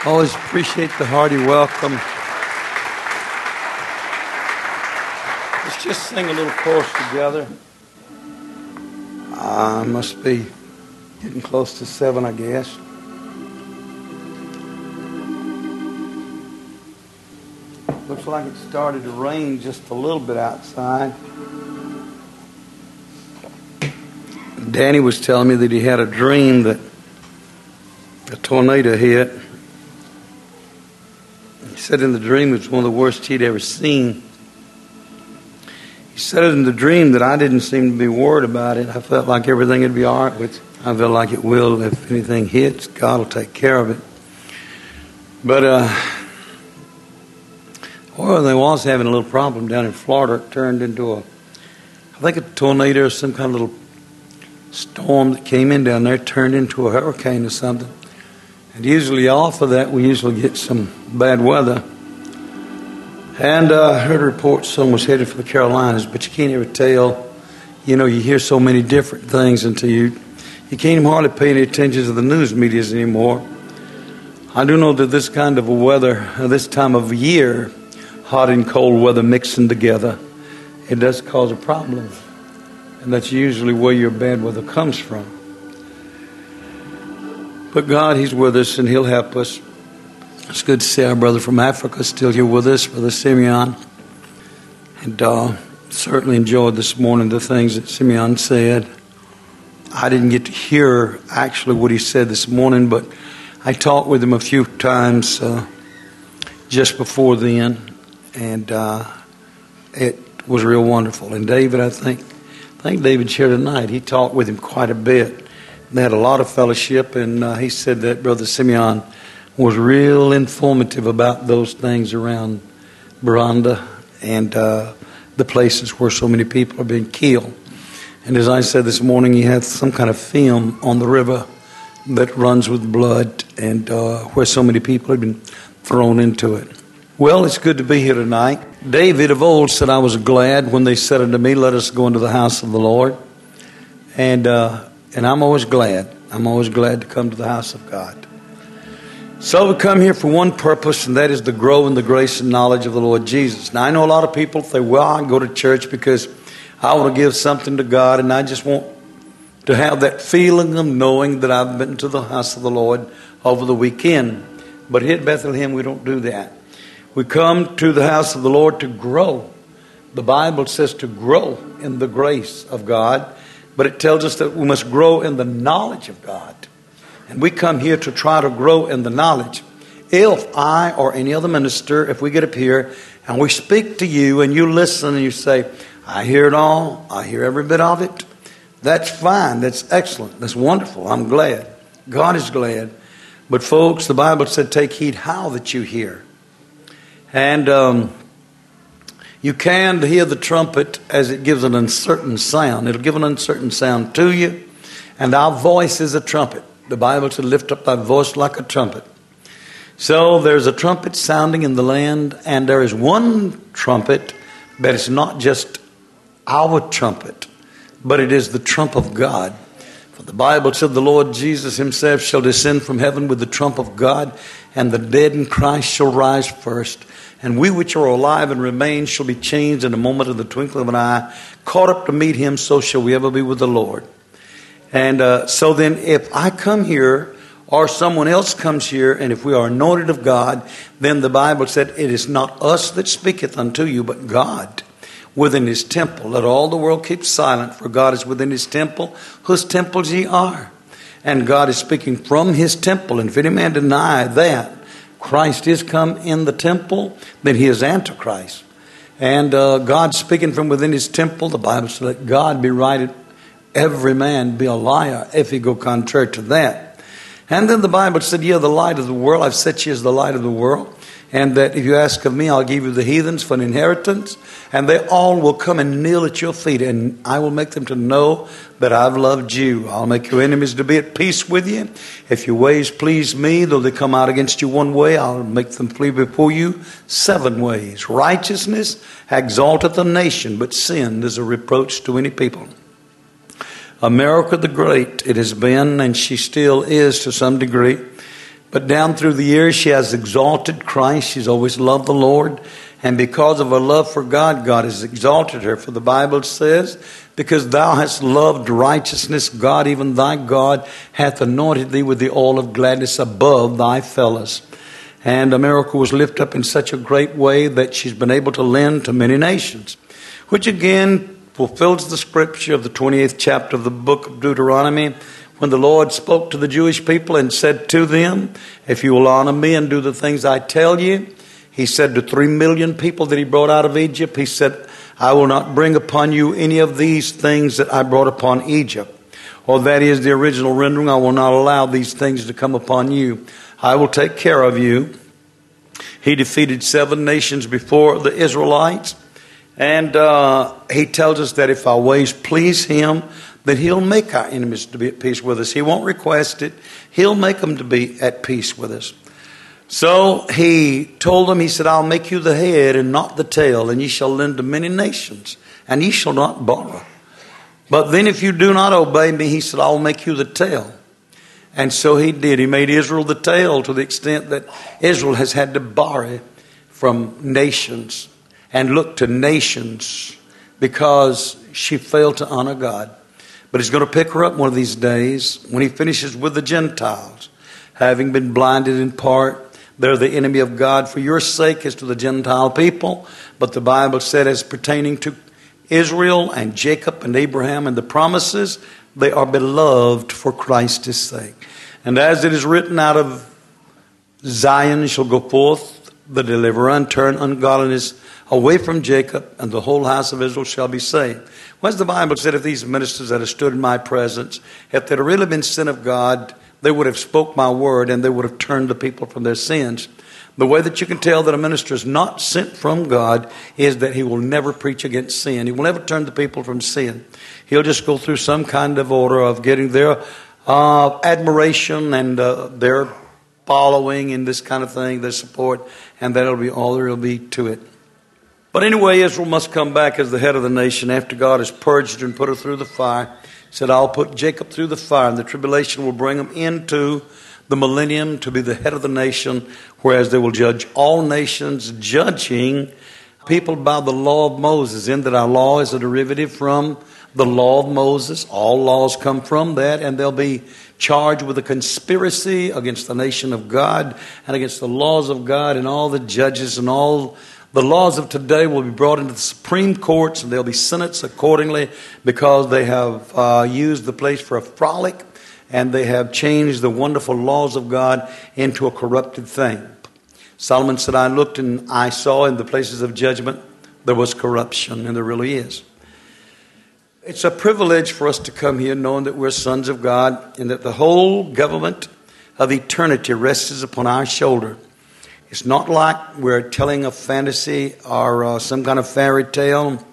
Always appreciate the hearty welcome. Let's just sing a little chorus together. I must be getting close to 7, I guess. Looks like it started to rain just a little bit outside. Danny was telling me that he had a dream that a tornado hit. He said in the dream it was one of the worst he'd ever seen. He said in the dream that I didn't seem to be worried about it. I felt like everything would be all right, which I feel like it will. If anything hits, God will take care of it. But they was having a little problem down in Florida. It turned into a tornado or some kind of little storm that came in down there, turned into a hurricane or something. And usually off of that, we usually get some bad weather. And I heard a report someone was headed for the Carolinas, but you can't ever tell. You know, you hear so many different things until you can't even hardly pay any attention to the news medias anymore. I do know that this kind of weather, this time of year, hot and cold weather mixing together, it does cause a problem. And that's usually where your bad weather comes from. But God, He's with us and He'll help us. It's good to see our brother from Africa still here with us, Brother Simeon. And certainly enjoyed this morning the things that Simeon said. I didn't get to hear actually what he said this morning, but I talked with him a few times just before then. And it was real wonderful. And David, I think David's here tonight. He talked with him quite a bit. They had a lot of fellowship, and he said that Brother Simeon was real informative about those things around Burunda and the places where so many people are being killed. And as I said this morning, he had some kind of film on the river that runs with blood and where so many people have been thrown into it. Well, it's good to be here tonight. David of old said, I was glad when they said unto me, let us go into the house of the Lord. And I'm always glad. I'm always glad to come to the house of God. So we come here for one purpose, and that is to grow in the grace and knowledge of the Lord Jesus. Now, I know a lot of people say, well, I go to church because I want to give something to God, and I just want to have that feeling of knowing that I've been to the house of the Lord over the weekend. But here at Bethlehem, we don't do that. We come to the house of the Lord to grow. The Bible says to grow in the grace of God, but it tells us that we must grow in the knowledge of God. And we come here to try to grow in the knowledge. If I or any other minister, if we get up here and we speak to you and you listen and you say, I hear it all, I hear every bit of it, that's fine, that's excellent, that's wonderful, I'm glad. God is glad. But folks, the Bible said, take heed how that you hear. And you can hear the trumpet as it gives an uncertain sound. It'll give an uncertain sound to you. And our voice is a trumpet. The Bible said, lift up thy voice like a trumpet. So there's a trumpet sounding in the land. And there is one trumpet that is not just our trumpet, but it is the trump of God. For the Bible said, the Lord Jesus Himself shall descend from heaven with the trump of God, and the dead in Christ shall rise first. And we which are alive and remain shall be changed in a moment of the twinkling of an eye, caught up to meet Him, so shall we ever be with the Lord. And so then if I come here or someone else comes here, and if we are anointed of God, then the Bible said it is not us that speaketh unto you, but God within His temple. Let all the world keep silent, for God is within His temple, whose temples ye are. And God is speaking from His temple. And if any man deny that Christ is come in the temple, then he is Antichrist. And God speaking from within His temple, the Bible says, let God be right, every man be a liar if he go contrary to that. And then the Bible said, ye are the light of the world. I've set you as the light of the world. And that if you ask of me, I'll give you the heathens for an inheritance. And they all will come and kneel at your feet. And I will make them to know that I've loved you. I'll make your enemies to be at peace with you. If your ways please me, though they come out against you one way, I'll make them flee before you 7 ways. Righteousness exalteth a nation, but sin is a reproach to any people. America the Great, it has been, and she still is to some degree, But down through the years, she has exalted Christ. She's always loved the Lord. And because of her love for God, God has exalted her. For the Bible says, because thou hast loved righteousness, God, even thy God, hath anointed thee with the oil of gladness above thy fellows. And America was lifted up in such a great way that she's been able to lend to many nations, which again fulfills the scripture of the 28th chapter of the book of Deuteronomy, when the Lord spoke to the Jewish people and said to them, if you will honor me and do the things I tell you, he said to 3 million people that he brought out of Egypt, he said, I will not bring upon you any of these things that I brought upon Egypt. Or that is the original rendering, I will not allow these things to come upon you. I will take care of you. He defeated 7 nations before the Israelites. And he tells us that if our ways please him, then he'll make our enemies to be at peace with us. He won't request it. He'll make them to be at peace with us. So he told them, he said, I'll make you the head and not the tail, and ye shall lend to many nations, and ye shall not borrow. But then if you do not obey me, he said, I'll make you the tail. And so he did. He made Israel the tail to the extent that Israel has had to borrow from nations and look to nations because she failed to honor God. But he's going to pick her up one of these days when he finishes with the Gentiles, having been blinded in part. They're the enemy of God for your sake as to the Gentile people. But the Bible said as pertaining to Israel and Jacob and Abraham and the promises, they are beloved for Christ's sake. And as it is written, out of Zion shall go forth the deliverer, and turn ungodliness away from Jacob, and the whole house of Israel shall be saved. What's the Bible said, if these ministers that have stood in my presence, if they'd really been sent of God, they would have spoke my word and they would have turned the people from their sins. The way that you can tell that a minister is not sent from God is that he will never preach against sin. He will never turn the people from sin. He'll just go through some kind of order of getting their admiration and their following and this kind of thing, their support, and that'll be all there will be to it. But anyway, Israel must come back as the head of the nation after God has purged her and put her through the fire. He said, I'll put Jacob through the fire, and the tribulation will bring him into the millennium to be the head of the nation, whereas they will judge all nations, judging people by the law of Moses, in that our law is a derivative from the law of Moses. All laws come from that, and they'll be charged with a conspiracy against the nation of God and against the laws of God, and all the judges and all the laws of today will be brought into the Supreme Courts, and they'll be sentenced accordingly because they have used the place for a frolic, and they have changed the wonderful laws of God into a corrupted thing. Solomon said, I looked and I saw in the places of judgment there was corruption, and there really is. It's a privilege for us to come here knowing that we're sons of God and that the whole government of eternity rests upon our shoulder. It's not like we're telling a fantasy or some kind of fairy tale.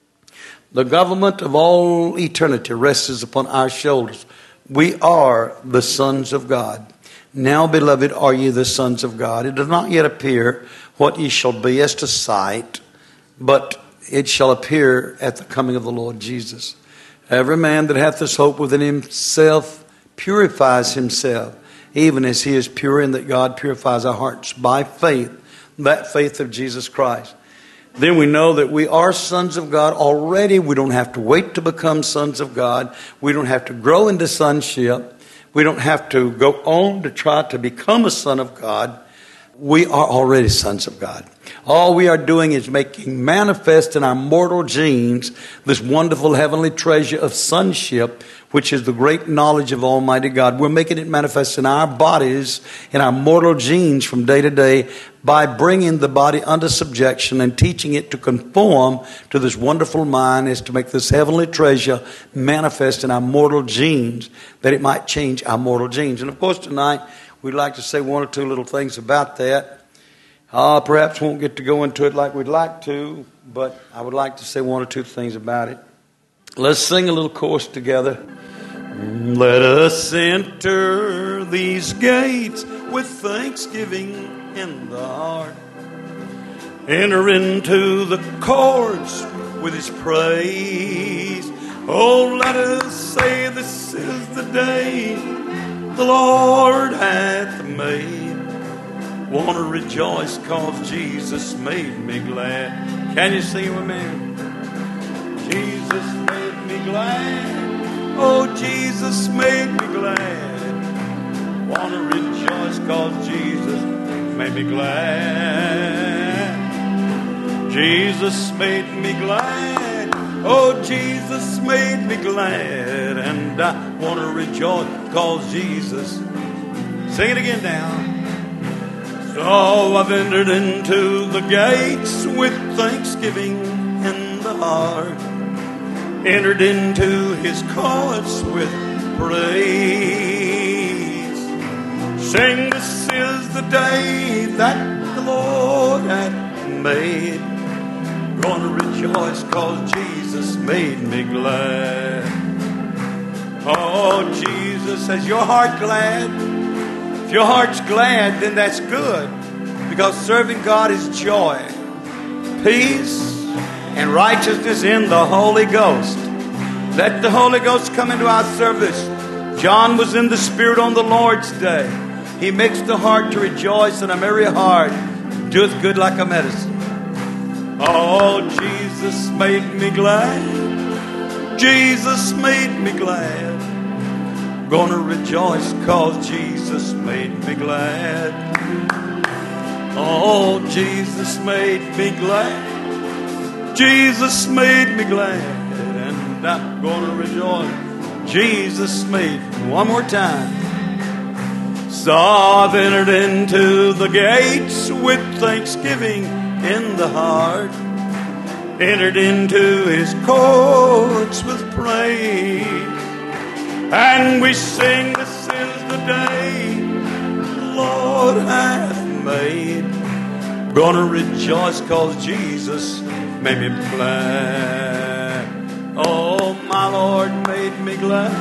The government of all eternity rests upon our shoulders. We are the sons of God. Now, beloved, are ye the sons of God? It does not yet appear what ye shall be as to sight, but it shall appear at the coming of the Lord Jesus. Every man that hath this hope within himself purifies himself, even as he is pure, and that God purifies our hearts by faith, that faith of Jesus Christ. Then we know that we are sons of God already. We don't have to wait to become sons of God. We don't have to grow into sonship. We don't have to go on to try to become a son of God. We are already sons of God. All we are doing is making manifest in our mortal genes this wonderful heavenly treasure of sonship, which is the great knowledge of Almighty God. We're making it manifest in our bodies, in our mortal genes from day to day, by bringing the body under subjection and teaching it to conform to this wonderful mind, is to make this heavenly treasure manifest in our mortal genes, that it might change our mortal genes. And of course tonight we'd like to say one or two little things about that. Perhaps won't get to go into it like we'd like to, but I would like to say one or two things about it. Let's sing a little chorus together. Let us enter these gates with thanksgiving in the heart. Enter into the courts with his praise. Oh, let us say this is the day the Lord hath made. made. Want to rejoice cause Jesus made me glad. Can you sing with me? Jesus made me glad. Oh, Jesus made me glad. Want to rejoice cause Jesus made me glad. Jesus made me glad. Oh, Jesus made me glad. And I want to rejoice cause Jesus. Sing it again now. So I've entered into the gates with thanksgiving in the heart. Entered into his courts with praise. Sing, this is the day that the Lord hath made. Gonna rejoice cause Jesus made me glad. Oh, Jesus, is your heart glad? If your heart's glad, then that's good. Because serving God is joy, peace, and righteousness in the Holy Ghost. Let the Holy Ghost come into our service. John was in the Spirit on the Lord's day. He makes the heart to rejoice, and a merry heart doeth good like a medicine. Oh, Jesus made me glad. Jesus made me glad. Gonna rejoice cause Jesus made me glad. Oh, Jesus made me glad. Jesus made me glad. And I'm gonna rejoice. Jesus made me. One more time. So I've entered into the gates with thanksgiving in the heart. Entered into his courts with praise. And we sing, this is the day the Lord hath made. Gonna rejoice cause Jesus made me glad. Oh, my Lord made me glad.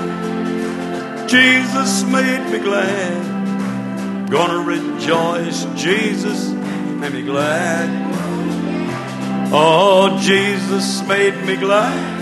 Jesus made me glad. Gonna rejoice, Jesus made me glad. Oh, Jesus made me glad.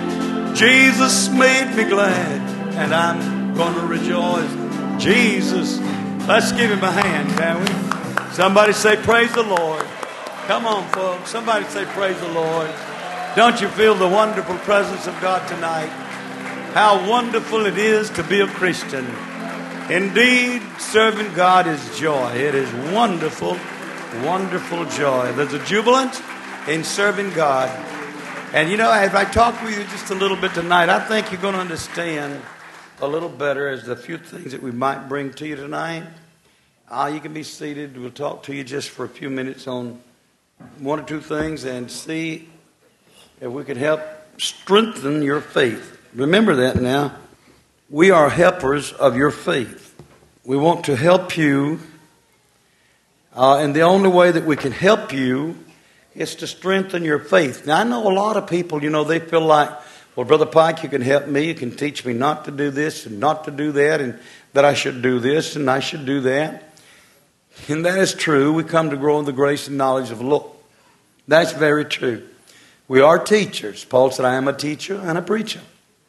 Jesus made me glad. And I'm going to rejoice. Jesus. Let's give him a hand, can we? Somebody say, praise the Lord. Come on, folks. Somebody say, praise the Lord. Don't you feel the wonderful presence of God tonight? How wonderful it is to be a Christian. Indeed, serving God is joy. It is wonderful, wonderful joy. There's a jubilant in serving God. And you know, if I talk with you just a little bit tonight, I think you're going to understand a little better as the few things that we might bring to you tonight. You can be seated. We'll talk to you just for a few minutes on one or two things and see if we can help strengthen your faith. Remember that now. We are helpers of your faith. We want to help you. And the only way that we can help you is to strengthen your faith. Now, I know a lot of people, you know, they feel like, well, Brother Pike, you can help me. You can teach me not to do this and not to do that, and that I should do this and I should do that. And that is true. We come to grow in the grace and knowledge of the Lord. That's very true. We are teachers. Paul said, I am a teacher and a preacher.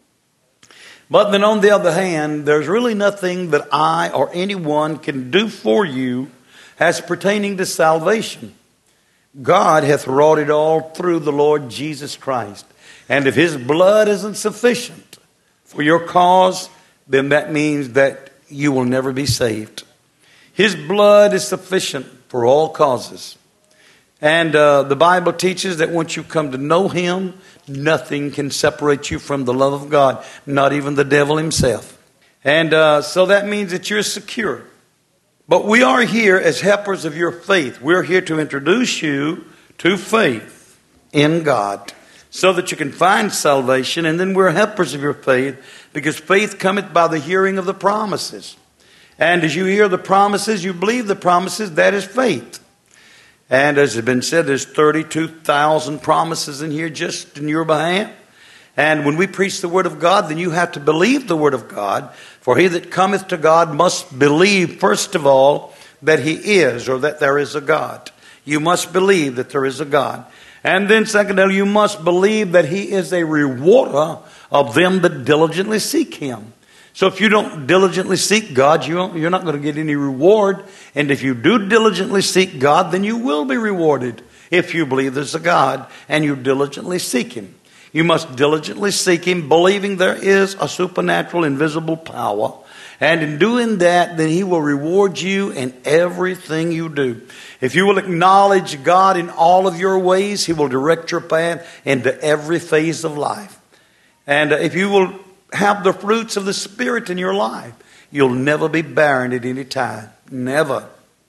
But then on the other hand, there's really nothing that I or anyone can do for you as pertaining to salvation. God hath wrought it all through the Lord Jesus Christ. And if his blood isn't sufficient for your cause, then that means that you will never be saved. His blood is sufficient for all causes. And the Bible teaches that once you come to know him, nothing can separate you from the love of God, not even the devil himself. And so that means that you're secure. But we are here as helpers of your faith. We're here to introduce you to faith in God, so that you can find salvation. And then we're helpers of your faith, because faith cometh by the hearing of the promises. And as you hear the promises, you believe the promises, that is faith. And as has been said, there's 32,000 promises in here just in your behalf. And when we preach the Word of God, then you have to believe the Word of God. For he that cometh to God must believe, first of all, that he is, or that there is a God. You must believe that there is a God. And then secondly, you must believe that he is a rewarder of them that diligently seek him. So if you don't diligently seek God, you're not going to get any reward. And if you do diligently seek God, then you will be rewarded if you believe there's a God and you diligently seek Him. You must diligently seek Him, believing there is a supernatural, invisible power. And in doing that, then He will reward you in everything you do. If you will acknowledge God in all of your ways, He will direct your path into every phase of life. And if you will have the fruits of the Spirit in your life, you'll never be barren at any time. Never.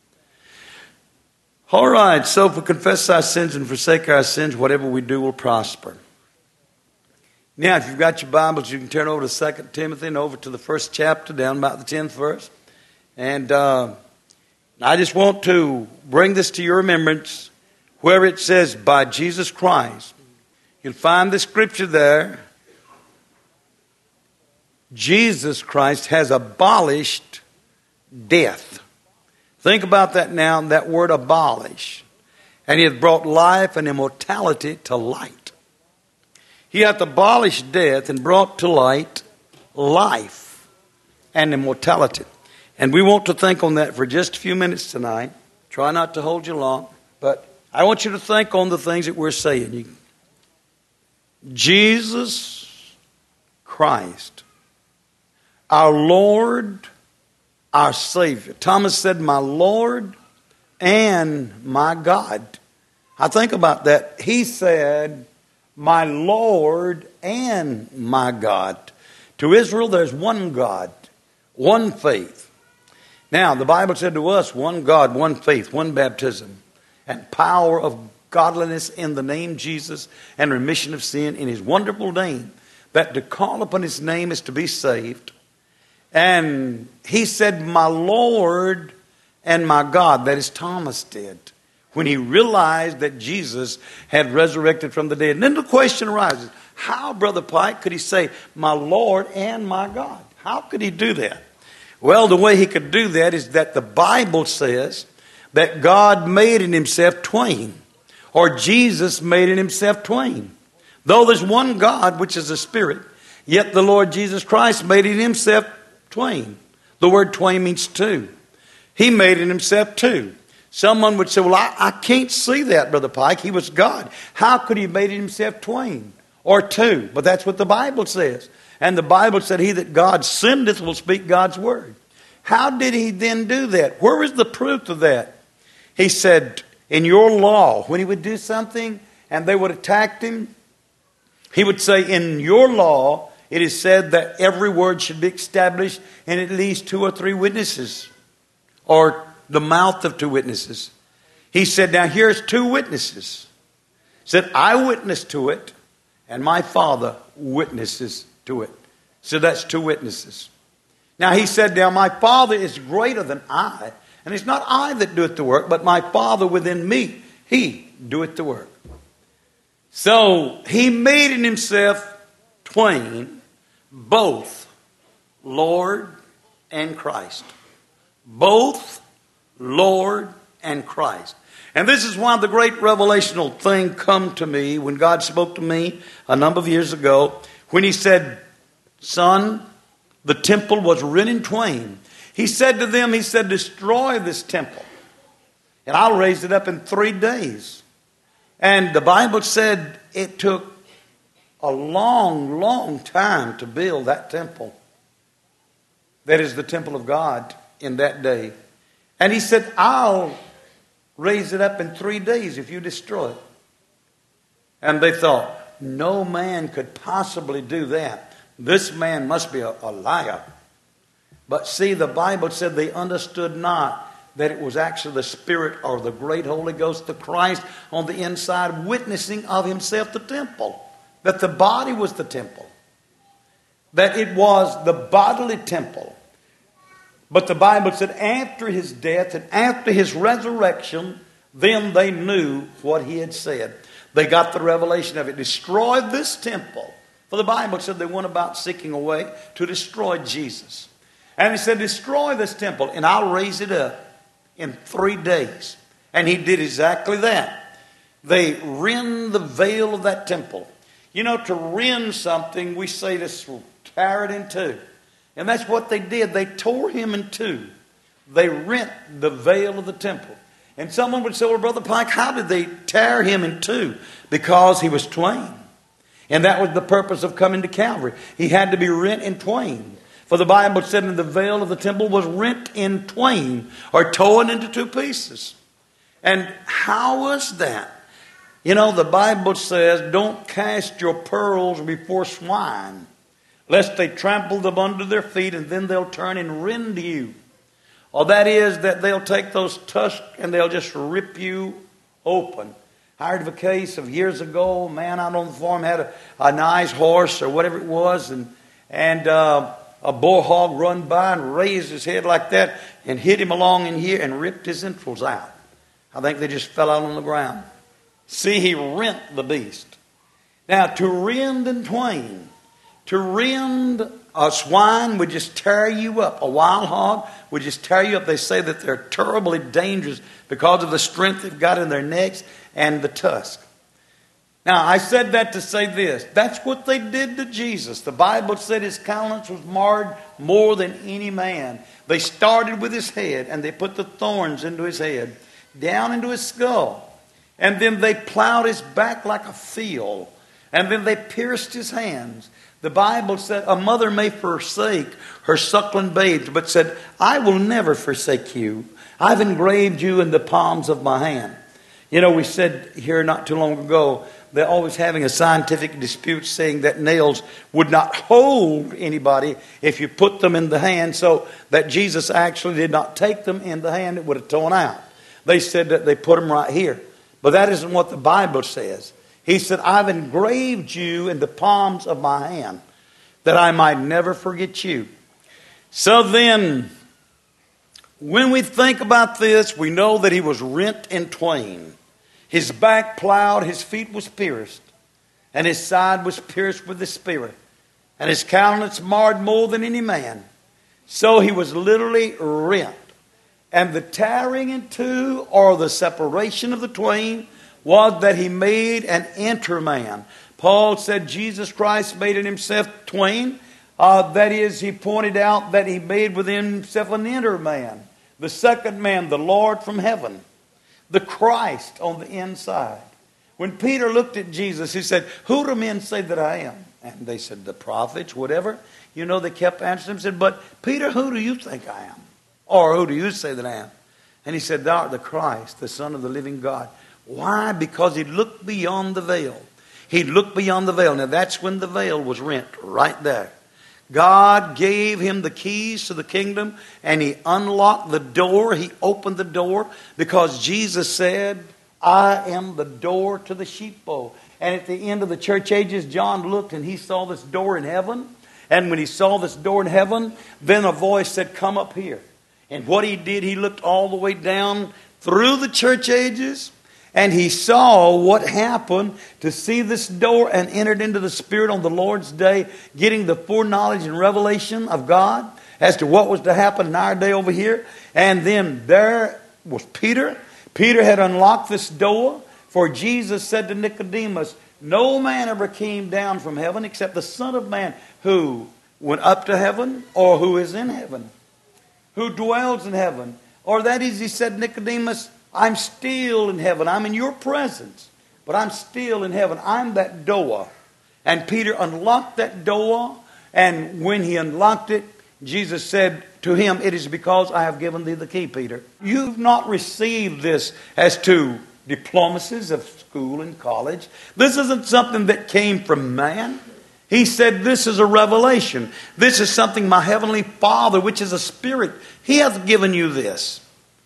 All right, so if we confess our sins and forsake our sins, whatever we do will prosper. Now, if you've got your Bibles, you can turn over to 2 Timothy and over to the first chapter, down about the 10th verse. And I just want to bring this to your remembrance where it says, by Jesus Christ. You'll find the scripture there. Jesus Christ has abolished death. Think about that now, that word abolish. And He hath brought life and immortality to light. He hath abolished death and brought to light life and immortality. And we want to think on that for just a few minutes tonight. Try not to hold you long, but I want you to think on the things that we're saying. Jesus Christ, our Lord, our Savior. Thomas said, my Lord and my God. I think about that. He said, my Lord and my God. To Israel, there's one God, one faith. Now, the Bible said to us, one God, one faith, one baptism, and power of godliness in the name Jesus, and remission of sin in His wonderful name, that to call upon His name is to be saved. And he said, my Lord and my God. That is, Thomas did, when he realized that Jesus had resurrected from the dead. And then the question arises, how, Brother Pike, could he say, my Lord and my God? How could he do that? Well, the way he could do that is that the Bible says that God made in Himself twain, or Jesus made in Himself twain. Though there's one God, which is a Spirit, yet the Lord Jesus Christ made in Himself twain. The word twain means two. He made in Himself two. Someone would say, well, I can't see that, Brother Pike. He was God. How could He have made in Himself twain or two? But that's what the Bible says. And the Bible said, he that God sendeth will speak God's word. How did He then do that? Where is the proof of that? He said, in your law, when He would do something and they would attack Him, He would say, in your law, it is said that every word should be established in at least 2 or 3 witnesses, or the mouth of 2 witnesses. He said, now here's 2 witnesses. He said, I witness to it, and my Father witnesses to it. So that's 2 witnesses. Now He said, now my Father is greater than I, and it's not I that doeth the work, but my Father within me, He doeth the work. So He made in Himself twain, both Lord and Christ. Both Lord and Christ. And this is why the great revelational thing come to me when God spoke to me a number of years ago, when He said, son, the temple was rent in twain. He said to them, He said, destroy this temple, and I'll raise it up in 3 days. And the Bible said it took a long, long time to build that temple. That is the temple of God in that day. And He said, I'll raise it up in 3 days if you destroy it. And they thought, no man could possibly do that. This man must be a liar. But see, the Bible said they understood not that it was actually the Spirit or the great Holy Ghost, the Christ on the inside, witnessing of Himself the temple. That the body was the temple. That it was the bodily temple. But the Bible said after His death and after His resurrection, then they knew what He had said. They got the revelation of it. Destroy this temple. For the Bible said they went about seeking a way to destroy Jesus. And He said, destroy this temple and I'll raise it up in 3 days. And He did exactly that. They rend the veil of that temple. You know, to rend something, we say this will tear it in two. And that's what they did. They tore him in two. They rent the veil of the temple. And someone would say, well, Brother Pike, how did they tear him in two? Because he was twain. And that was the purpose of coming to Calvary. He had to be rent in twain. For the Bible said that the veil of the temple was rent in twain, or torn into two pieces. And how was that? You know, the Bible says, don't cast your pearls before swine, lest they trample them under their feet, and then they'll turn and rend you. Or that is, that they'll take those tusks and they'll just rip you open. I heard of a case of years ago, a man out on the farm had a nice horse or whatever it was, and a bull hog run by and raised his head like that and hit him along in here and ripped his entrails out. I think they just fell out on the ground. See, he rent the beast. Now, to rend in twain, to rend a swine would just tear you up. A wild hog would just tear you up. They say that they're terribly dangerous because of the strength they've got in their necks and the tusk. Now, I said that to say this. That's what they did to Jesus. The Bible said his countenance was marred more than any man. They started with his head, and they put the thorns into his head, down into his skull. And then they plowed his back like a field. And then they pierced his hands. The Bible said a mother may forsake her suckling babes, but said, I will never forsake you. I've engraved you in the palms of my hand. You know, we said here not too long ago, they're always having a scientific dispute saying that nails would not hold anybody if you put them in the hand, so that Jesus actually did not take them in the hand, it would have torn out. They said that they put them right here. But that isn't what the Bible says. He said, I've engraved you in the palms of my hand, that I might never forget you. So then, when we think about this, we know that he was rent in twain. His back plowed, his feet was pierced, and his side was pierced with the spear, and his countenance marred more than any man. So he was literally rent. And the tearing in two, or the separation of the twain, was that he made an interman. Paul said Jesus Christ made in himself twain. That is, he pointed out that he made within himself an interman. The second man, the Lord from heaven. The Christ on the inside. When Peter looked at Jesus, he said, who do men say that I am? And they said, the prophets, whatever. You know, they kept answering him, said, but Peter, who do you think I am? Or who do you say that I am? And he said, thou art the Christ, the Son of the living God. Why? Because he looked beyond the veil. He looked beyond the veil. Now that's when the veil was rent, right there. God gave him the keys to the kingdom, and he unlocked the door. He opened the door because Jesus said, I am the door to the sheepfold. And at the end of the church ages, John looked and he saw this door in heaven. And when he saw this door in heaven, then a voice said, come up here. And what he did, he looked all the way down through the church ages, and he saw what happened to see this door and entered into the Spirit on the Lord's day, getting the foreknowledge and revelation of God as to what was to happen in our day over here. And then there was Peter. Peter had unlocked this door, for Jesus said to Nicodemus, no man ever came down from heaven except the Son of Man, who went up to heaven, or who is in heaven, who dwells in heaven. Or that is, he said, Nicodemus, I'm still in heaven. I'm in your presence, but I'm still in heaven. I'm that door. And Peter unlocked that door, and when he unlocked it, Jesus said to him, it is because I have given thee the key, Peter. You've not received this as to diplomacies of school and college. This isn't something that came from man. He said, this is a revelation. This is something my heavenly Father, which is a spirit, he hath given you this.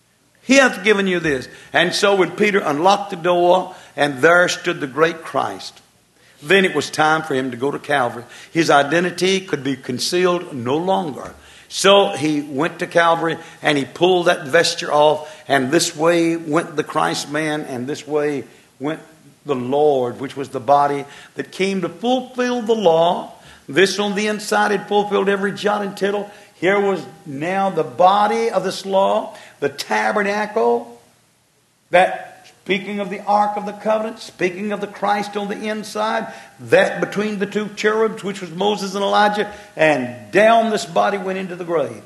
He hath given you this. And so when Peter unlocked the door, and there stood the great Christ, then it was time for him to go to Calvary. His identity could be concealed no longer. So he went to Calvary, and he pulled that vesture off, and this way went the Christ man, and this way went the Lord, which was the body that came to fulfill the law. This on the inside had fulfilled every jot and tittle. Here was now the body of this law, the tabernacle that speaking of the Ark of the Covenant, speaking of the Christ on the inside, that between the two cherubs, which was Moses and Elijah, and down this body went into the grave.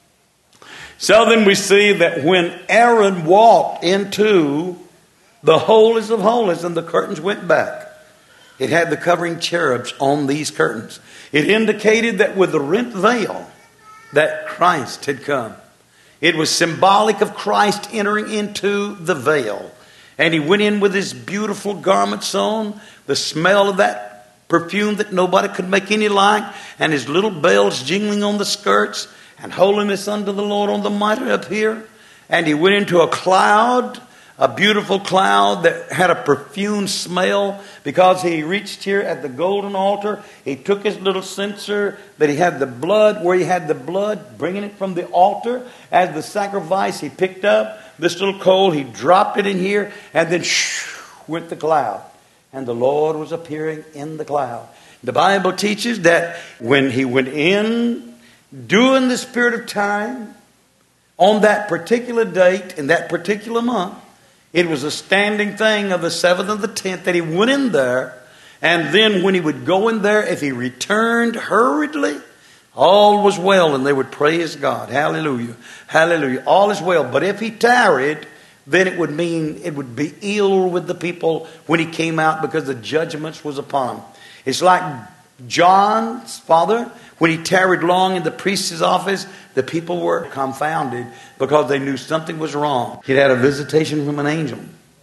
So then we see that when Aaron walked into the holies of holies and the curtains went back, it had the covering cherubs on these curtains. It indicated that with the rent veil that Christ had come. It was symbolic of Christ entering into the veil. And he went in with his beautiful garments on, the smell of that perfume that nobody could make any like, and his little bells jingling on the skirts, and holiness unto the Lord on the mitre up here. And he went into a cloud, a beautiful cloud that had a perfumed smell, because he reached here at the golden altar. He took his little censer that he had the blood, where he had the blood, bringing it from the altar as the sacrifice. He picked up this little coal, he dropped it in here, and then went the cloud. And the Lord was appearing in the cloud. The Bible teaches that when he went in, during this period of time, on that particular date, in that particular month, it was a standing thing of the 7th and the 10th that he went in there. And then when he would go in there, if he returned hurriedly, all was well, and they would praise God. Hallelujah. Hallelujah. All is well. But if he tarried, then it would mean it would be ill with the people when he came out, because the judgments was upon him. It's like John's father, when he tarried long in the priest's office, the people were confounded because they knew something was wrong. He'd had a visitation from an angel.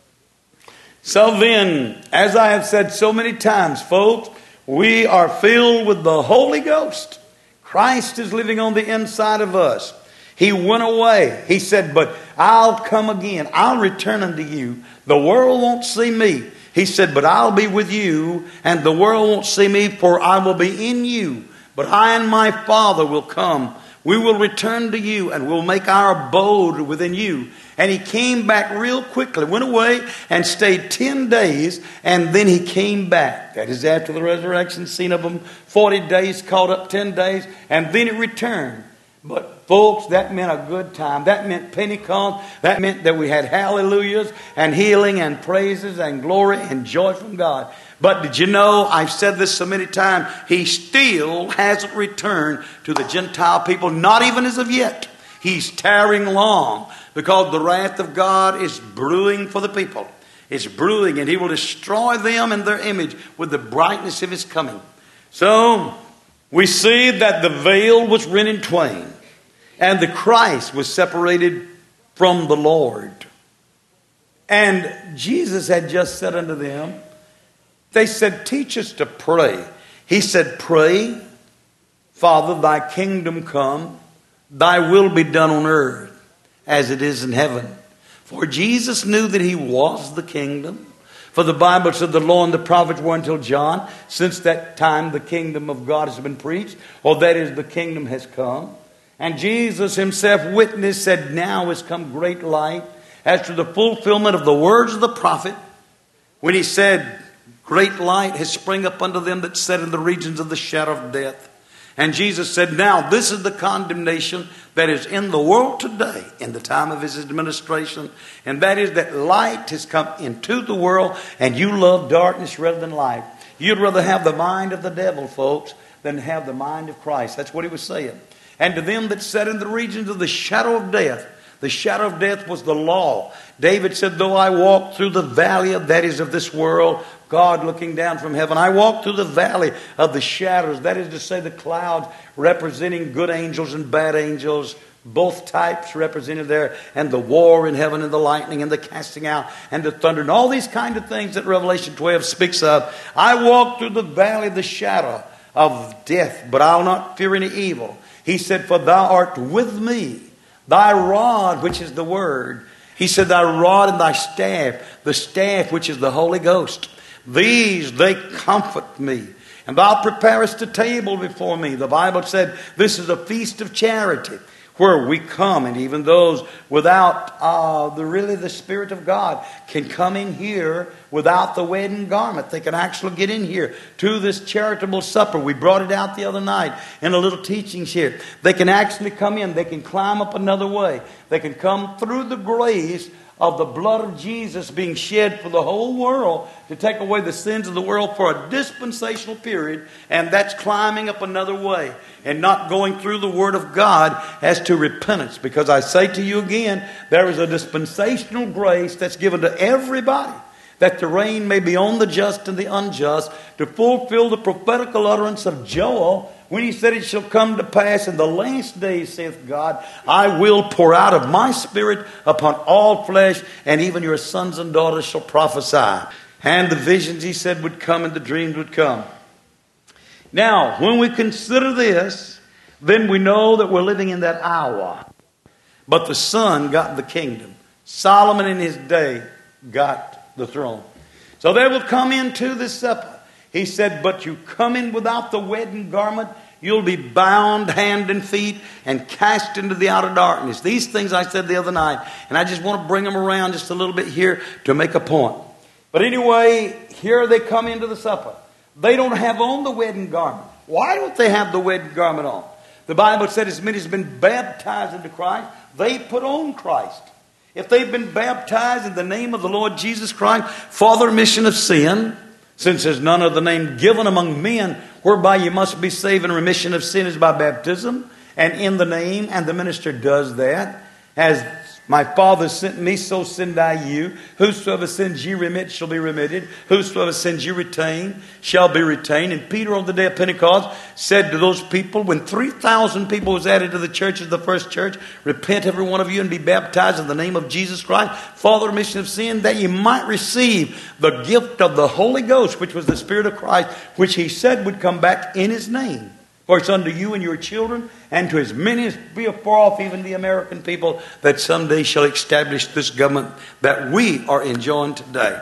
So then, as I have said so many times, folks, we are filled with the Holy Ghost. Christ is living on the inside of us. He went away. He said, but I'll come again. I'll return unto you. The world won't see me. He said, but I'll be with you, and the world won't see me, for I will be in you. But I and my Father will come. We will return to you, and we'll make our abode within you. And he came back real quickly, went away and stayed 10 days, and then he came back. That is after the resurrection, seen of him 40 days, caught up 10 days, and then he returned. But folks, that meant a good time. That meant Pentecost. That meant that we had hallelujahs and healing and praises and glory and joy from God. But did you know, I've said this so many times, he still hasn't returned to the Gentile people, not even as of yet. He's tarrying long because the wrath of God is brewing for the people. It's brewing, and he will destroy them and their image with the brightness of his coming. So we see that the veil was rent in twain, and the Christ was separated from the Lord. And Jesus had just said unto them, they said, teach us to pray. He said, pray, Father, thy kingdom come, thy will be done on earth as it is in heaven. For Jesus knew that he was the kingdom. For the Bible said the law and the prophets were until John. Since that time the kingdom of God has been preached, or that is, the kingdom has come. And Jesus himself witnessed, said, now is come great light, as to the fulfillment of the words of the prophet, when he said, great light has sprung up unto them that sat in the regions of the shadow of death. And Jesus said, now this is the condemnation that is in the world today, in the time of his administration. And that is that light has come into the world, and you love darkness rather than light. You'd rather have the mind of the devil, folks, than have the mind of Christ. That's what he was saying. And to them that sat in the regions of the shadow of death, the shadow of death was the law. David said, though I walk through the valley of, that is, of this world, God looking down from heaven, I walk through the valley of the shadows. That is to say, the clouds representing good angels and bad angels, both types represented there, and the war in heaven and the lightning and the casting out and the thunder and all these kind of things that Revelation 12 speaks of. I walk through the valley of the shadow of death, but I'll not fear any evil. He said, for thou art with me. Thy rod, which is the word. He said, thy rod and thy staff, the staff which is the Holy Ghost. These, they comfort me. And thou preparest a table before me. The Bible said this is a feast of charity, where we come, and even those without the Spirit of God can come in here without the wedding garment. They can actually get in here to this charitable supper. We brought it out the other night in a little teachings here. They can actually come in. They can climb up another way. They can come through the grace of the blood of Jesus being shed for the whole world to take away the sins of the world for a dispensational period, and that's climbing up another way and not going through the Word of God as to repentance. Because I say to you again, there is a dispensational grace that's given to everybody, that the rain may be on the just and the unjust, to fulfill the prophetical utterance of Joel, when he said, it shall come to pass in the last days, saith God, I will pour out of my Spirit upon all flesh, and even your sons and daughters shall prophesy. And the visions, he said, would come, and the dreams would come. Now, when we consider this, then we know that we're living in that hour. But the Son got the kingdom. Solomon in his day got the throne. So they will come into this supper. He said, but you come in without the wedding garment, you'll be bound hand and feet and cast into the outer darkness. These things I said the other night, and I just want to bring them around just a little bit here to make a point. But anyway, here they come into the supper. They don't have on the wedding garment. Why don't they have the wedding garment on? The Bible said as many as have been baptized into Christ, they put on Christ. If they've been baptized in the name of the Lord Jesus Christ for the remission of sin, since there's none other name given among men whereby you must be saved, and remission of sin is by baptism, and in the name, and the minister does that. As my Father sent me, so send I you. Whosoever sins ye remit shall be remitted. Whosoever sins ye retain shall be retained. And Peter on the day of Pentecost said to those people, when 3,000 people was added to the church of the first church, repent every one of you and be baptized in the name of Jesus Christ for the remission of sin, that ye might receive the gift of the Holy Ghost, which was the Spirit of Christ, which he said would come back in his name. For it's unto you and your children, and to as many as be afar off, even the American people, that someday shall establish this government that we are enjoying today.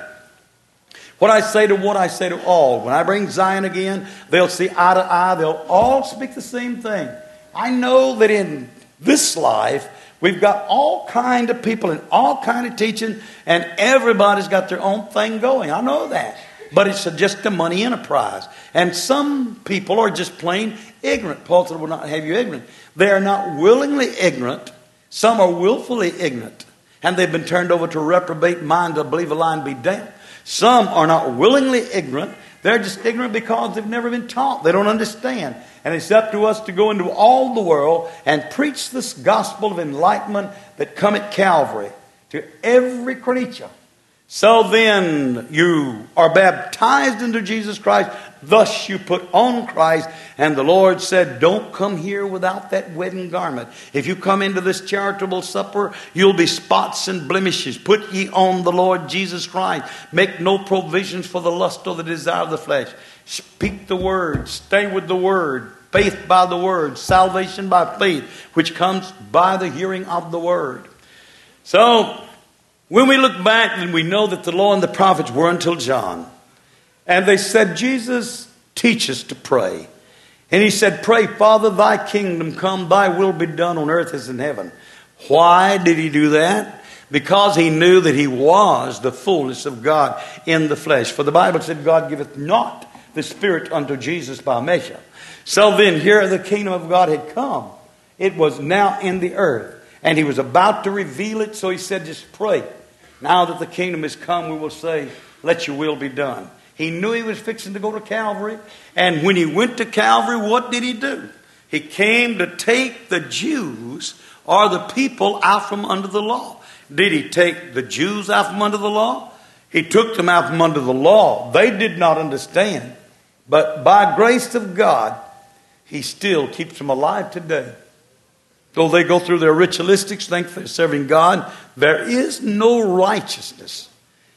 What I say to all, when I bring Zion again, they'll see eye to eye. They'll all speak the same thing. I know that in this life, we've got all kind of people and all kind of teaching, and everybody's got their own thing going. I know that. But it's just a money enterprise. And some people are just plain ignorant. Paul said, will not have you ignorant. They are not willingly ignorant. Some are willfully ignorant. And they've been turned over to a reprobate mind to believe a lie and be damned. Some are not willingly ignorant. They're just ignorant because they've never been taught. They don't understand. And it's up to us to go into all the world and preach this gospel of enlightenment that come at Calvary to every creature. So then you are baptized into Jesus Christ. Thus you put on Christ. And the Lord said, don't come here without that wedding garment. If you come into this charitable supper, you'll be spots and blemishes. Put ye on the Lord Jesus Christ. Make no provisions for the lust or the desire of the flesh. Speak the word. Stay with the word. Faith by the word. Salvation by faith, which comes by the hearing of the word. So when we look back, then we know that the law and the prophets were until John. And they said, Jesus, teach us to pray. And he said, pray, Father, thy kingdom come, thy will be done on earth as in heaven. Why did he do that? Because he knew that he was the fullness of God in the flesh. For the Bible said, God giveth not the Spirit unto Jesus by measure. So then here the kingdom of God had come. It was now in the earth. And he was about to reveal it, so he said, just pray. Now that the kingdom has come, we will say, let your will be done. He knew he was fixing to go to Calvary. And when he went to Calvary, what did he do? He came to take the Jews, or the people, out from under the law. Did he take the Jews out from under the law? He took them out from under the law. They did not understand. But by grace of God, he still keeps them alive today. Though they go through their ritualistics, think they're serving God, there is no righteousness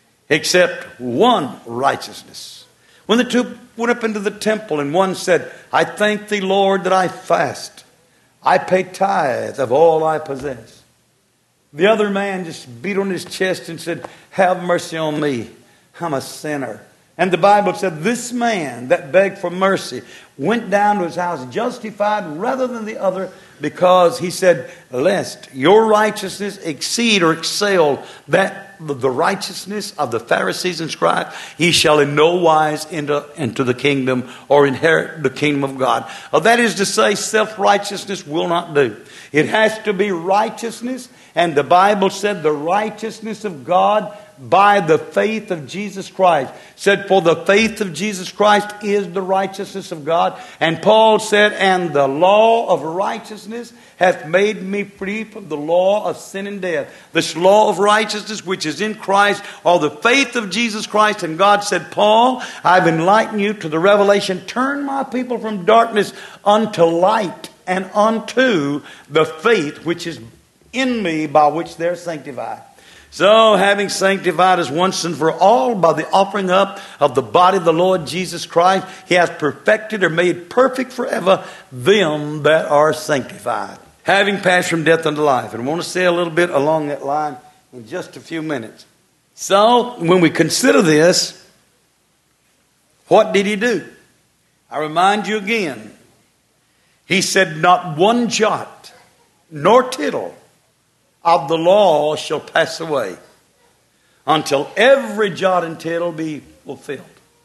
except one righteousness. When the two went up into the temple and one said, I thank thee, Lord, that I fast. I pay tithe of all I possess. The other man just beat on his chest and said, have mercy on me. I'm a sinner. And the Bible said this man that begged for mercy went down to his house justified rather than the other, because he said, lest your righteousness exceed or excel that the righteousness of the Pharisees and scribes, he shall in no wise enter into the kingdom or inherit the kingdom of God. That is to say, self-righteousness will not do. It has to be righteousness, and the Bible said the righteousness of God by the faith of Jesus Christ. Said, for the faith of Jesus Christ is the righteousness of God. And Paul said, and the law of righteousness hath made me free from the law of sin and death. This law of righteousness which is in Christ, or the faith of Jesus Christ. And God said, Paul, I've enlightened you to the revelation. Turn my people from darkness unto light, and unto the faith which is in me, by which they're sanctified. So, having sanctified us once and for all by the offering up of the body of the Lord Jesus Christ, he has perfected or made perfect forever them that are sanctified. Having passed from death unto life. And I want to say a little bit along that line in just a few minutes. So, when we consider this, what did he do? I remind you again. He said, not one jot nor tittle of the law shall pass away until every jot and tittle be fulfilled.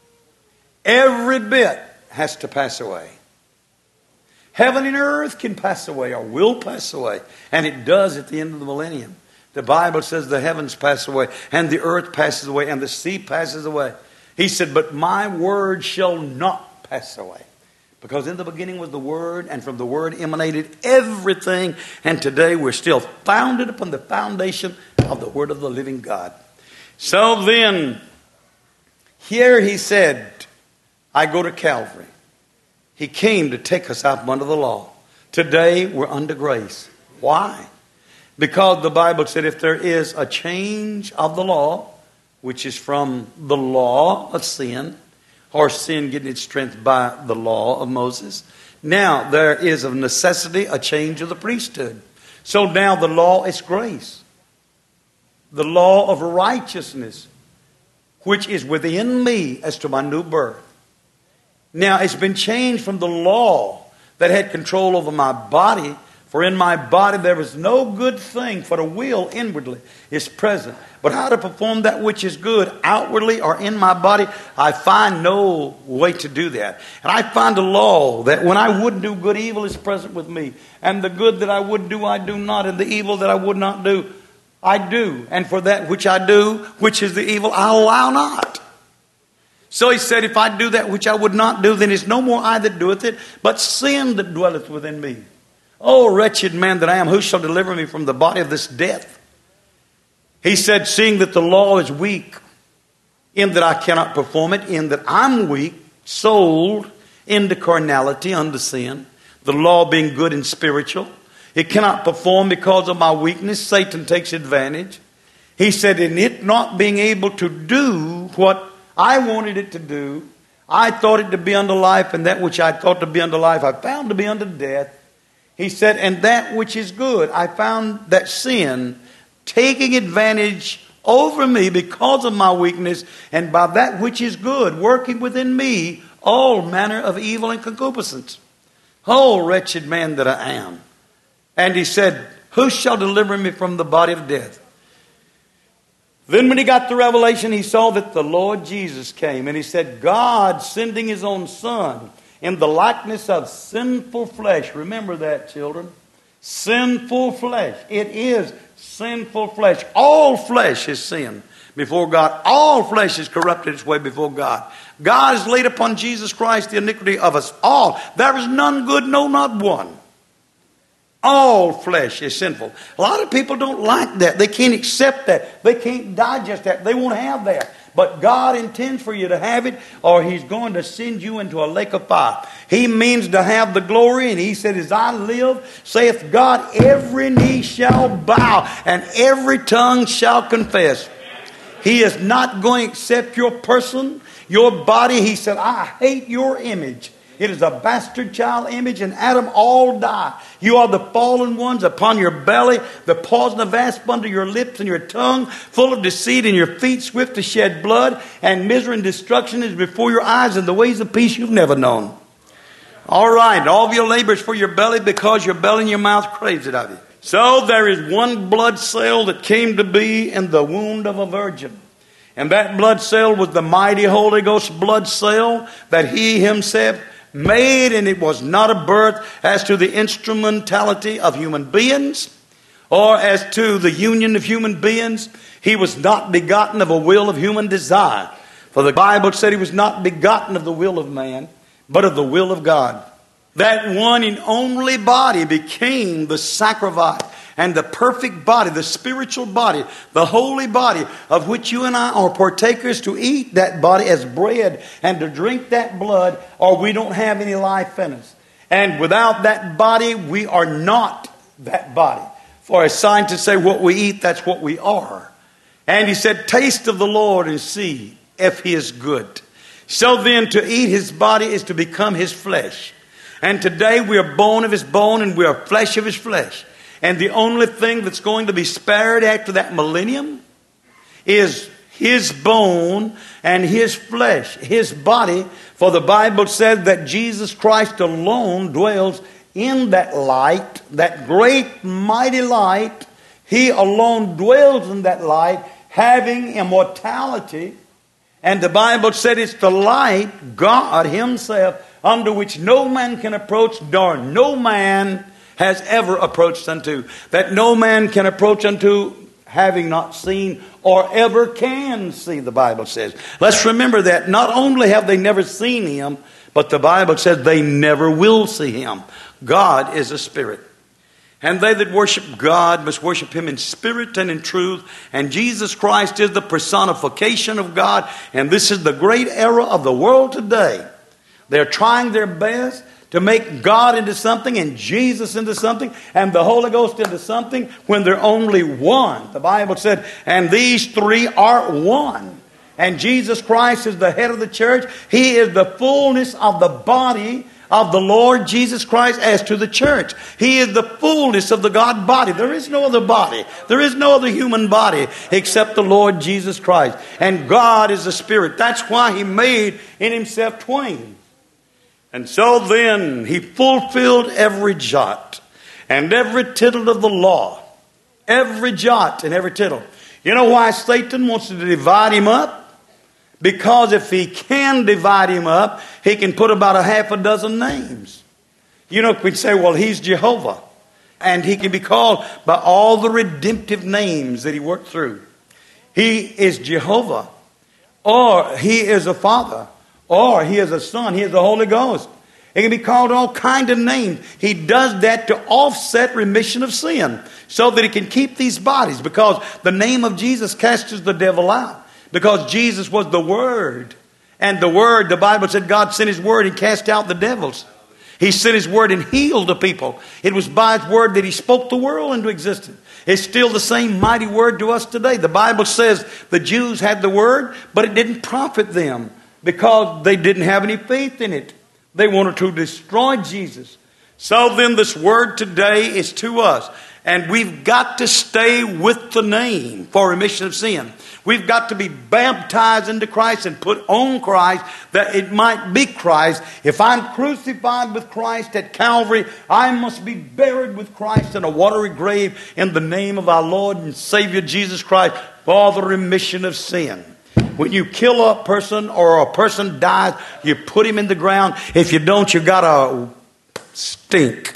Every bit has to pass away. Heaven and earth can pass away, or will pass away. And it does at the end of the millennium. The Bible says the heavens pass away, and the earth passes away, and the sea passes away. He said, but my word shall not pass away. Because in the beginning was the Word, and from the Word emanated everything. And today we're still founded upon the foundation of the Word of the living God. So then, here he said, I go to Calvary. He came to take us out from under the law. Today we're under grace. Why? Because the Bible said if there is a change of the law, which is from the law of sin, or sin getting its strength by the law of Moses. Now there is of necessity a change of the priesthood. So now the law is grace. The law of righteousness, which is within me as to my new birth. Now it's been changed from the law that had control over my body. For in my body there is no good thing, for the will inwardly is present. But how to perform that which is good outwardly or in my body, I find no way to do that. And I find a law that when I would do good, evil is present with me. And the good that I would do, I do not. And the evil that I would not do, I do. And for that which I do, which is the evil, I allow not. So he said, if I do that which I would not do, then it's no more I that doeth it, but sin that dwelleth within me. Oh, wretched man that I am, who shall deliver me from the body of this death? He said, seeing that the law is weak, in that I cannot perform it, in that I'm weak, sold into carnality, unto sin, the law being good and spiritual, it cannot perform because of my weakness. Satan takes advantage. He said, in it not being able to do what I wanted it to do, I thought it to be unto life, and that which I thought to be unto life, I found to be unto death. He said, and that which is good, I found that sin taking advantage over me because of my weakness, and by that which is good, working within me all manner of evil and concupiscence. Oh, wretched man that I am. And he said, who shall deliver me from the body of death? Then when he got the revelation, he saw that the Lord Jesus came, and he said, God sending his own Son in the likeness of sinful flesh. Remember that, children. Sinful flesh. It is sinful flesh. All flesh is sin before God. All flesh is corrupted its way before God. God has laid upon Jesus Christ the iniquity of us all. There is none good, no, not one. All flesh is sinful. A lot of people don't like that. They can't accept that. They can't digest that. They won't have that. But God intends for you to have it, or he's going to send you into a lake of fire. He means to have the glory, and he said, as I live, saith God, every knee shall bow, and every tongue shall confess. He is not going to accept your person, your body. He said, I hate your image. It is a bastard child image, and Adam all die. You are the fallen ones upon your belly, the poison of asp under your lips and your tongue, full of deceit, and your feet swift to shed blood, and misery and destruction is before your eyes, and the ways of peace you've never known. All right, all of your labors for your belly, because your belly and your mouth craves it of you. So there is one blood cell that came to be in the womb of a virgin. And that blood cell was the mighty Holy Ghost blood cell that he himself made. And it was not a birth as to the instrumentality of human beings or as to the union of human beings. He was not begotten of a will of human desire. For the Bible said he was not begotten of the will of man, but of the will of God. That one and only body became the sacrifice and the perfect body, the spiritual body, the holy body of which you and I are partakers, to eat that body as bread and to drink that blood, or we don't have any life in us. And without that body, we are not that body. For as scientists say, what we eat, that's what we are. And he said, taste of the Lord and see if he is good. So then to eat his body is to become his flesh. And today we are bone of his bone and we are flesh of his flesh. And the only thing that's going to be spared after that millennium is his bone and his flesh, his body. For the Bible said that Jesus Christ alone dwells in that light, that great mighty light. He alone dwells in that light, having immortality. And the Bible said it's the light, God himself, under which no man can approach, nor no man has ever approached unto. That no man can approach unto, having not seen, or ever can see, the Bible says. Let's remember that. Not only have they never seen him, but the Bible says they never will see him. God is a spirit. And they that worship God must worship him in spirit and in truth. And Jesus Christ is the personification of God. And this is the great error of the world today. They're trying their best to make God into something and Jesus into something and the Holy Ghost into something when they're only one. The Bible said, and these three are one. And Jesus Christ is the head of the church. He is the fullness of the body of the Lord Jesus Christ as to the church. He is the fullness of the God body. There is no other body. There is no other human body except the Lord Jesus Christ. And God is a spirit. That's why he made in himself twain. And so then he fulfilled every jot and every tittle of the law. Every jot and every tittle. You know why Satan wants to divide him up? Because if he can divide him up, he can put about a half a dozen names. You know, we'd say, well, he's Jehovah. And he can be called by all the redemptive names that he worked through. He is Jehovah. Or he is a father. Or he is a son. He is the Holy Ghost. He can be called all kinds of names. He does that to offset remission of sin. So that he can keep these bodies. Because the name of Jesus casts the devil out. Because Jesus was the Word. And the Word, the Bible said God sent his Word and cast out the devils. He sent his Word and healed the people. It was by his Word that he spoke the world into existence. It's still the same mighty Word to us today. The Bible says the Jews had the Word, but it didn't profit them because they didn't have any faith in it. They wanted to destroy Jesus. So then this Word today is to us. And we've got to stay with the name for remission of sin. We've got to be baptized into Christ and put on Christ that it might be Christ. If I'm crucified with Christ at Calvary, I must be buried with Christ in a watery grave in the name of our Lord and Savior Jesus Christ for the remission of sin. When you kill a person or a person dies, you put him in the ground. If you don't, you got a stink.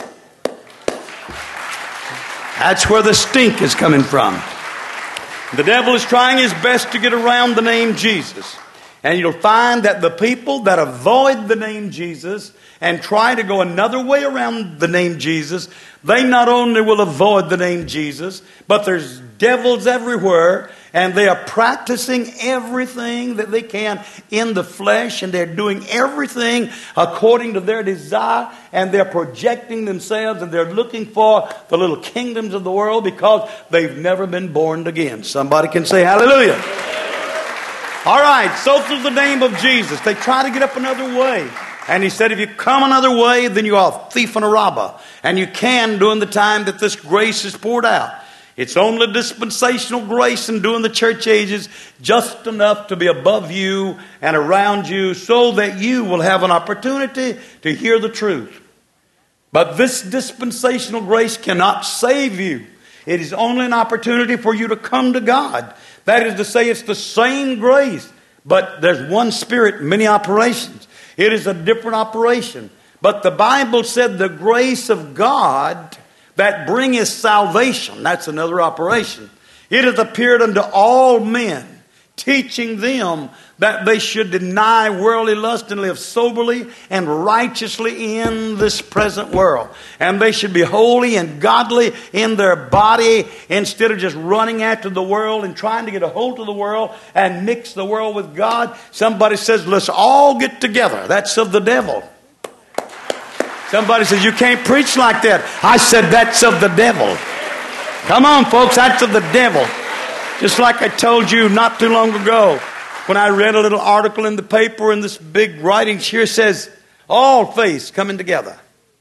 That's where the stink is coming from. The devil is trying his best to get around the name Jesus. And you'll find that the people that avoid the name Jesus and try to go another way around the name Jesus, they not only will avoid the name Jesus, but there's devils everywhere, and they are practicing everything that they can in the flesh, and they're doing everything according to their desire, and they're projecting themselves, and they're looking for the little kingdoms of the world because they've never been born again. Somebody can say hallelujah. All right, so through the name of Jesus, they try to get up another way. And he said, if you come another way, then you are a thief and a robber. And you can during the time that this grace is poured out. It's only dispensational grace and during the church ages, just enough to be above you and around you so that you will have an opportunity to hear the truth. But this dispensational grace cannot save you. It is only an opportunity for you to come to God. That is to say, it's the same grace, but there's one Spirit, many operations. It is a different operation. But the Bible said the grace of God that bringeth salvation, that's another operation. It hath appeared unto all men, teaching them that they should deny worldly lust and live soberly and righteously in this present world. And they should be holy and godly in their body instead of just running after the world and trying to get a hold of the world and mix the world with God. Somebody says, let's all get together. That's of the devil. Somebody says, you can't preach like that. I said, that's of the devil. Come on, folks, that's of the devil. Just like I told you not too long ago, when I read a little article in the paper, and this big writing here says, all faiths coming together.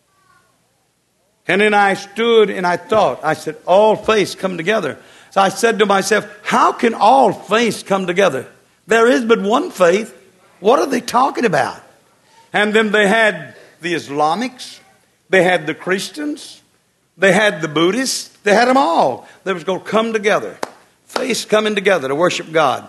And then I stood and I thought, I said, all faiths come together. So I said to myself, how can all faiths come together? There is but one faith. What are they talking about? And then they had the Islamics, they had the Christians, they had the Buddhists, they had them all. They was going to come together. Faiths coming together to worship God.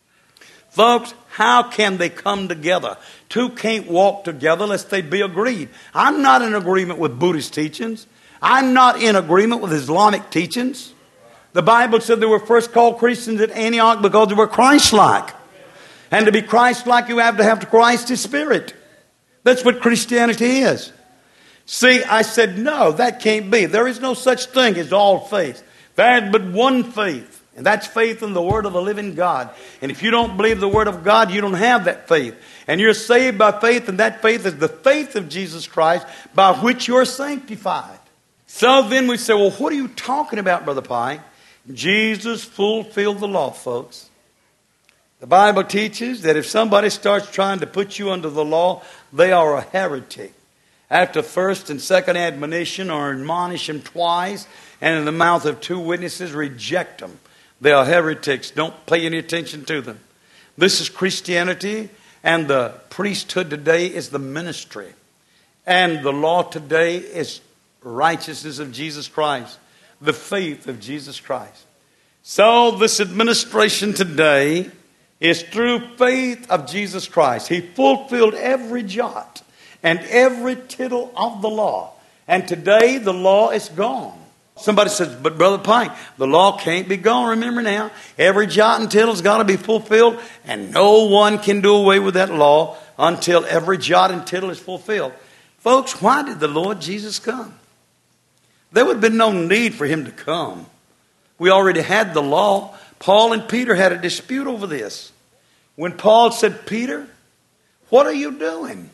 Folks, how can they come together? Two can't walk together unless they be agreed. I'm not in agreement with Buddhist teachings. I'm not in agreement with Islamic teachings. The Bible said they were first called Christians at Antioch because they were Christ-like. And to be Christ-like, you have to have Christ's Spirit. That's what Christianity is. See, I said, no, that can't be. There is no such thing as all faith. There is but one faith. And that's faith in the Word of the living God. And if you don't believe the Word of God, you don't have that faith. And you're saved by faith, and that faith is the faith of Jesus Christ by which you're sanctified. So then we say, well, what are you talking about, Brother Pye? Jesus fulfilled the law, folks. The Bible teaches that if somebody starts trying to put you under the law, they are a heretic. After first and second admonition, or admonish them twice, and in the mouth of two witnesses, reject them. They are heretics. Don't pay any attention to them. This is Christianity, and the priesthood today is the ministry. And the law today is righteousness of Jesus Christ, the faith of Jesus Christ. So this administration today is through faith of Jesus Christ. He fulfilled every jot and every tittle of the law. And today the law is gone. Somebody says, but Brother Pike, the law can't be gone. Remember now, every jot and tittle's got to be fulfilled, and no one can do away with that law until every jot and tittle is fulfilled. Folks, why did the Lord Jesus come? There would have been no need for him to come. We already had the law. Paul and Peter had a dispute over this. When Paul said, Peter, what are you doing?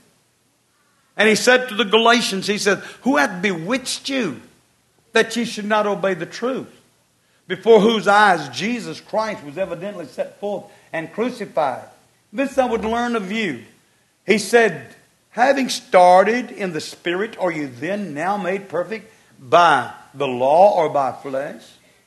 And he said to the Galatians, he said, who hath bewitched you that ye should not obey the truth? Before whose eyes Jesus Christ was evidently set forth and crucified. This I would learn of you. He said, having started in the Spirit, are you then now made perfect by the law or by flesh?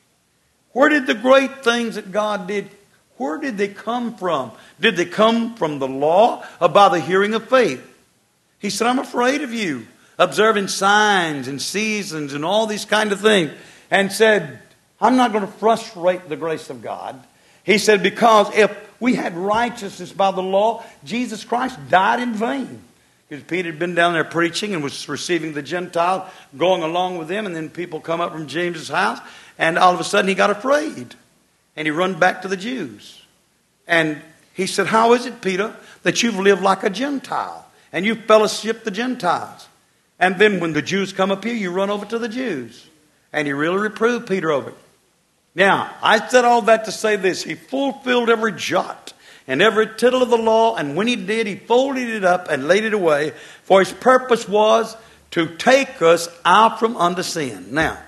Where did the great things that God did, where did they come from? Did they come from the law or by the hearing of faith? He said, I'm afraid of you, observing signs and seasons and all these kind of things. And said, I'm not going to frustrate the grace of God. He said, because if we had righteousness by the law, Jesus Christ died in vain. Because Peter had been down there preaching and was receiving the Gentiles, going along with them. And then people come up from James's house. And all of a sudden he got afraid. And he run back to the Jews. And he said, how is it, Peter, that you've lived like a Gentile? And you fellowship the Gentiles. And then when the Jews come up here, you run over to the Jews. And he really reproved Peter over it. Now, I said all that to say this. He fulfilled every jot and every tittle of the law. And when he did, he folded it up and laid it away. For his purpose was to take us out from under sin. Now,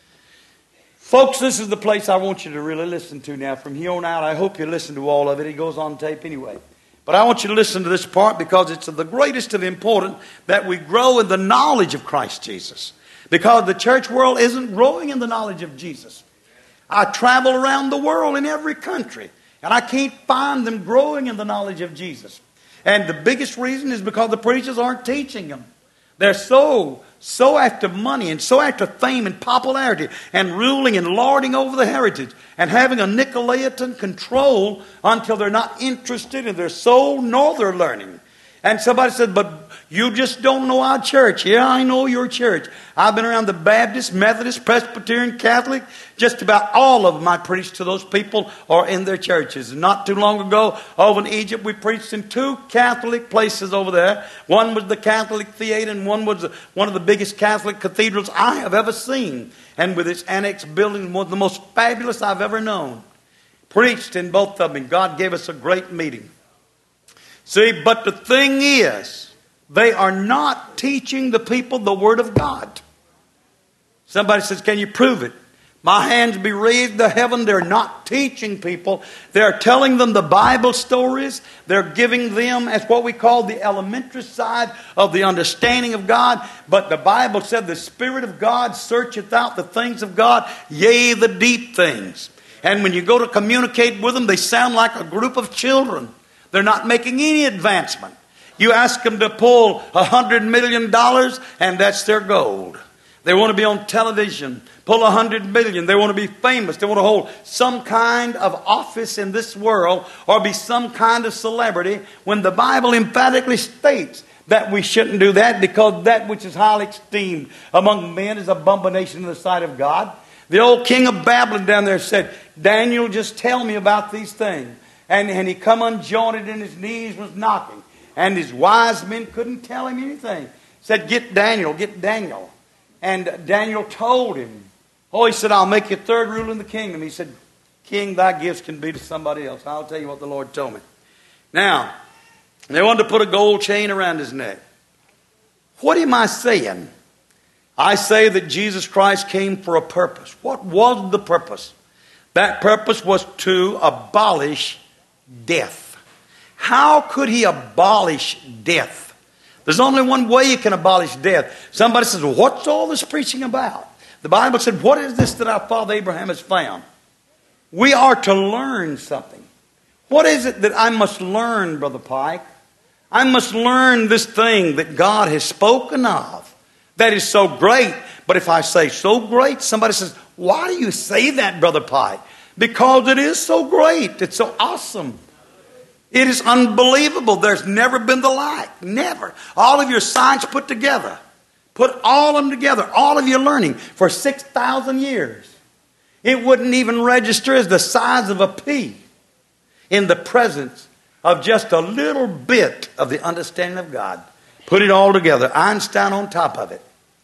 folks, this is the place I want you to really listen to now. From here on out, I hope you listen to all of it. It goes on tape anyway. But I want you to listen to this part because it's of the greatest of importance that we grow in the knowledge of Christ Jesus. Because the church world isn't growing in the knowledge of Jesus. I travel around the world in every country, and I can't find them growing in the knowledge of Jesus. And the biggest reason is because the preachers aren't teaching them. They're so so after money and so after fame and popularity and ruling and lording over the heritage and having a Nicolaitan control until they're not interested in their soul nor their learning. And somebody said, but you just don't know our church. Yeah, I know your church. I've been around the Baptist, Methodist, Presbyterian, Catholic. Just about all of them I preached to those people or in their churches. Not too long ago, over in Egypt, we preached in 2 Catholic places over there. One was the Catholic Theater and one was one of the biggest Catholic cathedrals I have ever seen. And with its annex building, one of the most fabulous I've ever known. Preached in both of them, and God gave us a great meeting. See, but the thing is, they are not teaching the people the Word of God. Somebody says, can you prove it? My hands be raised to heaven. They're not teaching people. They're telling them the Bible stories. They're giving them as what we call the elementary side of the understanding of God. But the Bible said the Spirit of God searcheth out the things of God, yea, the deep things. And when you go to communicate with them, they sound like a group of children. They're not making any advancement. You ask them to pull $100 million and that's their goal. They want to be on television, pull $100 million. They want to be famous. They want to hold some kind of office in this world or be some kind of celebrity, when the Bible emphatically states that we shouldn't do that, because that which is highly esteemed among men is abomination in the sight of God. The old king of Babylon down there said, Daniel, just tell me about these things. And he come unjointed and his knees was knocking. And his wise men couldn't tell him anything. Said, get Daniel, get Daniel. And Daniel told him. Oh, he said, I'll make you third ruler in the kingdom. He said, King, thy gifts can be to somebody else. I'll tell you what the Lord told me. Now, they wanted to put a gold chain around his neck. What am I saying? I say that Jesus Christ came for a purpose. What was the purpose? That purpose was to abolish death. How could he abolish death? There's only one way you can abolish death. Somebody says, well, what's all this preaching about? The Bible said, what is this that our father Abraham has found? We are to learn something. What is it that I must learn, Brother Pike? I must learn this thing that God has spoken of that is so great. But if I say so great, somebody says, why do you say that, Brother Pike? Because it is so great. It's so awesome. It is unbelievable. There's never been the like. Never. All of your science put together. Put all of them together. All of your learning for 6,000 years. It wouldn't even register as the size of a pea in the presence of just a little bit of the understanding of God. Put it all together. Einstein on top of it.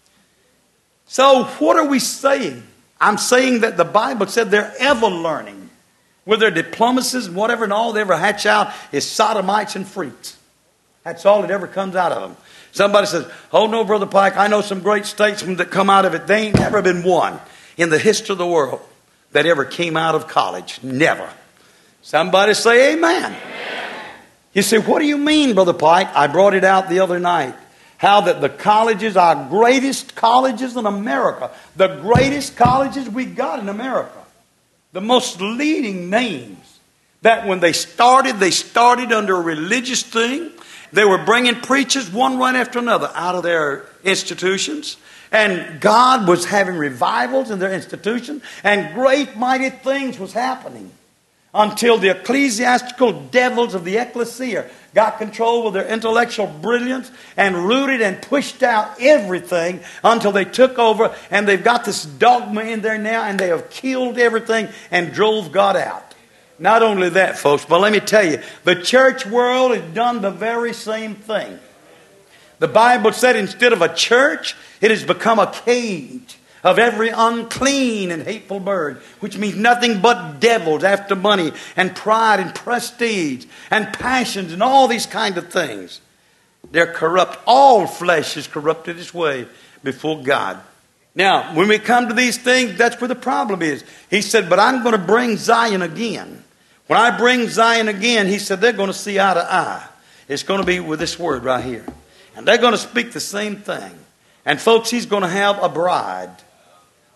So what are we saying? I'm saying that the Bible said they're ever learning. With their diplomacies and whatever, and all they ever hatch out is sodomites and freaks. That's all that ever comes out of them. Somebody says, oh no, Brother Pike, I know some great statesmen that come out of it. They ain't never been one in the history of the world that ever came out of college. Never. Somebody say amen. Amen. You say, what do you mean, Brother Pike? I brought it out the other night. How that the colleges, our greatest colleges in America, the greatest colleges we got in America, the most leading names, that when they started under a religious thing. They were bringing preachers one right after another out of their institutions. And God was having revivals in their institution. And great mighty things was happening. Until the ecclesiastical devils of the ecclesia got control with their intellectual brilliance and rooted and pushed out everything until they took over. And they've got this dogma in there now, and they have killed everything and drove God out. Not only that, folks, but let me tell you, the church world has done the very same thing. The Bible said instead of a church, it has become a cage of every unclean and hateful bird, which means nothing but devils after money and pride and prestige and passions and all these kind of things. They're corrupt. All flesh is corrupted its way before God. Now, when we come to these things, that's where the problem is. He said, but I'm going to bring Zion again. When I bring Zion again, he said, they're going to see eye to eye. It's going to be with this word right here. And they're going to speak the same thing. And folks, he's going to have a bride.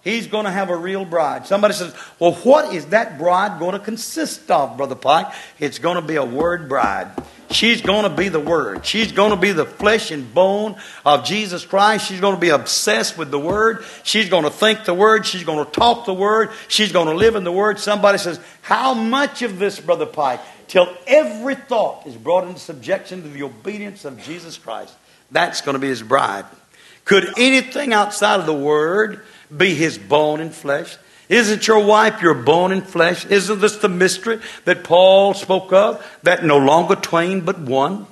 He's going to have a real bride. Somebody says, well, what is that bride going to consist of, Brother Pike? It's going to be a word bride. She's going to be the Word. She's going to be the flesh and bone of Jesus Christ. She's going to be obsessed with the Word. She's going to think the Word. She's going to talk the Word. She's going to live in the Word. Somebody says, how much of this, Brother Pike? Till every thought is brought into subjection to the obedience of Jesus Christ. That's going to be His bride. Could anything outside of the Word be His bone and flesh? Isn't your wife your bone and flesh? Isn't this the mystery that Paul spoke of? That no longer twain but one?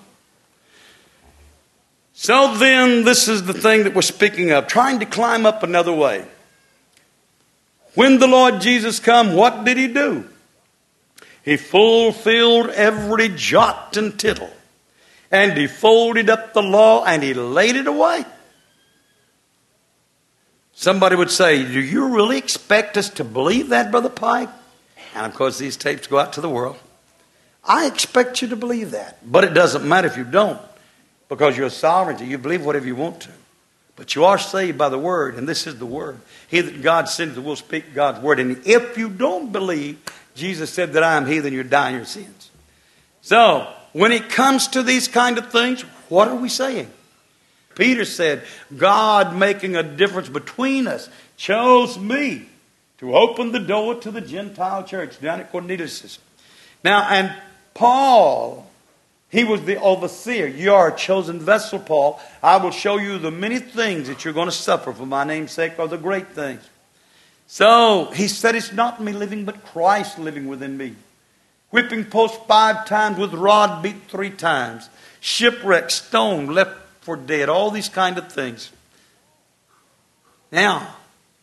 So then, this is the thing that we're speaking of. Trying to climb up another way. When the Lord Jesus come, what did He do? He fulfilled every jot and tittle. And He folded up the law and He laid it away. Somebody would say, do you really expect us to believe that, Brother Pike? And of course, these tapes go out to the world. I expect you to believe that. But it doesn't matter if you don't. Because you're sovereignty. You believe whatever you want to. But you are saved by the Word. And this is the Word. He that God sends will speak God's Word. And if you don't believe, Jesus said that I am He, then you die in your sins. So, when it comes to these kind of things, what are we saying? Peter said, God making a difference between us chose me to open the door to the Gentile church down at Cornelius. Now, and Paul, he was the overseer. You are a chosen vessel, Paul. I will show you the many things that you're going to suffer for my name's sake are the great things. So, he said, it's not me living, but Christ living within me. Whipping post 5 times, with rod beat 3 times. Shipwrecked, stoned, left for dead, all these kind of things. Now,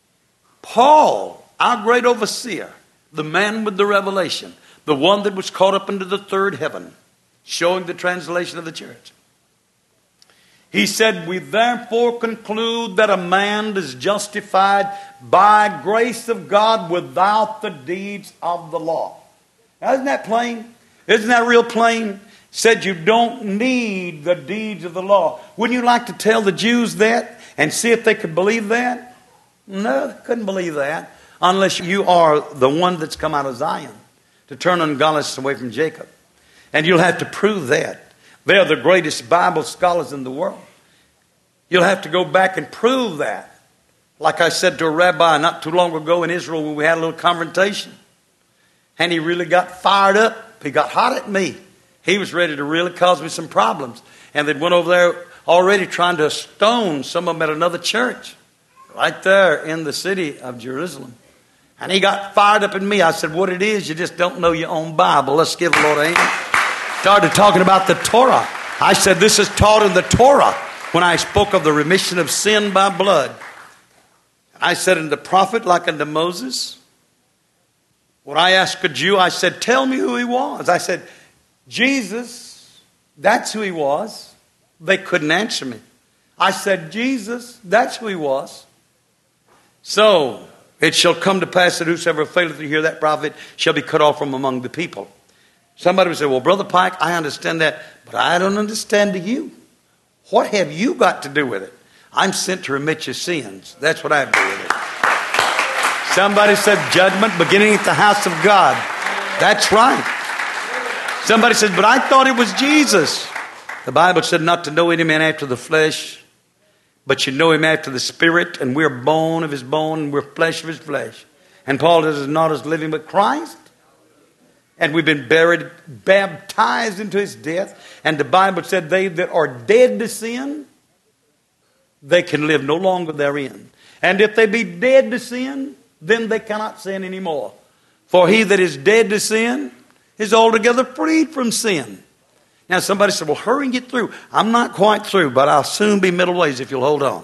Paul, our great overseer, the man with the revelation, the one that was caught up into the third heaven, showing the translation of the church. He said, we therefore conclude that a man is justified by grace of God without the deeds of the law. Now, isn't that plain? Isn't that real plain? Said you don't need the deeds of the law. Wouldn't you like to tell the Jews that and see if they could believe that? No, they couldn't believe that unless you are the one that's come out of Zion to turn ungodliness away from Jacob. And you'll have to prove that. They're the greatest Bible scholars in the world. You'll have to go back and prove that. Like I said to a rabbi not too long ago in Israel when we had a little confrontation. And he really got fired up. He got hot at me. He was ready to really cause me some problems. And they went over there already trying to stone some of them at another church. Right there in the city of Jerusalem. And he got fired up at me. I said, what it is, you just don't know your own Bible. Let's give the Lord a hand. Started talking about the Torah. I said, this is taught in the Torah when I spoke of the remission of sin by blood. I said, in the prophet like unto Moses. When I asked a Jew, I said, tell me who he was. I said, Jesus, that's who he was. They couldn't answer me. I said, Jesus, that's who he was. So, it shall come to pass that whosoever faileth to hear that prophet shall be cut off from among the people. Somebody would say, well, Brother Pike, I understand that, but I don't understand to you. What have you got to do with it? I'm sent to remit your sins. That's what I have to do with it. Somebody said judgment beginning at the house of God. That's right. Somebody says, but I thought it was Jesus. The Bible said not to know any man after the flesh, but you know him after the Spirit, and we're bone of his bone, and we're flesh of his flesh. And Paul says, not as living but Christ. And we've been buried, baptized into his death. And the Bible said they that are dead to sin, they can live no longer therein. And if they be dead to sin, then they cannot sin anymore. For he that is dead to sin is altogether freed from sin. Now somebody said, well, hurry and get through. I'm not quite through, but I'll soon be middle ways if you'll hold on.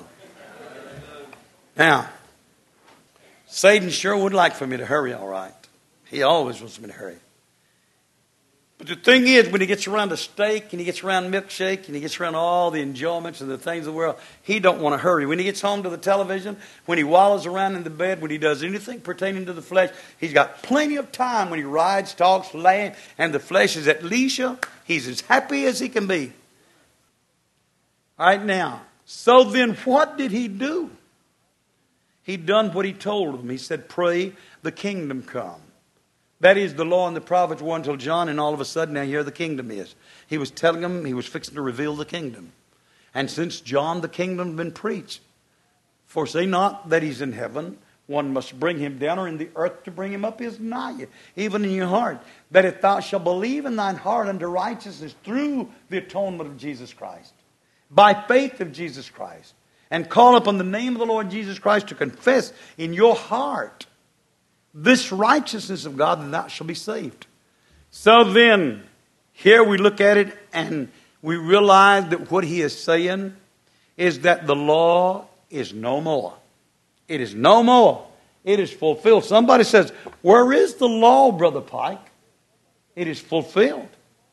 Now, Satan sure would like for me to hurry, all right. He always wants me to hurry. But the thing is, when he gets around a steak and he gets around milkshake and he gets around all the enjoyments and the things of the world, he don't want to hurry. When he gets home to the television, when he wallows around in the bed, when he does anything pertaining to the flesh, he's got plenty of time when he rides, talks, laughs, and the flesh is at leisure. He's as happy as he can be. All right, now, so then what did he do? He'd done what he told them. He said, pray the kingdom come. That is, the law and the prophets were until John, and all of a sudden, now here the kingdom is. He was telling them he was fixing to reveal the kingdom. And since John, the kingdom had been preached. Forsay not that he's in heaven. One must bring him down, or in the earth to bring him up is nigh you, even in your heart. That if thou shalt believe in thine heart unto righteousness through the atonement of Jesus Christ, by faith of Jesus Christ, and call upon the name of the Lord Jesus Christ to confess in your heart this righteousness of God, then thou shalt be saved. So then, here we look at it and we realize that what he is saying is that the law is no more. It is no more. It is fulfilled. Somebody says, where is the law, Brother Pike? It is fulfilled.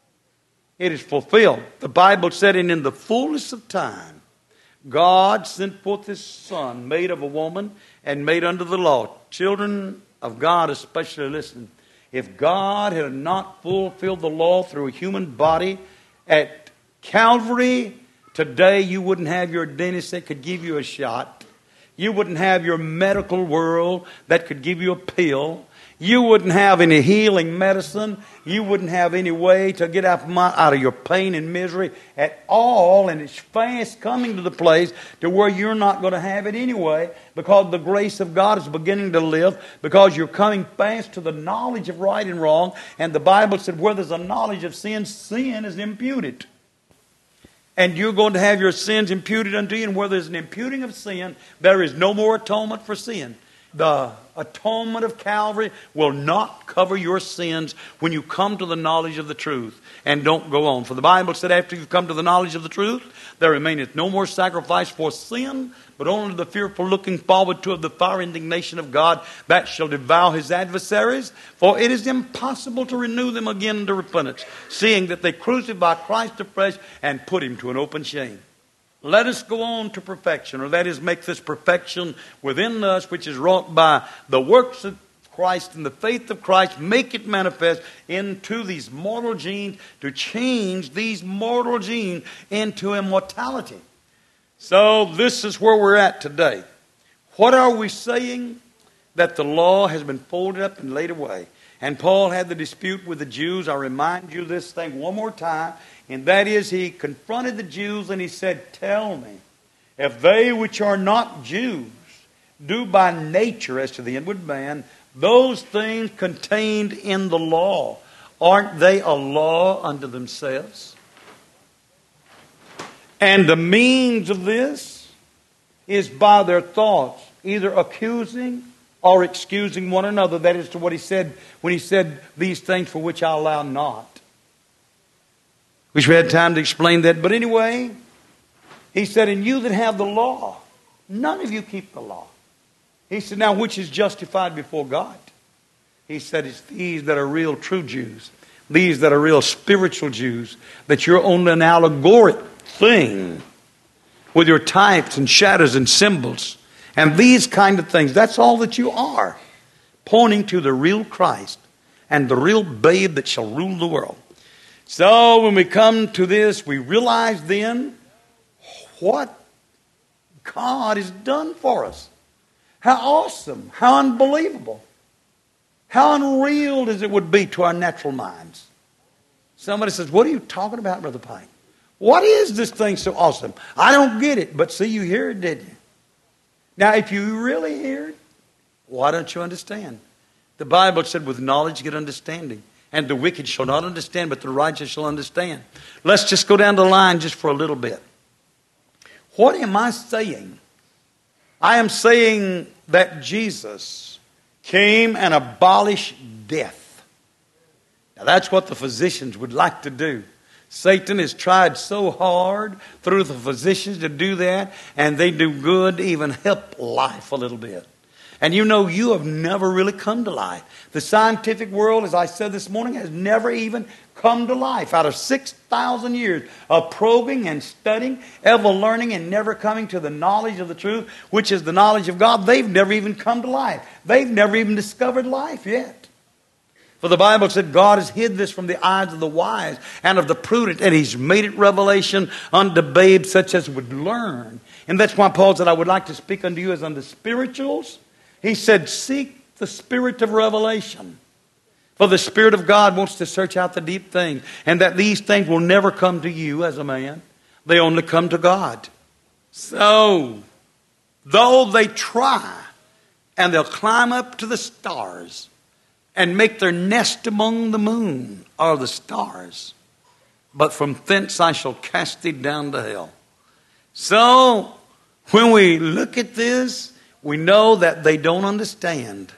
It is fulfilled. The Bible said, and in the fullness of time, God sent forth his Son, made of a woman and made under the law. Children of God especially listen. If God had not fulfilled the law through a human body at Calvary, today you wouldn't have your dentist that could give you a shot. You wouldn't have your medical world that could give you a pill. You wouldn't have any healing medicine. You wouldn't have any way to get out of your pain and misery at all. And it's fast coming to the place to where you're not going to have it anyway, because the grace of God is beginning to live, because you're coming fast to the knowledge of right and wrong. And the Bible said where there's a knowledge of sin, sin is imputed. And you're going to have your sins imputed unto you. And where there's an imputing of sin, there is no more atonement for sin. The atonement of Calvary will not cover your sins when you come to the knowledge of the truth and don't go on. For the Bible said after you've come to the knowledge of the truth, there remaineth no more sacrifice for sin, but only the fearful looking forward to of the fire indignation of God that shall devour his adversaries. For it is impossible to renew them again unto repentance, seeing that they crucify Christ afresh and put him to an open shame. Let us go on to perfection, or that is, make this perfection within us, which is wrought by the works of Christ and the faith of Christ, make it manifest into these mortal genes, to change these mortal genes into immortality. So this is where we're at today. What are we saying? That the law has been folded up and laid away. And Paul had the dispute with the Jews. I remind you this thing one more time. And that is, he confronted the Jews and he said, tell me, if they which are not Jews do by nature as to the inward man, those things contained in the law, aren't they a law unto themselves? And the means of this is by their thoughts, either accusing or excusing one another. That is to what he said when he said, these things for which I allow not. Wish we had time to explain that. But anyway, he said, and you that have the law, none of you keep the law. He said, now which is justified before God? He said, it's these that are real true Jews. These that are real spiritual Jews. That you're only an allegoric thing with your types and shadows and symbols. And these kind of things. That's all that you are. Pointing to the real Christ and the real babe that shall rule the world. So when we come to this, we realize then what God has done for us. How awesome, how unbelievable, how unreal as it would be to our natural minds. Somebody says, what are you talking about, Brother Pike? What is this thing so awesome? I don't get it, but see, you hear it, didn't you? Now, if you really hear it, why don't you understand? The Bible said, with knowledge get understanding. And the wicked shall not understand, but the righteous shall understand. Let's just go down the line just for a little bit. What am I saying? I am saying that Jesus came and abolished death. Now that's what the physicians would like to do. Satan has tried so hard through the physicians to do that, and they do good to even help life a little bit. And you know, you have never really come to life. The scientific world, as I said this morning, has never even come to life. Out of 6,000 years of probing and studying, ever learning and never coming to the knowledge of the truth, which is the knowledge of God, they've never even come to life. They've never even discovered life yet. For the Bible said God has hid this from the eyes of the wise and of the prudent, and He's made it revelation unto babes such as would learn. And that's why Paul said, I would like to speak unto you as unto spirituals. He said, seek the spirit of revelation. For the Spirit of God wants to search out the deep things, and that these things will never come to you as a man. They only come to God. So, though they try, and they'll climb up to the stars and make their nest among the moon or the stars, but from thence I shall cast thee down to hell. So, when we look at this, we know that they don't understand.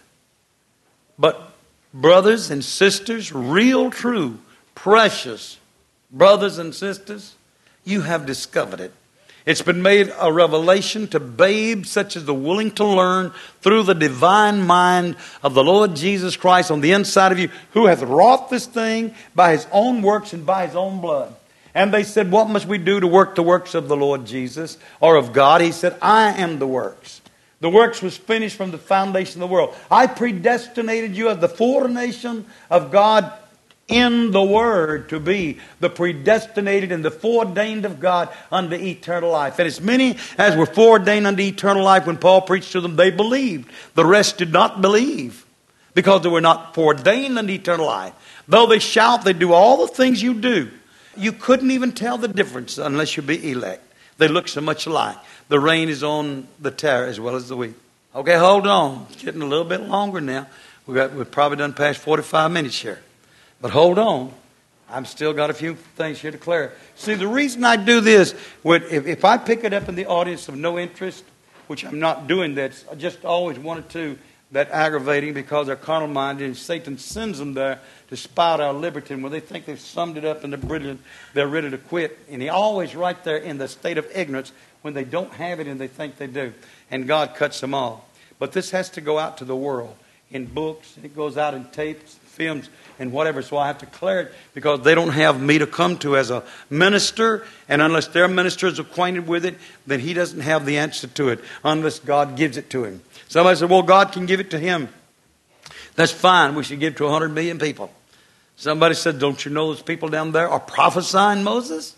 But brothers and sisters, real, true, precious brothers and sisters, you have discovered it. It's been made a revelation to babes such as the willing to learn through the divine mind of the Lord Jesus Christ on the inside of you, who hath wrought this thing by His own works and by His own blood. And they said, what must we do to work the works of the Lord Jesus or of God? He said, I am the works. The works was finished from the foundation of the world. I predestinated you as the foreknowledge of God in the Word to be the predestinated and the foreordained of God unto eternal life. And as many as were foreordained unto eternal life, when Paul preached to them, they believed. The rest did not believe because they were not foreordained unto eternal life. Though they shout, they do all the things you do. You couldn't even tell the difference unless you be elect. They look so much alike. The rain is on the tare as well as the wheat. Okay, hold on. It's getting a little bit longer now. We've probably done past 45 minutes here. But hold on. I've still got a few things here to clear. See, the reason I do this, if I pick it up in the audience of no interest, which I'm not doing that, I just always wanted to, that aggravating because they're carnal minded and Satan sends them there to spy out our liberty. And when they think they've summed it up and they're brilliant, they're ready to quit. And He always right there in the state of ignorance when they don't have it and they think they do. And God cuts them off. But this has to go out to the world in books. It goes out in tapes, films, and whatever. So I have to clear it because they don't have me to come to as a minister. And unless their minister is acquainted with it, then he doesn't have the answer to it unless God gives it to him. Somebody said, well, God can give it to him. That's fine. We should give it to 100 million people. Somebody said, don't you know those people down there are prophesying Moses?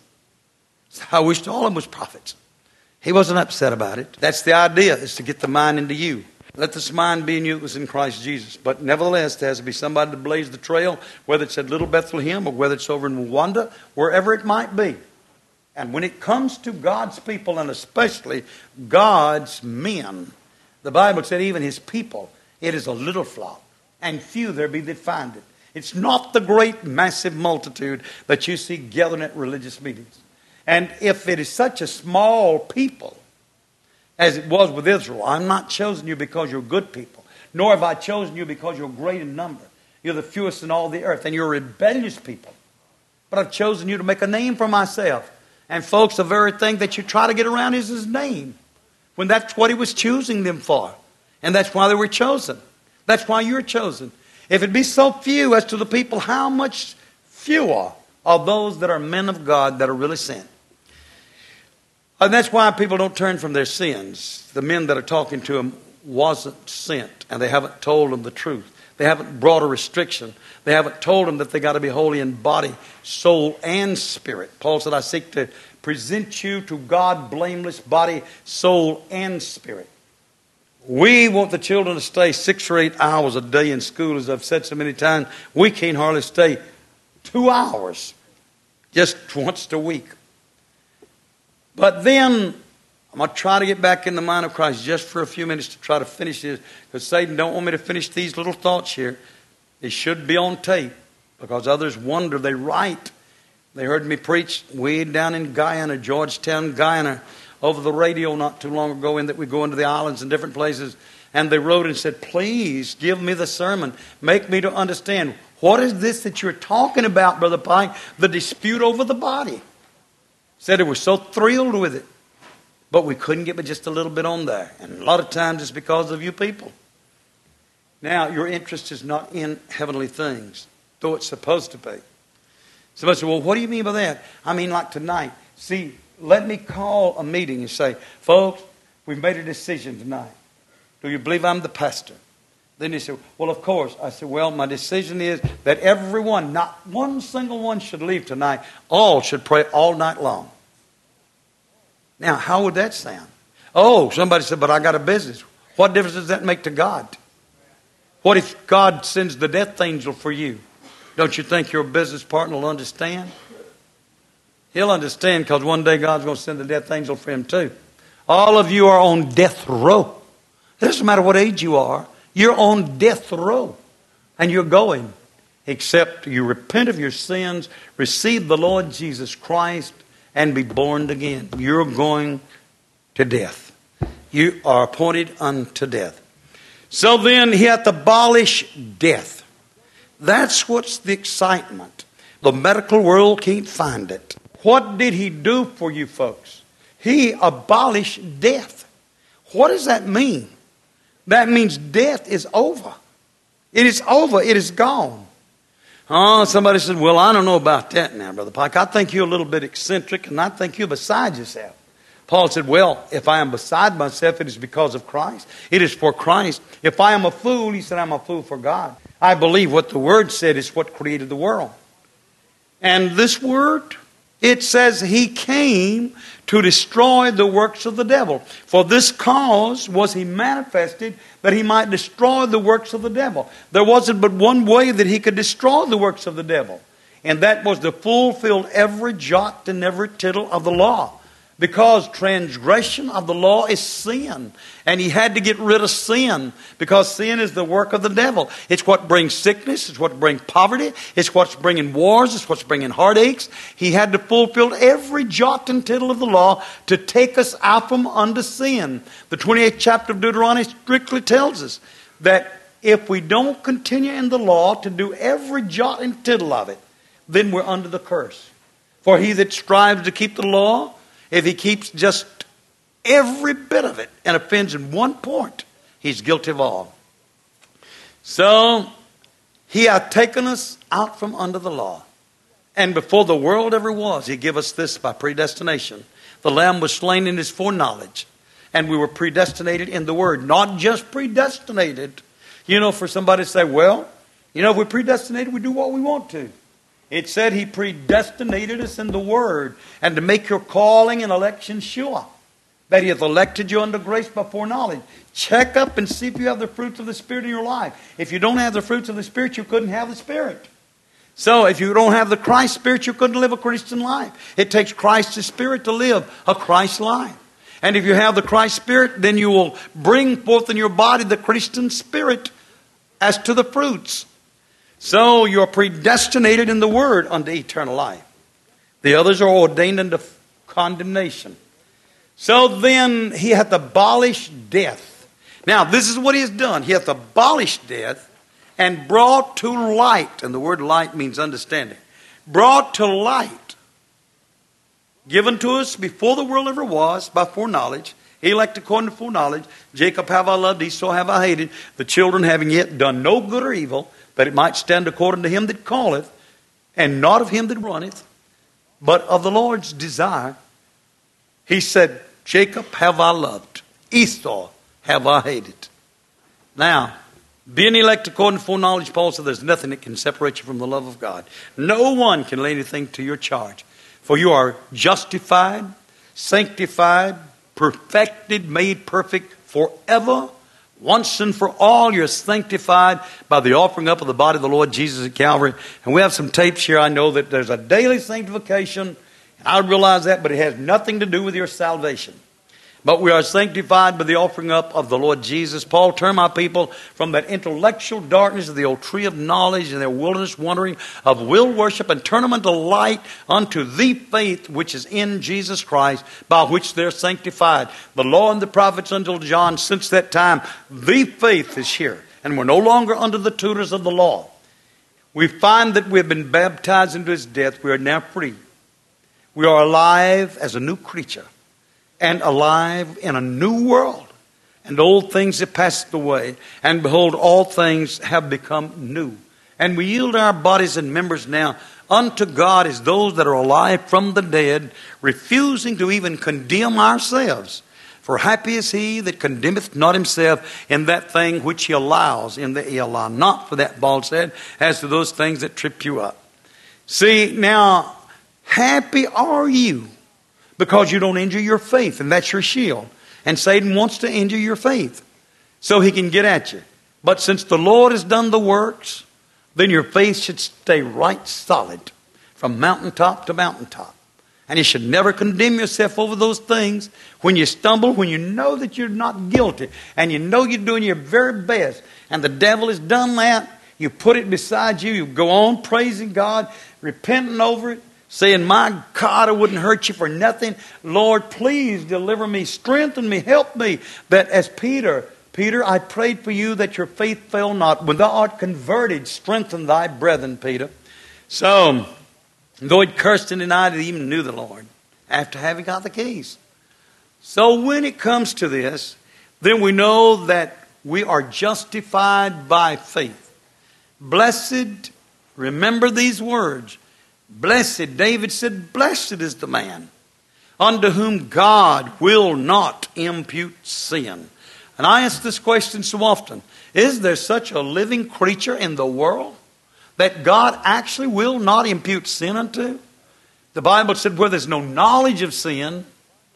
I wished all of them was prophets. He wasn't upset about it. That's the idea, is to get the mind into you. Let this mind be in you that was in Christ Jesus. But nevertheless, there has to be somebody to blaze the trail, whether it's at Little Bethlehem or whether it's over in Rwanda, wherever it might be. And when it comes to God's people, and especially God's men, the Bible said even His people, it is a little flock, and few there be that find it. It's not the great massive multitude that you see gathering at religious meetings. And if it is such a small people, as it was with Israel, I'm not chosen you because you're good people, nor have I chosen you because you're great in number. You're the fewest in all the earth, and you're rebellious people. But I've chosen you to make a name for myself. And folks, the very thing that you try to get around is His name, when that's what He was choosing them for. And that's why they were chosen. That's why you're chosen. If it be so few as to the people, how much fewer are those that are men of God that are really sent? And that's why people don't turn from their sins. The men that are talking to them wasn't sent, and they haven't told them the truth. They haven't brought a restriction. They haven't told them that they got to be holy in body, soul, and spirit. Paul said, I seek to present you to God blameless body, soul, and spirit. We want the children to stay 6 or 8 hours a day in school, as I've said so many times. We can't hardly stay 2 hours, just once a week. But then, I'm going to try to get back in the mind of Christ just for a few minutes to try to finish this, because Satan don't want me to finish these little thoughts here. It should be on tape, because others wonder, they write. They heard me preach way down in Guyana, Georgetown, Guyana, over the radio not too long ago, in that we go into the islands and different places, and they wrote and said, please give me the sermon. Make me to understand, what is this that you're talking about, Brother Pike? The dispute over the body. Said they were so thrilled with it, but we couldn't get but just a little bit on there. And a lot of times it's because of you people. Now, your interest is not in heavenly things, though it's supposed to be. Somebody said, well, what do you mean by that? I mean, like tonight. See, let me call a meeting and say, folks, we've made a decision tonight. Do you believe I'm the pastor? Then he said, well, of course. I said, well, my decision is that everyone, not one single one should leave tonight. All should pray all night long. Now, how would that sound? Oh, somebody said, but I got a business. What difference does that make to God? What if God sends the death angel for you? Don't you think your business partner will understand? He'll understand because one day God's going to send the death angel for him too. All of you are on death row. It doesn't matter what age you are. You're on death row. And you're going. Except you repent of your sins, receive the Lord Jesus Christ, and be born again. You're going to death. You are appointed unto death. So then he hath abolished death. That's what's the excitement. The medical world can't find it. What did he do for you folks? He abolished death. What does that mean? That means death is over. It is over. It is gone. Oh, somebody said, well, I don't know about that now, Brother Pike. I think you're a little bit eccentric, and I think you're beside yourself. Paul said, well, if I am beside myself, it is because of Christ. It is for Christ. If I am a fool, he said, I'm a fool for God. I believe what the Word said is what created the world. And this Word, it says he came to destroy the works of the devil. For this cause was he manifested, that he might destroy the works of the devil. There wasn't but one way that he could destroy the works of the devil. And that was to fulfill every jot and every tittle of the law. Because transgression of the law is sin. And he had to get rid of sin. Because sin is the work of the devil. It's what brings sickness. It's what brings poverty. It's what's bringing wars. It's what's bringing heartaches. He had to fulfill every jot and tittle of the law to take us out from under sin. The 28th chapter of Deuteronomy strictly tells us that if we don't continue in the law to do every jot and tittle of it, then we're under the curse. For he that strives to keep the law, if he keeps just every bit of it and offends in one point, he's guilty of all. So, he hath taken us out from under the law. And before the world ever was, he gave us this by predestination. The Lamb was slain in his foreknowledge. And we were predestinated in the Word. Not just predestinated. You know, for somebody to say, well, you know, if we're predestinated, we do what we want to. It said he predestinated us in the Word, and to make your calling and election sure. That he hath elected you unto grace by foreknowledge. Check up and see if you have the fruits of the Spirit in your life. If you don't have the fruits of the Spirit, you couldn't have the Spirit. So if you don't have the Christ Spirit, you couldn't live a Christian life. It takes Christ's Spirit to live a Christ life. And if you have the Christ Spirit, then you will bring forth in your body the Christian Spirit as to the fruits. So you're predestinated in the Word unto eternal life. The others are ordained unto condemnation. So then he hath abolished death. Now this is what he has done. He hath abolished death and brought to light. And the word light means understanding. Brought to light. Given to us before the world ever was by foreknowledge. Elect according to foreknowledge. Jacob have I loved, Esau have I hated. The children having yet done no good or evil, that it might stand according to him that calleth, and not of him that runneth, but of the Lord's desire. He said, Jacob have I loved, Esau have I hated. Now, being elect according to foreknowledge, Paul said there's nothing that can separate you from the love of God. No one can lay anything to your charge. For you are justified, sanctified, perfected, made perfect forever. Once and for all, you're sanctified by the offering up of the body of the Lord Jesus at Calvary. And we have some tapes here. I know that there's a daily sanctification. And I realize that, but it has nothing to do with your salvation. But we are sanctified by the offering up of the Lord Jesus. Paul turned my people from that intellectual darkness of the old tree of knowledge and their wilderness wandering of will worship, and turn them into light unto the faith which is in Jesus Christ, by which they're sanctified. The law and the prophets until John, since that time, the faith is here. And we're no longer under the tutors of the law. We find that we've been baptized into his death. We are now free. We are alive as a new creature. And alive in a new world. And old things have passed away. And behold, all things have become new. And we yield our bodies and members now unto God as those that are alive from the dead, refusing to even condemn ourselves. For happy is he that condemneth not himself in that thing which he allows, in that he allow not for that, Paul said, as to those things that trip you up. See, now, happy are you because you don't injure your faith, and that's your shield. And Satan wants to injure your faith so he can get at you. But since the Lord has done the works, then your faith should stay right solid from mountaintop to mountaintop. And you should never condemn yourself over those things when you stumble, when you know that you're not guilty, and you know you're doing your very best, and the devil has done that. You put it beside you. You go on praising God, repenting over it, saying, my God, I wouldn't hurt you for nothing. Lord, please deliver me, strengthen me, help me. That as Peter, I prayed for you that your faith fail not. When thou art converted, strengthen thy brethren, Peter. So, though he cursed and denied it, he even knew the Lord after having got the keys. So when it comes to this, then we know that we are justified by faith. Blessed, remember these words. Blessed, David said, blessed is the man unto whom God will not impute sin. And I ask this question so often. Is there such a living creature in the world that God actually will not impute sin unto? The Bible said where there's no knowledge of sin,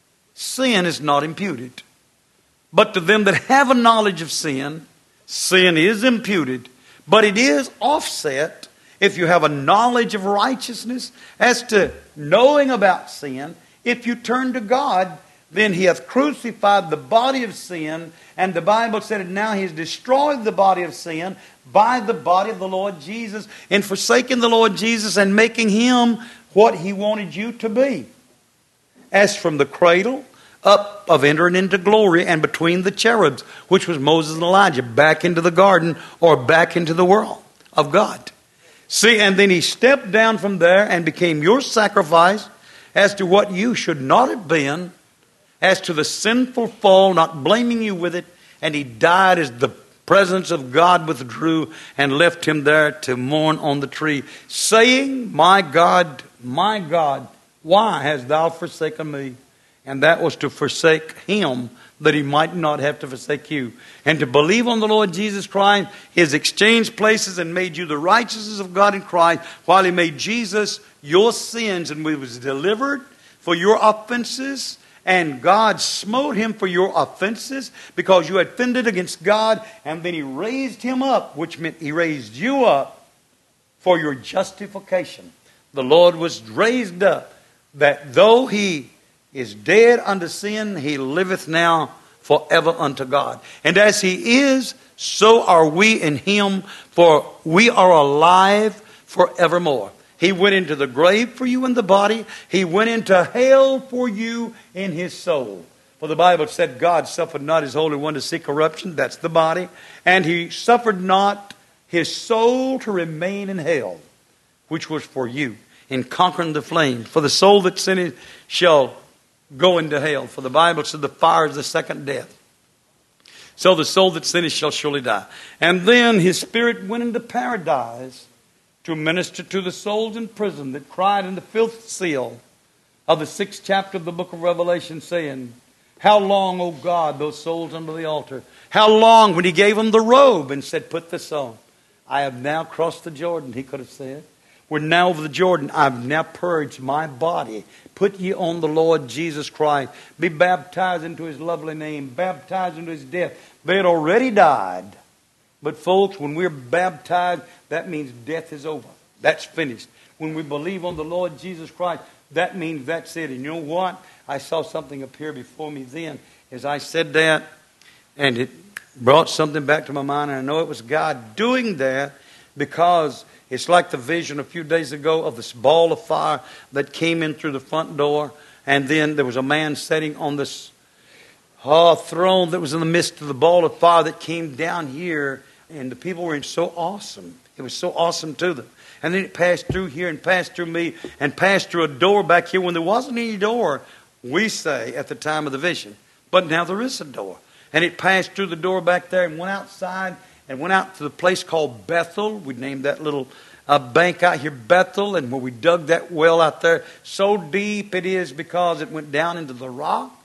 sin is not imputed. But to them that have a knowledge of sin, sin is imputed. But it is offset if you have a knowledge of righteousness as to knowing about sin. If you turn to God, then he hath crucified the body of sin. And the Bible said, and now he has destroyed the body of sin by the body of the Lord Jesus, in forsaking the Lord Jesus and making him what he wanted you to be. As from the cradle up of entering into glory and between the cherubs, which was Moses and Elijah, back into the garden or back into the world of God. See, and then he stepped down from there and became your sacrifice as to what you should not have been, as to the sinful fall, not blaming you with it. And he died as the presence of God withdrew and left him there to mourn on the tree, saying, my God, why hast thou forsaken me? And that was to forsake him, that he might not have to forsake you. And to believe on the Lord Jesus Christ is exchanged places and made you the righteousness of God in Christ, while he made Jesus your sins and was delivered for your offenses. And God smote him for your offenses because you had offended against God. And then he raised him up, which meant he raised you up for your justification. The Lord was raised up, that though he is dead unto sin, he liveth now forever unto God. And as he is, so are we in him, for we are alive forevermore. He went into the grave for you in the body. He went into hell for you in his soul. For the Bible said God suffered not his Holy One to see corruption. That's the body. And he suffered not his soul to remain in hell, which was for you, in conquering the flame. For the soul that sinneth shall go into hell. For the Bible said the fire is the second death. So the soul that sinneth shall surely die. And then his spirit went into paradise to minister to the souls in prison that cried in the fifth seal of the 6th chapter of the book of Revelation, saying, how long, O God, those souls under the altar? How long, when he gave them the robe and said, put this on? I have now crossed the Jordan, he could have said. We're now over the Jordan. I've now purged my body. Put ye on the Lord Jesus Christ. Be baptized into his lovely name. Baptized into his death. They had already died. But folks, when we're baptized, that means death is over. That's finished. When we believe on the Lord Jesus Christ, that means that's it. And you know what? I saw something appear before me then as I said that, and it brought something back to my mind. And I know it was God doing that, because it's like the vision a few days ago of this ball of fire that came in through the front door. And then there was a man sitting on this throne that was in the midst of the ball of fire that came down here. And the people were so awesome. It was so awesome to them. And then it passed through here and passed through me and passed through a door back here when there wasn't any door, we say, at the time of the vision. But now there is a door. And it passed through the door back there and went outside and went out to the place called Bethel. We named that little bank out here Bethel, and where we dug that well out there. So deep it is because it went down into the rock.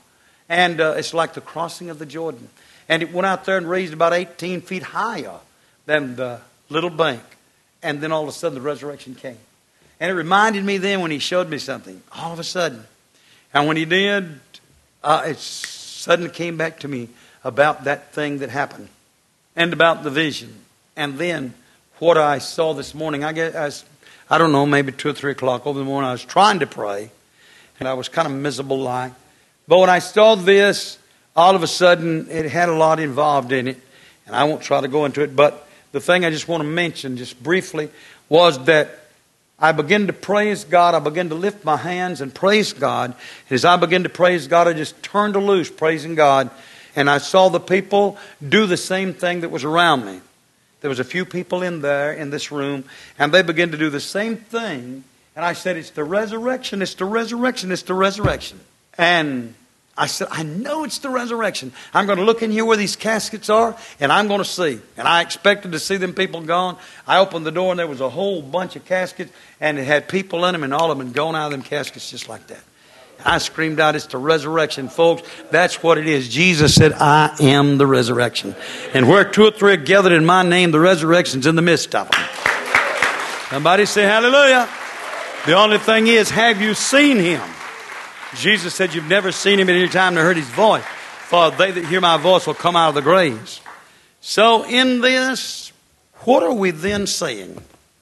And it's like the crossing of the Jordan. And it went out there and raised about 18 feet higher than the little bank. And then all of a sudden the resurrection came. And it reminded me then when he showed me something, all of a sudden. And when he did, it suddenly came back to me about that thing that happened. And about the vision. And then what I saw this morning, I don't know, maybe 2 or 3 o'clock over the morning, I was trying to pray. And I was kind of miserable like. But when I saw this, all of a sudden it had a lot involved in it. And I won't try to go into it. But the thing I just want to mention just briefly was that I began to praise God. I began to lift my hands and praise God. And as I began to praise God, I just turned loose praising God. And I saw the people do the same thing that was around me. There was a few people in there, in this room, and they began to do the same thing. And I said, it's the resurrection, it's the resurrection, it's the resurrection. And I said, I know it's the resurrection. I'm going to look in here where these caskets are, and I'm going to see. And I expected to see them people gone. I opened the door, and there was a whole bunch of caskets, and it had people in them, and all of them had gone out of them caskets just like that. I screamed out, it's the resurrection, folks. That's what it is. Jesus said, I am the resurrection. And where 2 or 3 are gathered in my name, the resurrection's in the midst of them. Somebody say hallelujah. The only thing is, have you seen him? Jesus said, you've never seen him at any time to heard his voice. For they that hear my voice will come out of the graves. So in this, what are we then saying?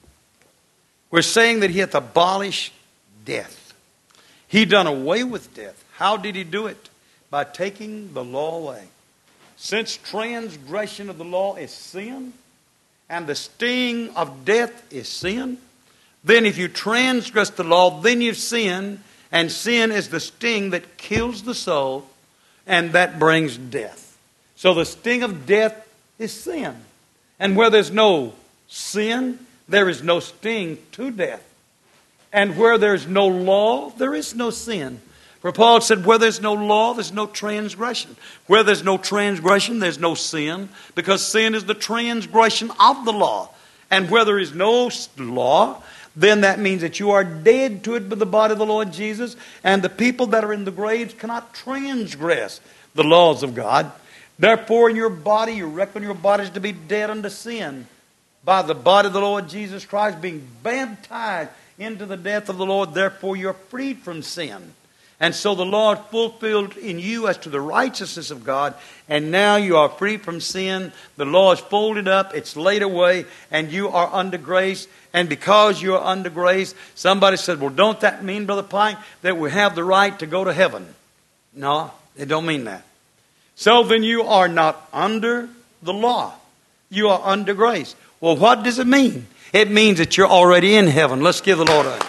We're saying that he hath abolished death. He done away with death. How did he do it? By taking the law away. Since transgression of the law is sin, and the sting of death is sin, then if you transgress the law, then you've sinned, and sin is the sting that kills the soul, and that brings death. So the sting of death is sin. And where there's no sin, there is no sting to death. And where there's no law, there is no sin. For Paul said, where there's no law, there's no transgression. Where there's no transgression, there's no sin. Because sin is the transgression of the law. And where there is no law, then that means that you are dead to it by the body of the Lord Jesus. And the people that are in the graves cannot transgress the laws of God. Therefore, in your body, you reckon your bodies to be dead unto sin. By the body of the Lord Jesus Christ being baptized into the death of the Lord, therefore you're freed from sin. And so the Lord fulfilled in you as to the righteousness of God, and now you are free from sin. The law is folded up, it's laid away, and you are under grace. And because you are under grace, somebody said, well, don't that mean, Brother Pike, that we have the right to go to heaven? No, it don't mean that. So then you are not under the law. You are under grace. Well, what does it mean? It means that you're already in heaven. Let's give the Lord a...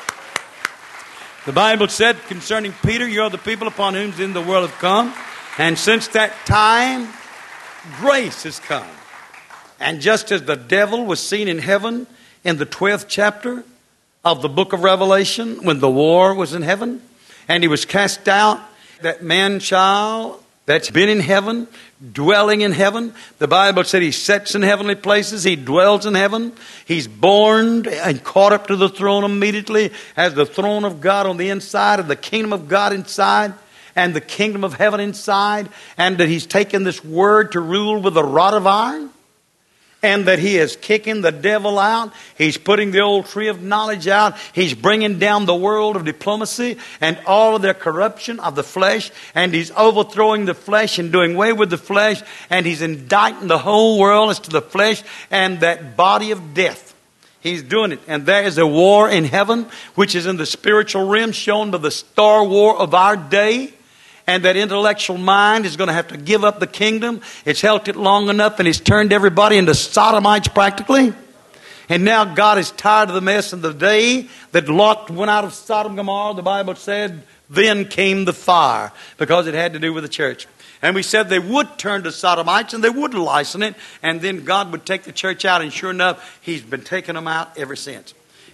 The Bible said concerning Peter, you are the people upon whom in the world have come. And since that time, grace has come. And just as the devil was seen in heaven in the 12th chapter of the book of Revelation, when the war was in heaven, and he was cast out, that man-child that's been in heaven, dwelling in heaven. The Bible said he sits in heavenly places. He dwells in heaven. He's born and caught up to the throne immediately, has the throne of God on the inside and the kingdom of God inside and the kingdom of heaven inside. And that he's taken this word to rule with a rod of iron. And that he is kicking the devil out. He's putting the old tree of knowledge out. He's bringing down the world of diplomacy and all of their corruption of the flesh. And he's overthrowing the flesh and doing away with the flesh. And he's indicting the whole world as to the flesh and that body of death. He's doing it. And there is a war in heaven, which is in the spiritual realm, shown by the Star War of our day. And that intellectual mind is going to have to give up the kingdom. It's held it long enough, and it's turned everybody into sodomites practically. And now God is tired of the mess. And the day that Lot went out of Sodom and Gomorrah, the Bible said, then came the fire, because it had to do with the church. And we said they would turn to sodomites and they would license it, and then God would take the church out. And sure enough, He's been taking them out ever since.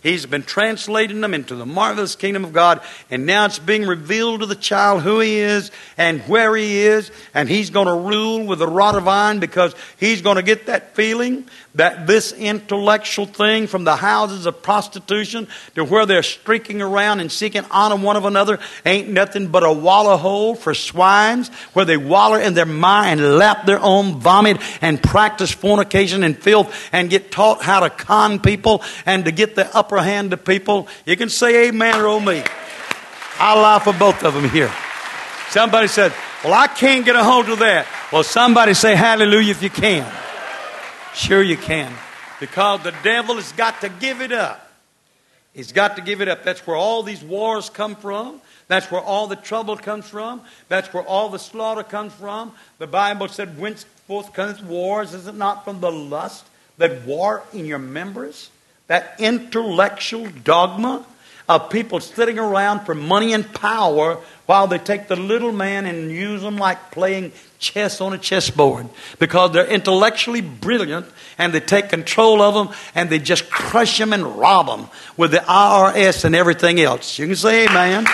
He's been translating them into the marvelous kingdom of God. And now it's being revealed to the child who he is and where he is. And he's going to rule with a rod of iron, because he's going to get that feeling that this intellectual thing from the houses of prostitution to where they're streaking around and seeking honor one of another ain't nothing but a wallow hole for swines, where they waller in their mire and lap their own vomit and practice fornication and filth and get taught how to con people and to get the upper hand to people. You can say amen or oh me. I laugh for both of them here. Somebody said, well, I can't get a hold of that. Well, somebody say hallelujah if you can. Sure you can. Because the devil has got to give it up. He's got to give it up. That's where all these wars come from. That's where all the trouble comes from. That's where all the slaughter comes from. The Bible said, whenceforth cometh wars? Is it not from the lust that war in your members? That intellectual dogma of people sitting around for money and power, while they take the little man and use them like playing chess on a chessboard, because they're intellectually brilliant, and they take control of them and they just crush them and rob them with the IRS and everything else. You can say amen.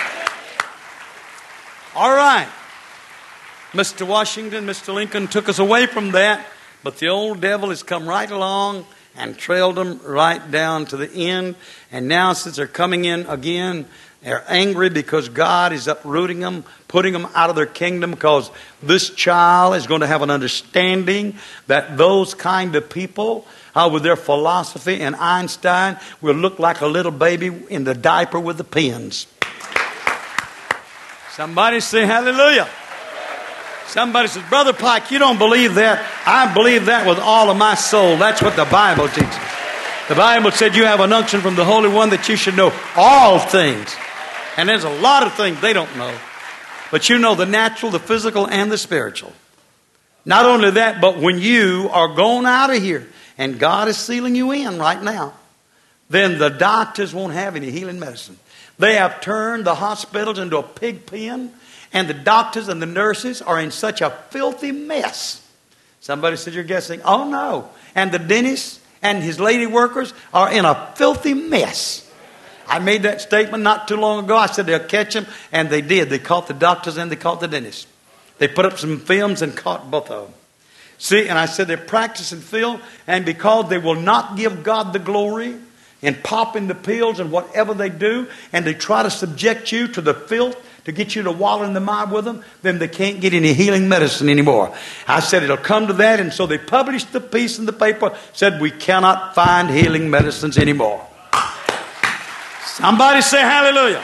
All right. Mr. Washington, Mr. Lincoln took us away from that, but the old devil has come right along and trailed them right down to the end. And now, since they're coming in again, they're angry because God is uprooting them, putting them out of their kingdom, because this child is going to have an understanding that those kind of people, with their philosophy and Einstein, will look like a little baby in the diaper with the pins. Somebody say hallelujah. Somebody says, Brother Pike, you don't believe that. I believe that with all of my soul. That's what the Bible teaches. The Bible said you have an unction from the Holy One that you should know all things. And there's a lot of things they don't know. But you know the natural, the physical, and the spiritual. Not only that, but when you are going out of here and God is sealing you in right now, then the doctors won't have any healing medicine. They have turned the hospitals into a pig pen, and the doctors and the nurses are in such a filthy mess. Somebody said, you're guessing. Oh, no. And the dentist and his lady workers are in a filthy mess. I made that statement not too long ago. I said they'll catch them, and they did. They caught the doctors and they caught the dentists. They put up some films and caught both of them. See, and I said they're practicing film, and because they will not give God the glory in popping the pills and whatever they do, and they try to subject you to the filth to get you to wallow in the mire with them, then they can't get any healing medicine anymore. I said it'll come to that, and so they published the piece in the paper, said we cannot find healing medicines anymore. Somebody say hallelujah.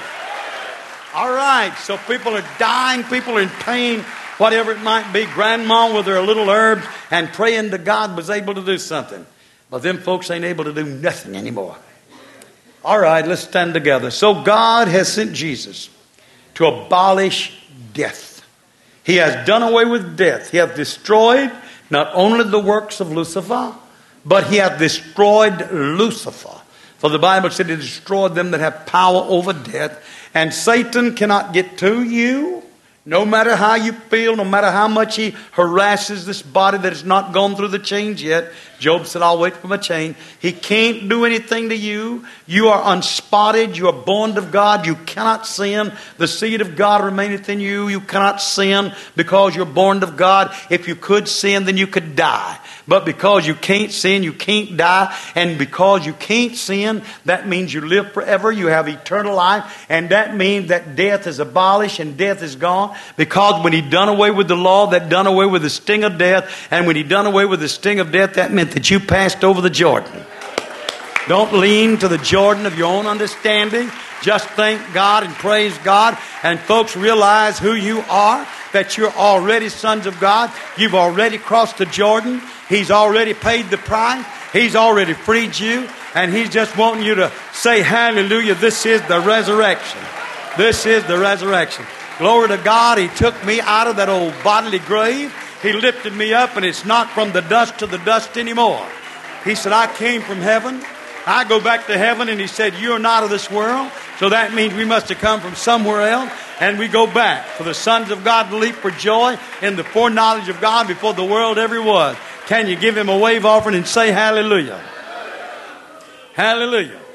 All right, so people are dying, people are in pain, whatever it might be. Grandma with her little herbs and praying to God was able to do something. But them folks ain't able to do nothing anymore. All right, let's stand together. So God has sent Jesus to abolish death. He has done away with death. He hath destroyed not only the works of Lucifer, but he hath destroyed Lucifer. For the Bible said he destroyed them that have power over death. And Satan cannot get to you, no matter how you feel, no matter how much he harasses this body that has not gone through the change yet. Job said, I'll wait for my change. He can't do anything to you. You are unspotted. You are born of God. You cannot sin. The seed of God remaineth in you. You cannot sin because you're born of God. If you could sin, then you could die. But because you can't sin, you can't die. And because you can't sin, that means you live forever. You have eternal life. And that means that death is abolished and death is gone. Because when he done away with the law, that done away with the sting of death. And when he done away with the sting of death, that meant that you passed over the Jordan. Don't lean to the Jordan of your own understanding. Just thank God and praise God. And folks, realize who you are, that you're already sons of God. You've already crossed the Jordan. He's already paid the price. He's already freed you. And he's just wanting you to say hallelujah. This is the resurrection. This is the resurrection. Glory to God. He took me out of that old bodily grave. He lifted me up, and it's not from the dust to the dust anymore. He said, I came from heaven. I go back to heaven, and he said, you're not of this world. So that means we must have come from somewhere else. And we go back for the sons of God to leap for joy in the foreknowledge of God before the world ever was. Can you give him a wave offering and say hallelujah? Hallelujah.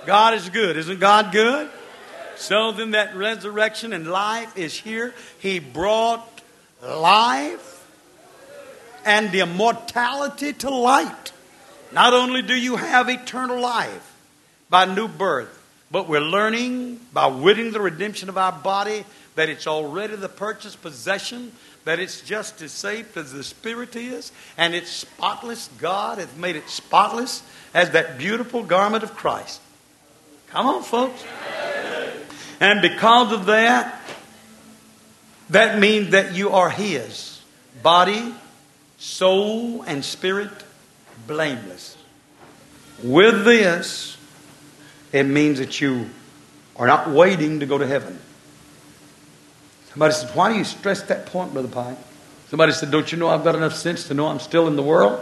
God is good. Isn't God good? So then that resurrection and life is here. He brought life and the immortality to light. Not only do you have eternal life by new birth, but we're learning by winning the redemption of our body that it's already the purchased possession, that it's just as safe as the Spirit is, and it's spotless. God has made it spotless as that beautiful garment of Christ. Come on, folks. And because of that, that means that you are His. Body, soul, and spirit, blameless. With this, it means that you are not waiting to go to heaven. Somebody said, why do you stress that point, Brother Pike? Somebody said, don't you know I've got enough sense to know I'm still in the world?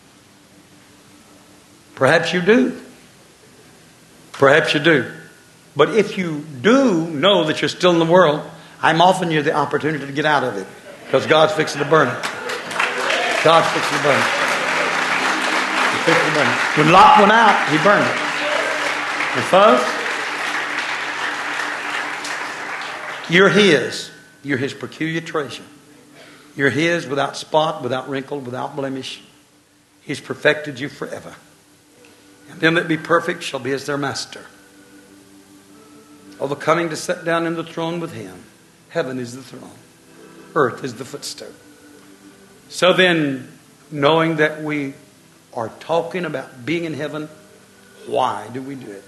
Perhaps you do. Perhaps you do. But if you do know that you're still in the world, I'm offering you the opportunity to get out of it. Because God's fixing to burn it. God's fixing to burn it. He's fixing to burn it. When Lot went out, he burned it. And folks, you're His. You're His peculiar treasure. You're His without spot, without wrinkle, without blemish. He's perfected you forever. And them that be perfect shall be as their master. Overcoming to sit down in the throne with Him. Heaven is the throne. Earth is the footstool. So then, knowing that we are talking about being in heaven, why do we do it?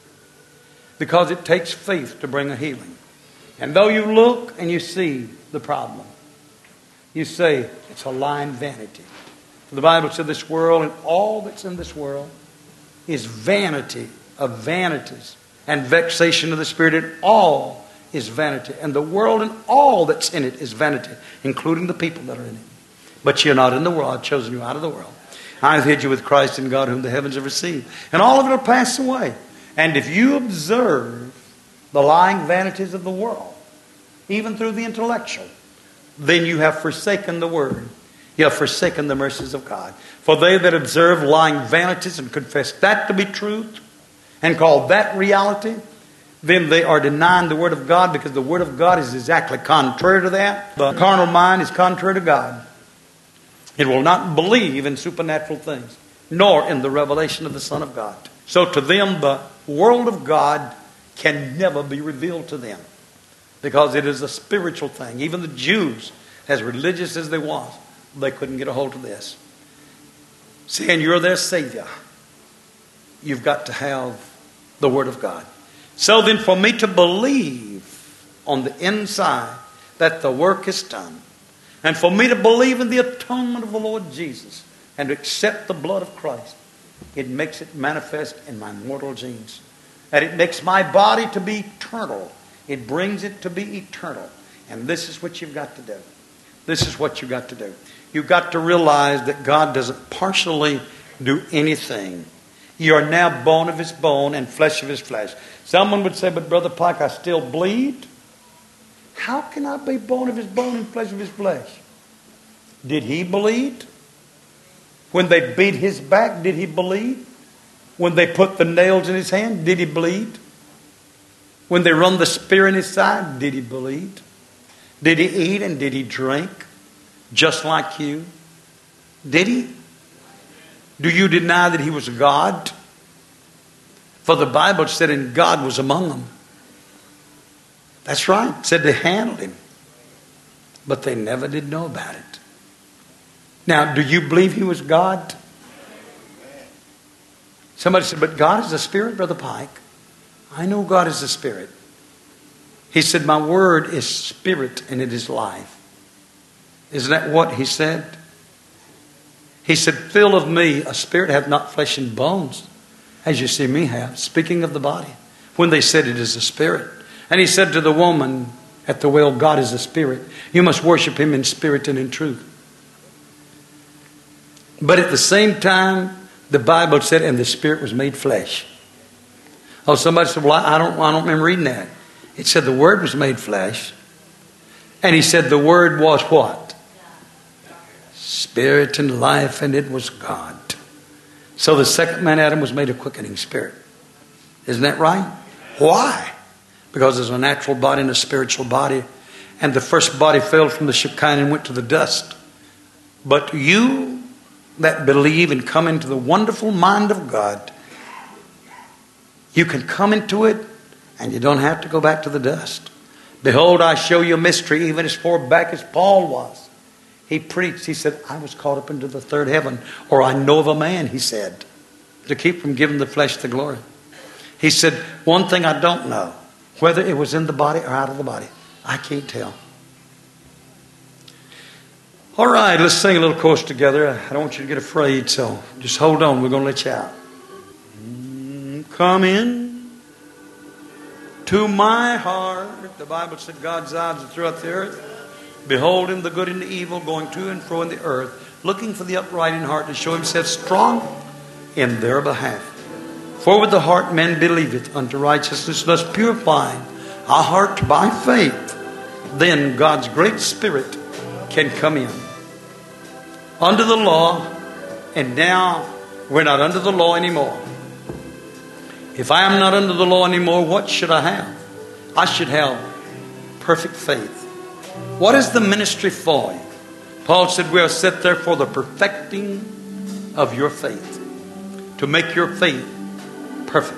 Because it takes faith to bring a healing. And though you look and you see the problem, you say, it's a lying vanity. For the Bible said this world and all that's in this world is vanity of vanities and vexation of the spirit, and all is vanity. And the world and all that's in it is vanity, including the people that are in it. But you're not in the world. I've chosen you out of the world. I've hid you with Christ in God, whom the heavens have received. And all of it will pass away. And if you observe the lying vanities of the world, even through the intellectual, then you have forsaken the Word. You have forsaken the mercies of God. For they that observe lying vanities and confess that to be truth and call that reality, then they are denying the Word of God, because the Word of God is exactly contrary to that. The carnal mind is contrary to God. It will not believe in supernatural things, nor in the revelation of the Son of God. So to them, the world of God can never be revealed to them, because it is a spiritual thing. Even the Jews, as religious as they was, they couldn't get a hold of this. Saying you're their Savior, you've got to have the Word of God. So then, for me to believe on the inside that the work is done, and for me to believe in the atonement of the Lord Jesus and to accept the blood of Christ, it makes it manifest in my mortal genes. And it makes my body to be eternal. It brings it to be eternal. And this is what you've got to do. This is what you've got to do. You've got to realize that God doesn't partially do anything. You are now bone of His bone and flesh of His flesh. Someone would say, but Brother Pike, I still bleed. How can I be bone of His bone and flesh of His flesh? Did He bleed? When they beat His back, did He bleed? When they put the nails in His hand, did He bleed? When they run the spear in His side, did He bleed? Did He eat and did He drink just like you? Did He? Do you deny that He was God? For the Bible said, and God was among them. That's right. It said they handled Him. But they never did know about it. Now, do you believe He was God? Somebody said, but God is a spirit, Brother Pike. I know God is a spirit. He said, my word is spirit and it is life. Isn't that what He said? He said, fill of me, a spirit hath not flesh and bones, as you see me have. Speaking of the body. When they said it is a spirit. And He said to the woman at the well, God is a spirit. You must worship Him in spirit and in truth. But at the same time, the Bible said, and the Spirit was made flesh. Oh, somebody said, well, I don't remember reading that. It said the Word was made flesh. And He said the Word was what? Spirit and life, and it was God. So the second man, Adam, was made a quickening spirit. Isn't that right? Why? Because there's a natural body and a spiritual body. And the first body fell from the Shekinah and went to the dust. But you that believe and come into the wonderful mind of God, you can come into it and you don't have to go back to the dust. Behold, I show you a mystery, even as far back as Paul was. He preached, he said, I was caught up into the third heaven, or I know of a man, he said, to keep from giving the flesh the glory. He said, one thing I don't know, whether it was in the body or out of the body. I can't tell. All right, let's sing a little chorus together. I don't want you to get afraid, so just hold on. We're going to let you out. Come in to my heart. The Bible said God's eyes are throughout the earth, beholding the good and the evil, going to and fro in the earth, looking for the upright in heart to show himself strong in their behalf. For with the heart man believeth unto righteousness, thus purifying our heart by faith. Then God's great Spirit can come in. Under the law, and now we're not under the law anymore. If I am not under the law anymore, what should I have? I should have perfect faith. What is the ministry for? Paul said we are set there for the perfecting of your faith. To make your faith perfect.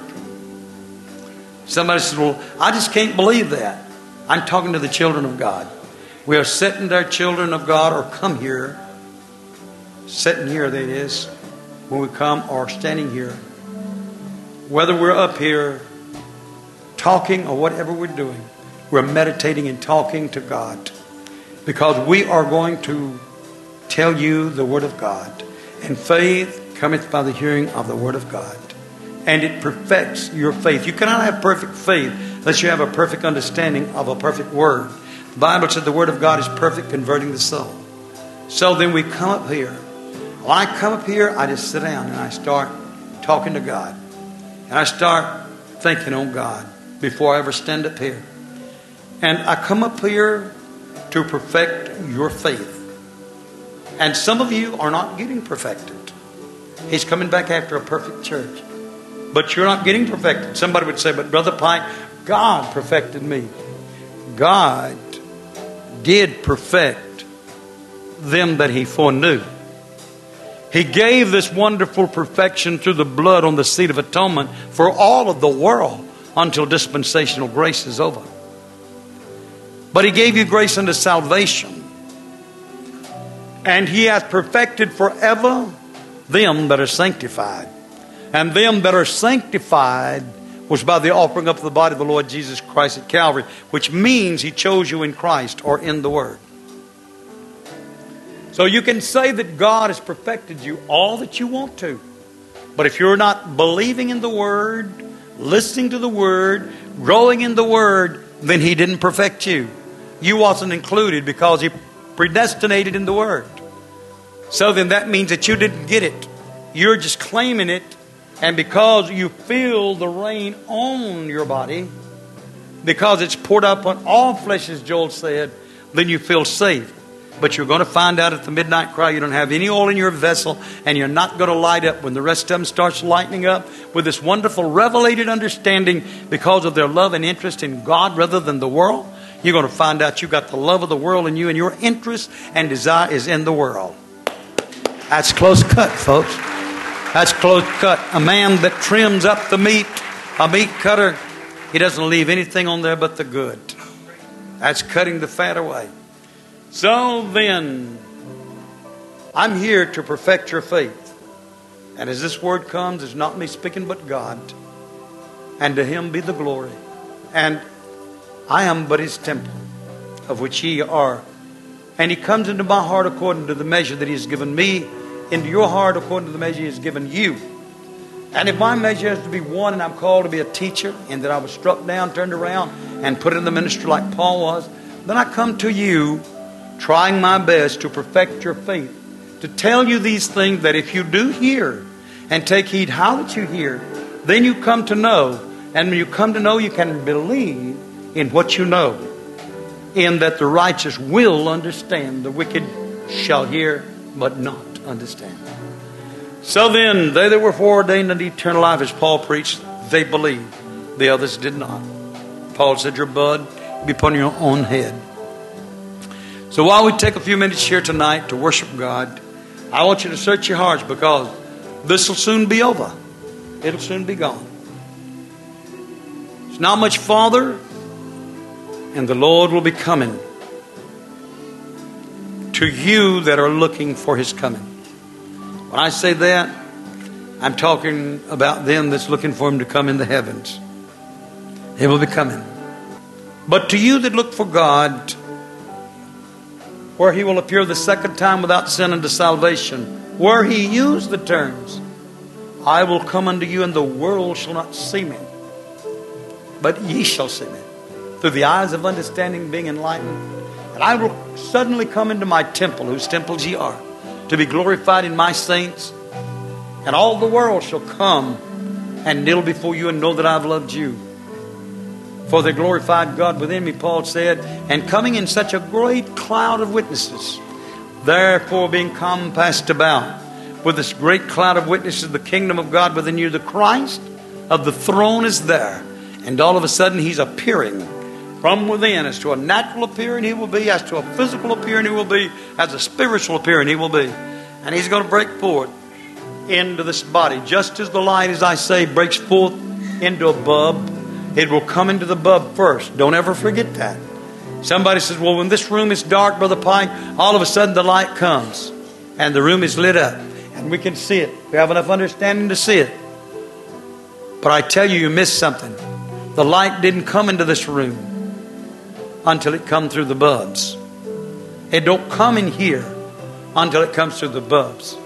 Somebody says, well, I just can't believe that. I'm talking to the children of God. We are sitting there, children of God, or come here. Sitting here, that is, when we come, or standing here. Whether we're up here talking or whatever we're doing, we're meditating and talking to God. Because we are going to tell you the Word of God. And faith cometh by the hearing of the Word of God. And it perfects your faith. You cannot have perfect faith unless you have a perfect understanding of a perfect Word. The Bible said the Word of God is perfect, converting the soul. So then we come up here. When I come up here, I just sit down and I start talking to God. And I start thinking on God before I ever stand up here. And I come up here to perfect your faith. And some of you are not getting perfected. He's coming back after a perfect church. But you're not getting perfected. Somebody would say, but Brother Pike, God perfected me. God did perfect them that he foreknew. He gave this wonderful perfection through the blood on the seat of atonement for all of the world until dispensational grace is over. But he gave you grace unto salvation. And he hath perfected forever them that are sanctified. And them that are sanctified was by the offering up of the body of the Lord Jesus Christ at Calvary, which means he chose you in Christ or in the Word. So you can say that God has perfected you all that you want to. But if you're not believing in the Word, listening to the Word, growing in the Word, then he didn't perfect you. You wasn't included because he predestinated in the Word. So then that means that you didn't get it. You're just claiming it. And because you feel the rain on your body, because it's poured out upon all flesh, as Joel said, then you feel safe. But you're going to find out at the midnight cry you don't have any oil in your vessel, and you're not going to light up when the rest of them starts lightening up with this wonderful revelated understanding because of their love and interest in God rather than the world. You're going to find out you got the love of the world in you, and your interest and desire is in the world. That's close cut, folks. That's close cut. A man that trims up the meat, a meat cutter, he doesn't leave anything on there but the good. That's cutting the fat away. So then, I'm here to perfect your faith. And as this word comes, it's not me speaking but God. And to him be the glory. And I am but his temple, of which ye are. And he comes into my heart according to the measure that he has given me, into your heart according to the measure he has given you. And if my measure has to be one and I'm called to be a teacher, and that I was struck down, turned around, and put in the ministry like Paul was, then I come to you trying my best to perfect your faith. To tell you these things that if you do hear and take heed how that you hear, then you come to know. And when you come to know, you can believe in what you know. In that the righteous will understand, the wicked shall hear but not understand. So then, they that were foreordained unto eternal life, as Paul preached, They believed. The others did not. Paul said, your blood be upon your own head. So while we take a few minutes here tonight to worship God, I want you to search your hearts, because this will soon be over. It'll soon be gone. It's not much farther, and the Lord will be coming to you that are looking for His coming. When I say that, I'm talking about them that's looking for Him to come in the heavens. He will be coming. But to you that look for God, where He will appear the second time without sin unto salvation, where He used the terms, I will come unto you, and the world shall not see me, but ye shall see me, through the eyes of understanding being enlightened. And I will suddenly come into my temple, whose temples ye are, to be glorified in my saints. And all the world shall come and kneel before you and know that I've loved you. For they glorified God within me, Paul said, and coming in such a great cloud of witnesses, therefore being compassed about with this great cloud of witnesses, the kingdom of God within you, the Christ of the throne is there. And all of a sudden He's appearing from within. As to a natural appearing He will be, as to a physical appearing He will be, as a spiritual appearing He will be. And He's going to break forth into this body. Just as the light, as I say, breaks forth into a bulb, it will come into the bulb first. Don't ever forget that. Somebody says, well, when this room is dark, Brother Pike, all of a sudden the light comes and the room is lit up and we can see it. We have enough understanding to see it. But I tell you, you missed something. The light didn't come into this room until it come through the bulbs. It don't come in here until it comes through the bulbs.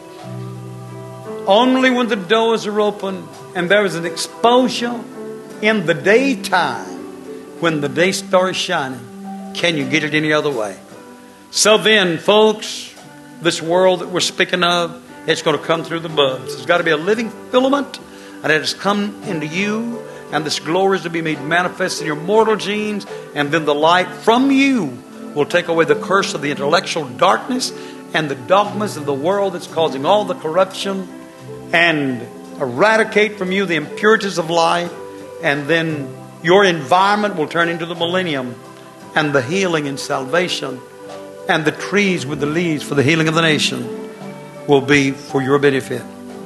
Only when the doors are open and there is an exposure in the daytime, when the day star is shining, can you get it any other way? So then, folks, this world that we're speaking of, it's going to come through the bulbs. There's got to be a living filament, and it has come into you, and this glory is to be made manifest in your mortal genes, and then the light from you will take away the curse of the intellectual darkness and the dogmas of the world that's causing all the corruption, and eradicate from you the impurities of life. And then your environment will turn into the millennium, and the healing and salvation and the trees with the leaves for the healing of the nation will be for your benefit.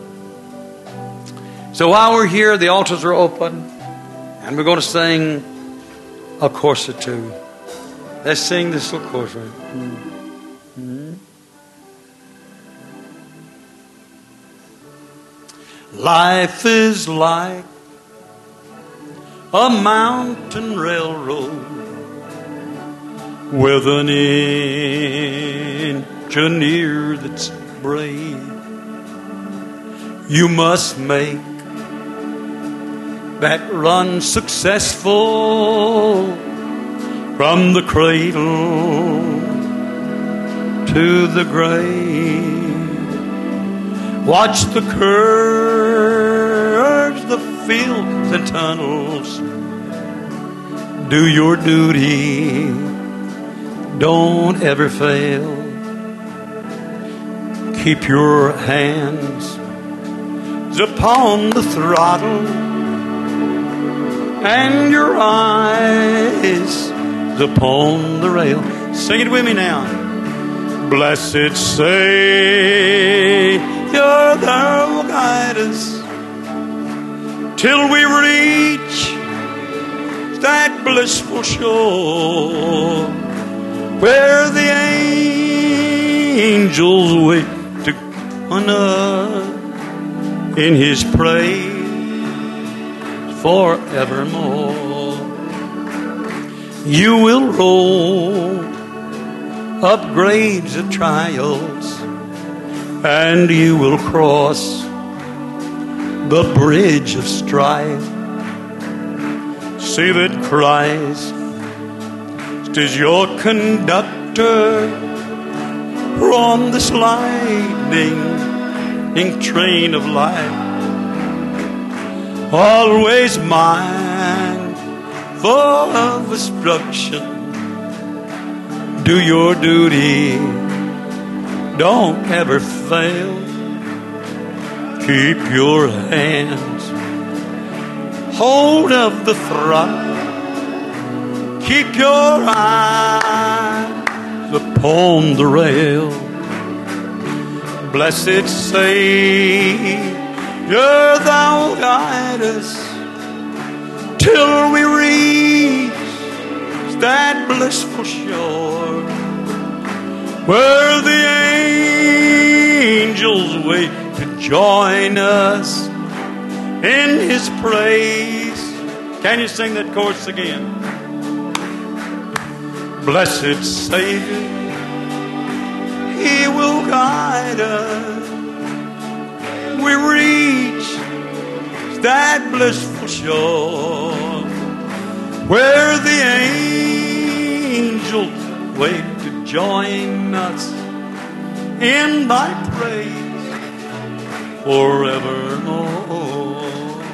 So while we're here, the altars are open, and we're going to sing a chorus or two. Let's sing this little chorus right. Mm-hmm. Life is like a mountain railroad with an engineer that's brave. You must make that run successful from the cradle to the grave. Watch the curves, the fields and tunnels. Do your duty. Don't ever fail. Keep your hands upon the throttle and your eyes upon the rail. Sing it with me now. Blessed Savior, thou will guide us till we reach that blissful shore where the angels wait to honor in His praise forevermore. You will roll up grades of trials, and you will cross the bridge of strife. See that Christ is your conductor on this lightning train of life. Always mindful of instruction. Do your duty. Don't ever fail. Keep your hands hold of the throttle. Keep your eyes upon the rail. Blessed Savior, thou guide us till we reach that blissful shore where the angels wait to join us in His praise. Can you sing that chorus again? Blessed Savior, He will guide us. We reach that blissful shore where the angels wait to join us in Thy praise forevermore.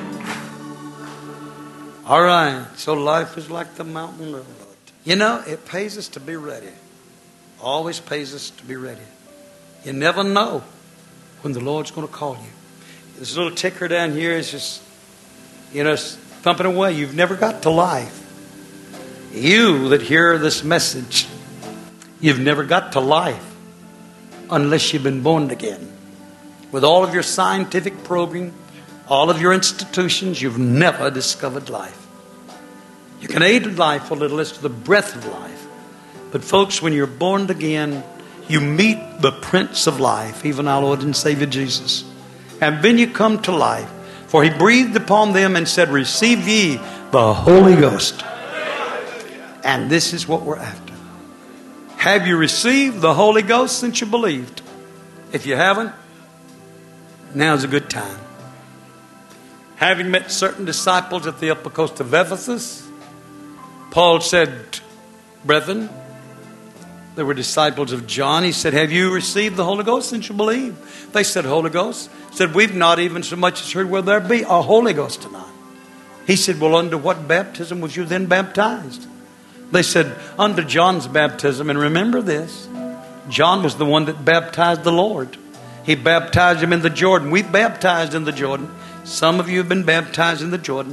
All right, so life is like the mountain road. You know, it pays us to be ready. Always pays us to be ready. You never know when the Lord's going to call you. This little ticker down here is just, it's thumping away. You've never got to life. You that hear this message, you've never got to life unless you've been born again. With all of your scientific probing, all of your institutions, you've never discovered life. You can aid life a little as to the breath of life. But folks, when you're born again, you meet the Prince of Life, even our Lord and Savior Jesus. And then you come to life. For He breathed upon them and said, receive ye the Holy Ghost. And this is what we're after. Have you received the Holy Ghost since you believed? If you haven't, now's a good time. Having met certain disciples at the upper coast of Ephesus, Paul said, brethren, they were disciples of John. He said, have you received the Holy Ghost since you believe? They said, Holy Ghost. He said, we've not even so much as heard, will there be a Holy Ghost tonight? He said, well, under what baptism was you then baptized? They said, under John's baptism. And remember this, John was the one that baptized the Lord. He baptized him in the Jordan. We baptized in the Jordan. Some of you have been baptized in the Jordan.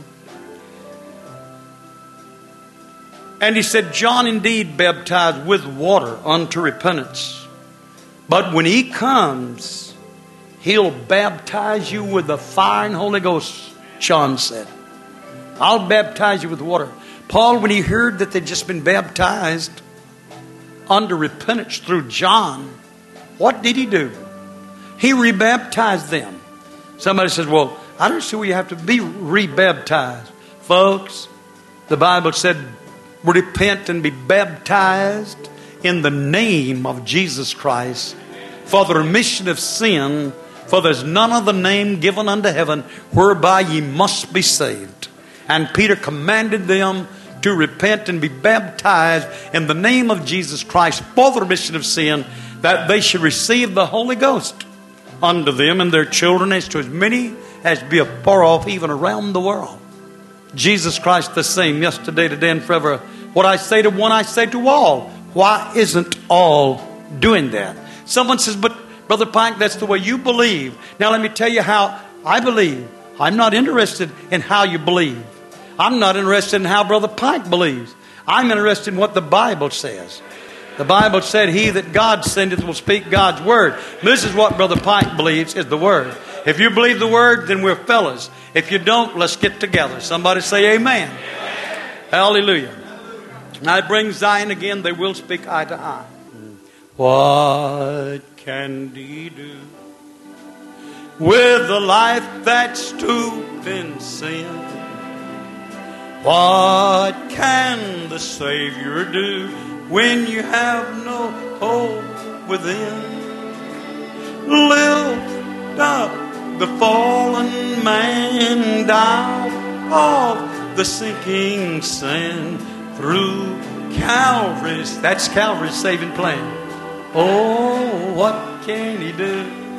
And he said, John indeed baptized with water unto repentance. But when he comes, he'll baptize you with the fire and Holy Ghost, John said. I'll baptize you with water. Paul, when he heard that they'd just been baptized under repentance through John, what did he do? He rebaptized them. Somebody says, well, I don't see where you have to be rebaptized. Folks, the Bible said, repent and be baptized in the name of Jesus Christ for the remission of sin, for there's none other name given unto heaven whereby ye must be saved. And Peter commanded them to repent and be baptized in the name of Jesus Christ for the remission of sin, that they should receive the Holy Ghost unto them and their children, as to as many as be afar off, even around the world. Jesus Christ the same yesterday, today, and forever. What I say to one, I say to all. Why isn't all doing that? Someone says, but Brother Pike, that's the way you believe. Now let me tell you how I believe. I'm not interested in how you believe. I'm not interested in how Brother Pike believes. I'm interested in what the Bible says. The Bible said, he that God sendeth will speak God's word. This is what Brother Pike believes is the word. If you believe the word, then we're fellas. If you don't, let's get together. Somebody say amen. Amen. Hallelujah. Now I bring Zion again, they will speak eye to eye. What can he do with a life that's stooped in sin? What can the Savior do when you have no hope within? Lift up the fallen man down off the sinking sand through Calvary's. That's Calvary's saving plan. Oh, what can he do?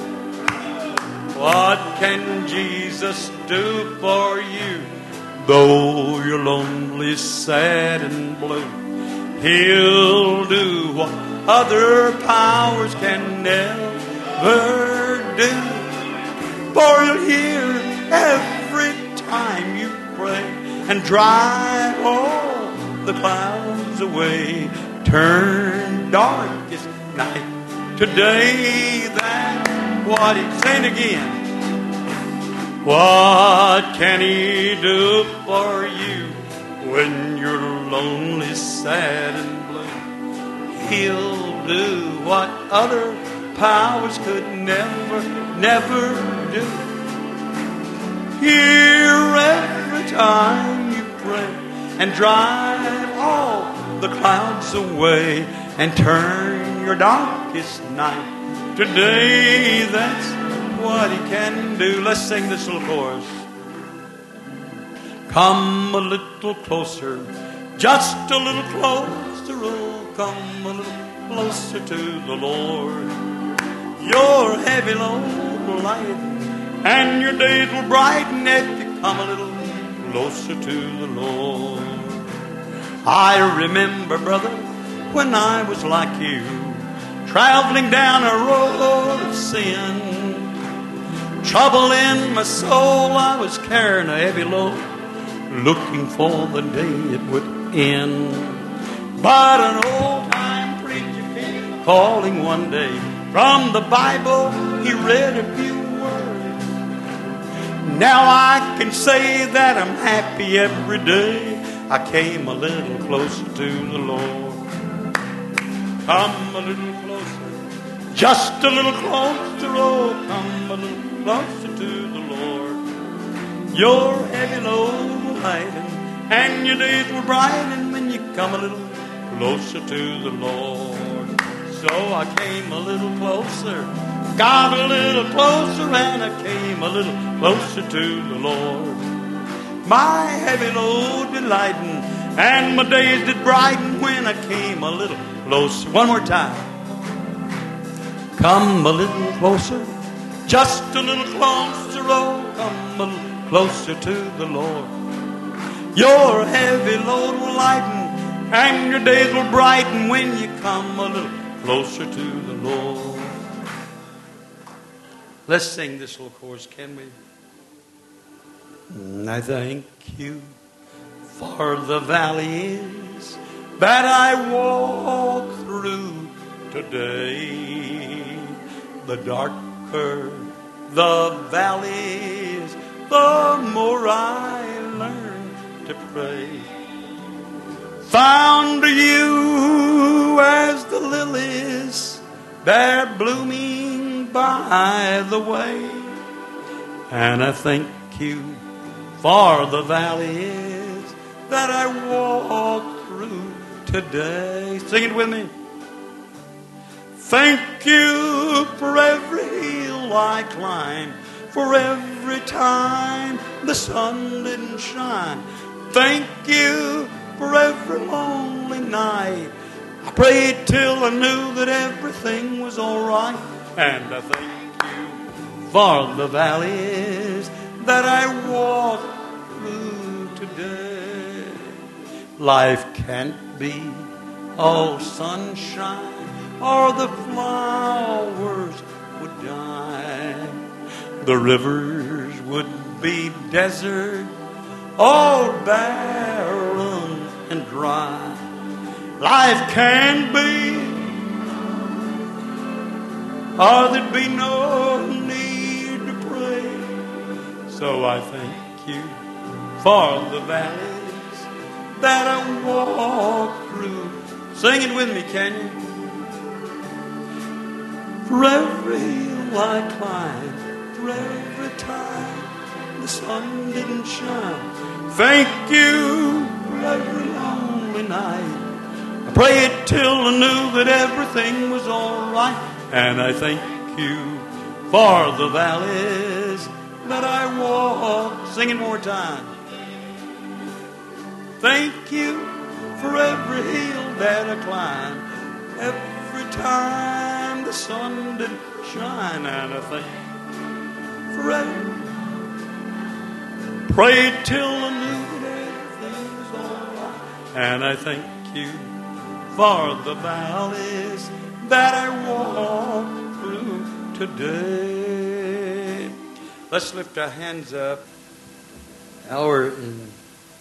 What can Jesus do for you? Though you're lonely, sad, and blue, he'll do what other powers can never do. For he'll hear every time you pray. and drive all the clouds away. Turn darkest night to day. That's what He's saying again. What can He do for you when you're lonely, sad, and blue? He'll do what other powers could never do. Hear every time you pray and drive all the clouds away and turn your darkest night to day. That's what He can do. Let's sing this little chorus. Come a little closer, just a little closer, oh, come a little closer to the Lord. Your heavy load will lighten, and your days will brighten if you come a little closer to the Lord. I remember, brother, when I was like you, traveling down a road of sin. Trouble in my soul, I was carrying a heavy load, looking for the day it would end. But an old-time preacher came calling one day. From the Bible, he read a few words. Now I can say that I'm happy every day. I came a little closer to the Lord. Come a little closer, just a little closer, oh, come a little closer to the Lord. Your heavy load will lighten, and your days will brighten when you come a little closer to the Lord. So I came a little closer, got a little closer, and I came a little closer to the Lord. My heavy load did lighten, and my days did brighten when I came a little closer. One more time. Come a little closer, just a little closer, oh, come a little closer to the Lord. Your heavy load will lighten, and your days will brighten when you come a little closer to the Lord. Let's sing this little chorus, can we? I thank you for the valleys that I walk through today. The darker the valleys, the more I learn to pray. Found you as the lilies they're blooming by the way, and I thank you for the valleys that I walk through today. Sing it with me. Thank you for every hill I climb, for every time the sun didn't shine. Thank you for every lonely night. I prayed till I knew that everything was all right. And I thank you for the valleys that I walk through today. Life can't be all sunshine, or the flowers would die. The rivers would be desert, all barren and dry. Life can be, or there'd be no need to pray. So I thank you for the valleys that I walk through. Sing it with me, can you? For every hill I climb, for every time the sun didn't shine. Thank you for every lonely night. I prayed till I knew that everything was all right. And I thank you for the valleys that I walk. Sing it more time. Thank you for every hill that I climb, every time the sun did shine. And I thank you for every. Prayed till I knew that everything was all right. And I thank you for the valleys that I walk through today. Let's lift our hands up. Our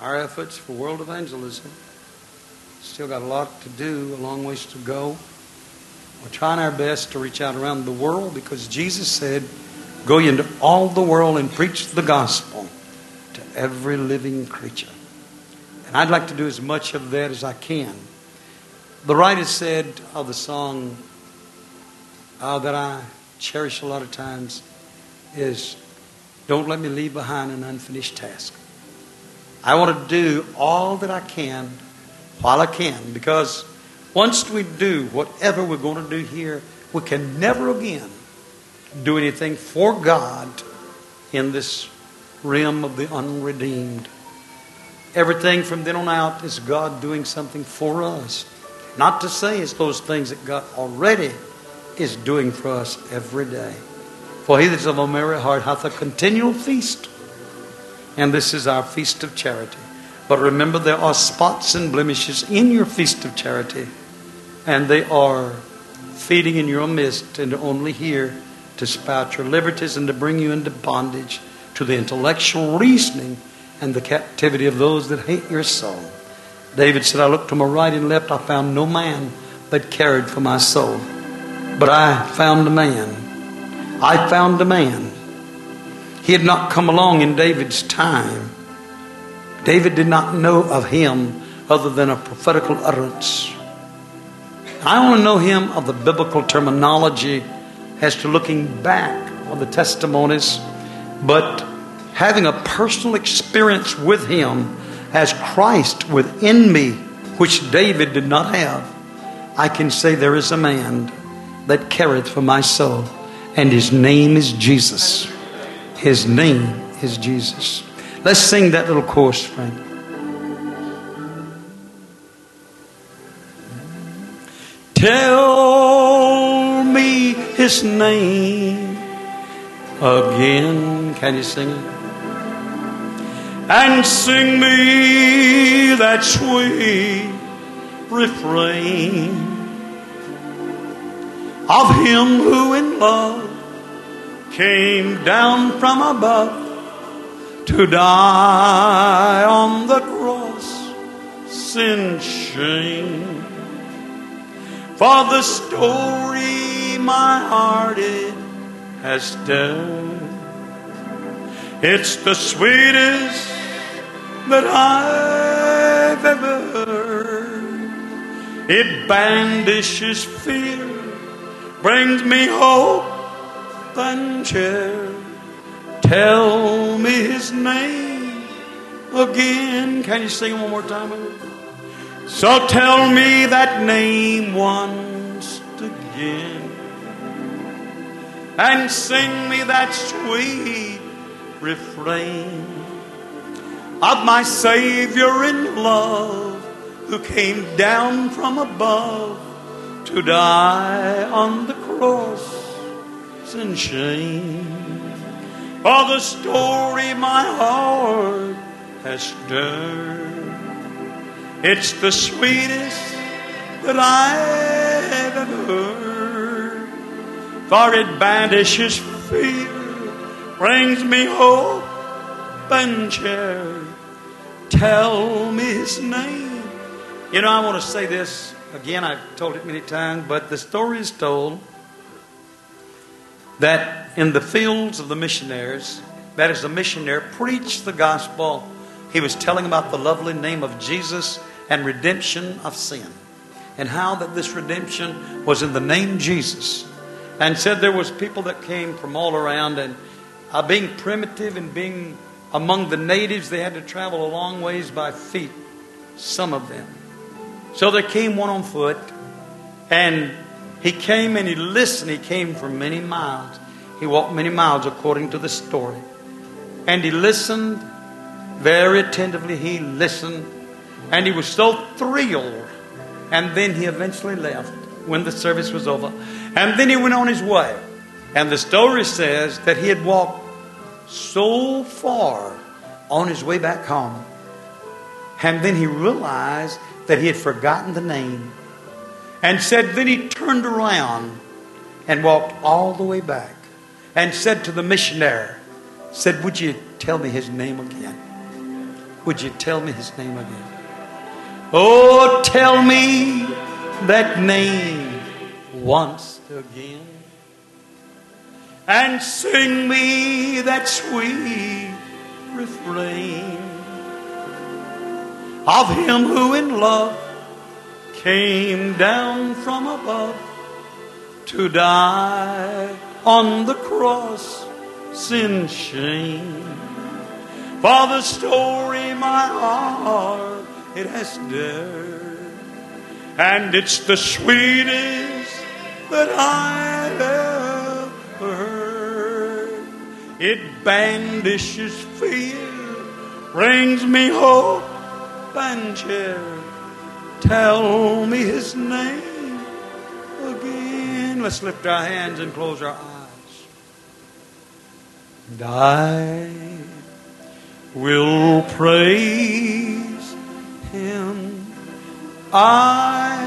our efforts for world evangelism. Still got a lot to do, a long ways to go. We're trying our best to reach out around the world because Jesus said, go ye into all the world and preach the gospel to every living creature. And I'd like to do as much of that as I can. The writer said of the song that I cherish a lot of times is, don't let me leave behind an unfinished task. I want to do all that I can while I can, because once we do whatever we're going to do here, we can never again do anything for God in this realm of the unredeemed. Everything from then on out is God doing something for us. Not to say it's those things that God already is doing for us every day. For he that is of a merry heart hath a continual feast. And this is our feast of charity. But remember, there are spots and blemishes in your feast of charity. And they are feeding in your midst and only here to spout your liberties and to bring you into bondage to the intellectual reasoning and the captivity of those that hate your soul. David said, I looked to my right and left, I found no man that cared for my soul. But I found a man. I found a man. He had not come along in David's time. David did not know of him other than a prophetical utterance. I only know him of the biblical terminology as to looking back on the testimonies, but having a personal experience with him as Christ within me, which David did not have, I can say there is a man that careth for my soul, and his name is Jesus. His name is Jesus. Let's sing that little chorus, friend. Tell me his name again. Can you sing it? And sing me that sweet refrain of him who in love came down from above to die on the cross, sin shame. For the story my heart it has told, it's the sweetest that I've ever heard. It banishes fear, brings me hope and cheer. Tell me his name again. Can you sing it one more time with me? So tell me that name once again, and sing me that sweet refrain of my Savior in love, who came down from above to die on the cross in shame. For the story my heart has stirred, it's the sweetest that I've ever heard. For it banishes fear, brings me hope and cheer. Tell me his name. You know, I want to say this again. I've told it many times, but the story is told that in the fields of the missionaries, that is, the missionary preached the gospel. He was telling about the lovely name of Jesus and redemption of sin, and how that this redemption was in the name Jesus. And said there was people that came from all around, and being primitive and being among the natives, they had to travel a long ways by feet, some of them. So there came one on foot, and he came and he listened. He came for many miles. He walked many miles according to the story. And he listened very attentively. He listened. And he was so thrilled. And then he eventually left when the service was over. And then he went on his way. And the story says that he had walked so far on his way back home. And then he realized that he had forgotten the name. And said, then he turned around and walked all the way back. And said to the missionary, said, would you tell me his name again? Would you tell me his name again? Oh, tell me that name once again, and sing me that sweet refrain of him who in love came down from above to die on the cross, sin shame. For the story my heart it has dared, and it's the sweetest that I ever heard. It banishes fear, brings me hope and cheer. Tell me his name again. Let's lift our hands and close our eyes. And I will praise him. I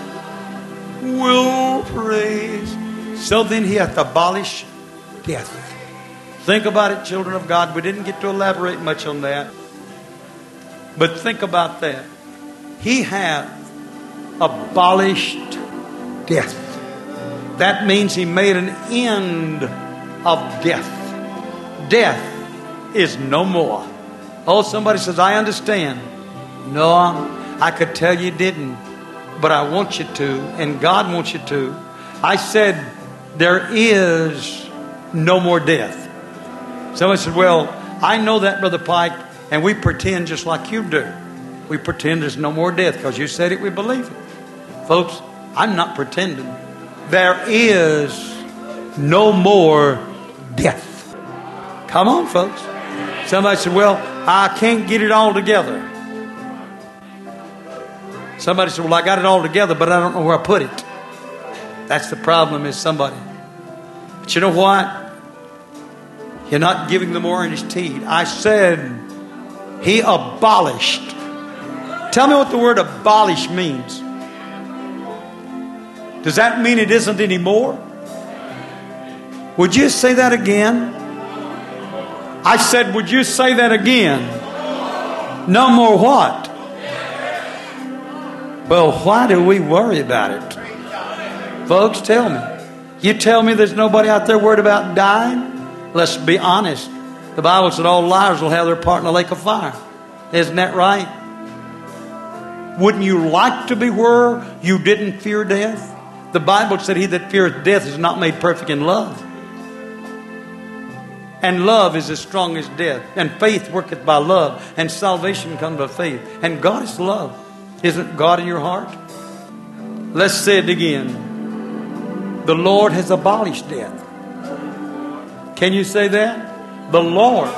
will praise. So then he hath abolished death. Think about it, children of God. We didn't get to elaborate much on that. But think about that. He hath abolished death. That means he made an end of death. Death is no more. Oh, somebody says, I understand. No, I could tell you didn't, but I want you to, and God wants you to. I said, there is no more death. Somebody said, well, I know that, Brother Pike, and we pretend just like you do. We pretend there's no more death because you said it, we believe it. Folks, I'm not pretending. There is no more death. Come on, folks. Somebody said, well, I can't get it all together. Somebody said, well, I got it all together, but I don't know where I put it. That's the problem, is somebody. But you know what? You're not giving them orange tea. I said he abolished. Tell me what the word abolish means. Does that mean it isn't anymore? Would you say that again? I said, would you say that again? No more what? Well, why do we worry about it? Folks, tell me. You tell me there's nobody out there worried about dying? Let's be honest. The Bible said all liars will have their part in the lake of fire. Isn't that right? Wouldn't you like to be where you didn't fear death? The Bible said he that feareth death is not made perfect in love. And love is as strong as death. And faith worketh by love. And salvation comes by faith. And God is love. Isn't God in your heart? Let's say it again. The Lord has abolished death. Can you say that? The Lord.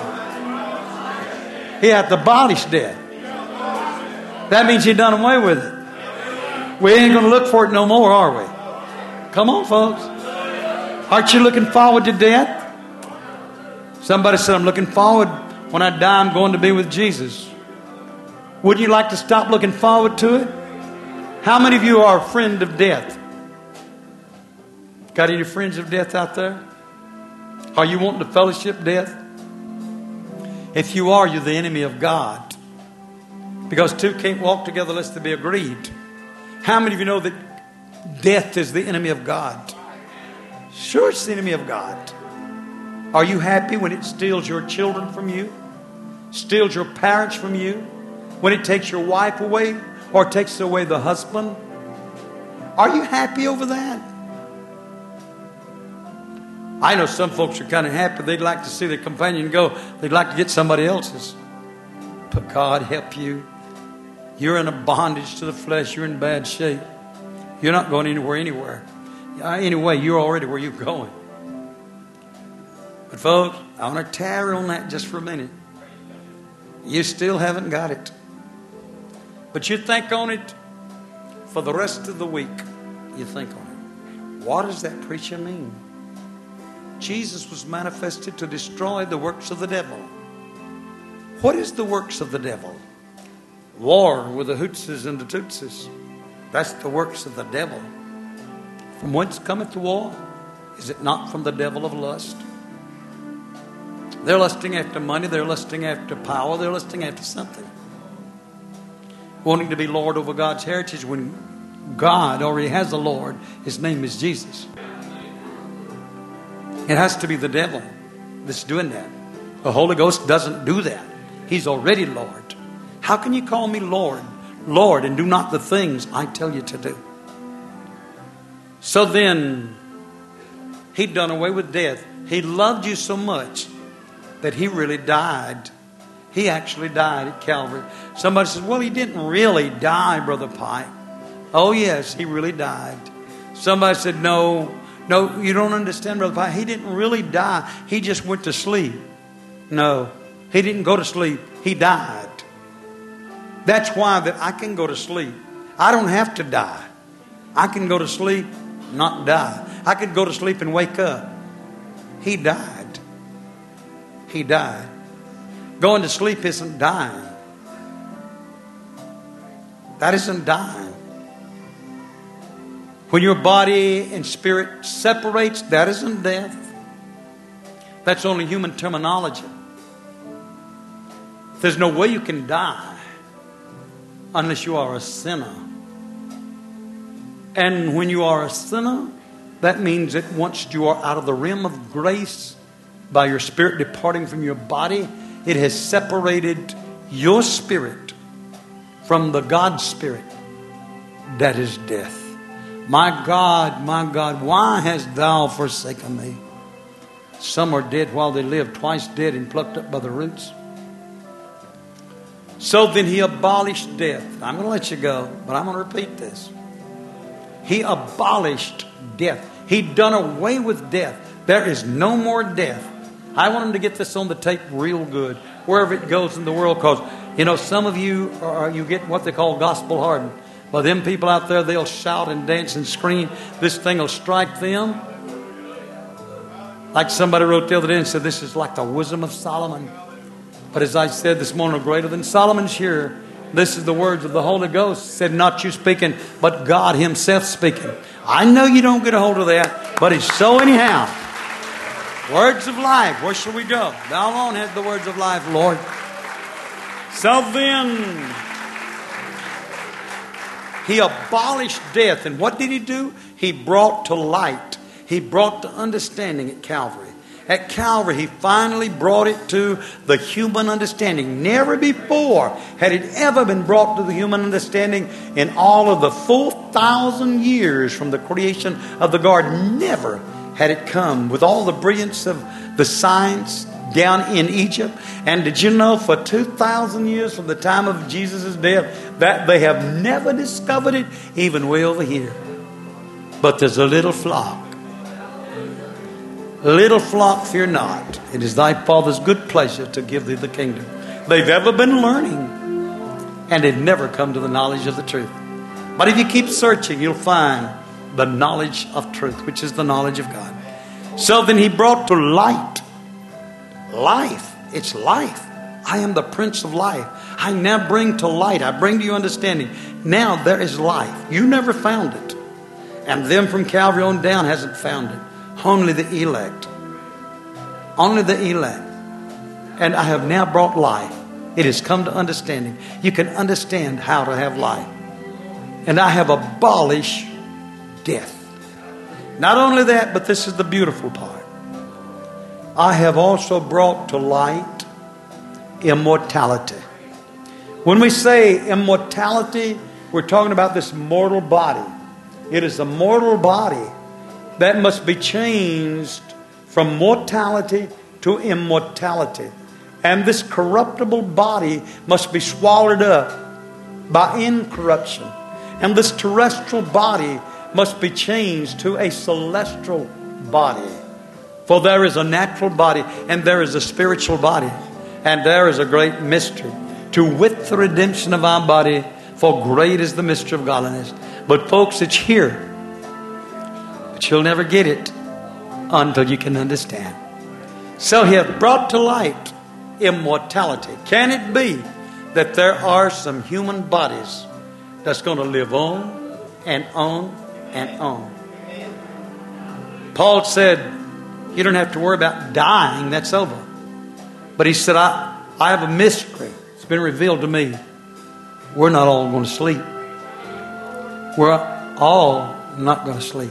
He hath abolished death. That means he done away with it. We ain't going to look for it no more, are we? Come on, folks. Aren't you looking forward to death? Somebody said, I'm looking forward. When I die, I'm going to be with Jesus. Wouldn't you like to stop looking forward to it? How many of you are a friend of death? Got any friends of death out there? Are you wanting to fellowship death? If you are, you're the enemy of God. Because two can't walk together unless they be agreed. How many of you know that death is the enemy of God? Sure, it's the enemy of God. Are you happy when it steals your children from you? Steals your parents from you? When it takes your wife away? Or takes away the husband? Are you happy over that? I know some folks are kind of happy. They'd like to see their companion go. They'd like to get somebody else's. But God help you. You're in a bondage to the flesh. You're in bad shape. You're not going anywhere. Anyway, you're already where you're going. But folks, I want to tarry on that just for a minute. You still haven't got it. But you think on it for the rest of the week. You think on it. What does that preacher mean? Jesus was manifested to destroy the works of the devil. What is the works of the devil? War with the hootses and the tootses. That's the works of the devil. From whence cometh the war? Is it not from the devil of lust? They're lusting after money. They're lusting after power. They're lusting after something. Wanting to be Lord over God's heritage when God already has a Lord. His name is Jesus. It has to be the devil that's doing that. The Holy Ghost doesn't do that. He's already Lord. How can you call me Lord, Lord, and do not the things I tell you to do? So then, He'd done away with death. He loved you so much that He really died. He actually died at Calvary. Somebody says, well, He didn't really die, Brother Pike. Oh, yes, He really died. Somebody said, no, you don't understand, Brother Pike. He didn't really die. He just went to sleep. No, He didn't go to sleep. He died. That's why that I can go to sleep. I don't have to die. I can go to sleep, not die. I could go to sleep and wake up. He died. He died. Going to sleep isn't dying. That isn't dying. When your body and spirit separates, that isn't death. That's only human terminology. There's no way you can die unless you are a sinner. And when you are a sinner, that means that once you are out of the realm of grace, by your spirit departing from your body, it has separated your spirit from the God spirit. That is death. My God, why hast thou forsaken me? Some are dead while they live, twice dead and plucked up by the roots. So then He abolished death. I'm going to let you go, but I'm going to repeat this. He abolished death. He'd done away with death. There is no more death. I want them to get this on the tape real good, wherever it goes in the world, because, some of you, you get what they call gospel hardened. But them people out there, they'll shout and dance and scream. This thing will strike them. Like somebody wrote the other day and said, this is like the wisdom of Solomon. But as I said this morning, greater than Solomon's here. This is the words of the Holy Ghost. Said, not you speaking, but God Himself speaking. I know you don't get a hold of that, but it's so anyhow. Words of life. Where shall we go? Thou alone has the words of life, Lord. So then, He abolished death. And what did He do? He brought to light. He brought to understanding at Calvary. At Calvary, He finally brought it to the human understanding. Never before had it ever been brought to the human understanding in all of the 4,000 years from the creation of the garden. Never had it come with all the brilliance of the science down in Egypt. And did you know for 2,000 years from the time of Jesus' death that they have never discovered it, even way over here. But there's a little flock. Little flock, fear not. It is thy Father's good pleasure to give thee the kingdom. They've ever been learning, and they've never come to the knowledge of the truth. But if you keep searching, you'll find the knowledge of truth, which is the knowledge of God. So then He brought to light life. It's life. I am the Prince of life. I now bring to light. I bring to you understanding. Now there is life. You never found it. And them from Calvary on down hasn't found it. Only the elect. Only the elect. And I have now brought life. It has come to understanding. You can understand how to have life. And I have abolished death. Not only that, but this is the beautiful part. I have also brought to light immortality. When we say immortality, we're talking about this mortal body. It is a mortal body that must be changed from mortality to immortality. And this corruptible body must be swallowed up by incorruption. And this terrestrial body must be changed to a celestial body. For there is a natural body and there is a spiritual body. And there is a great mystery. To wit the redemption of our body, for great is the mystery of godliness. But folks, it's here. But you'll never get it until you can understand. So He hath brought to light immortality. Can it be that there are some human bodies that's going to live on and on and on? Paul said, you don't have to worry about dying. That's over. But he said, I have a mystery. It's been revealed to me. We're not all going to sleep. We're all not going to sleep.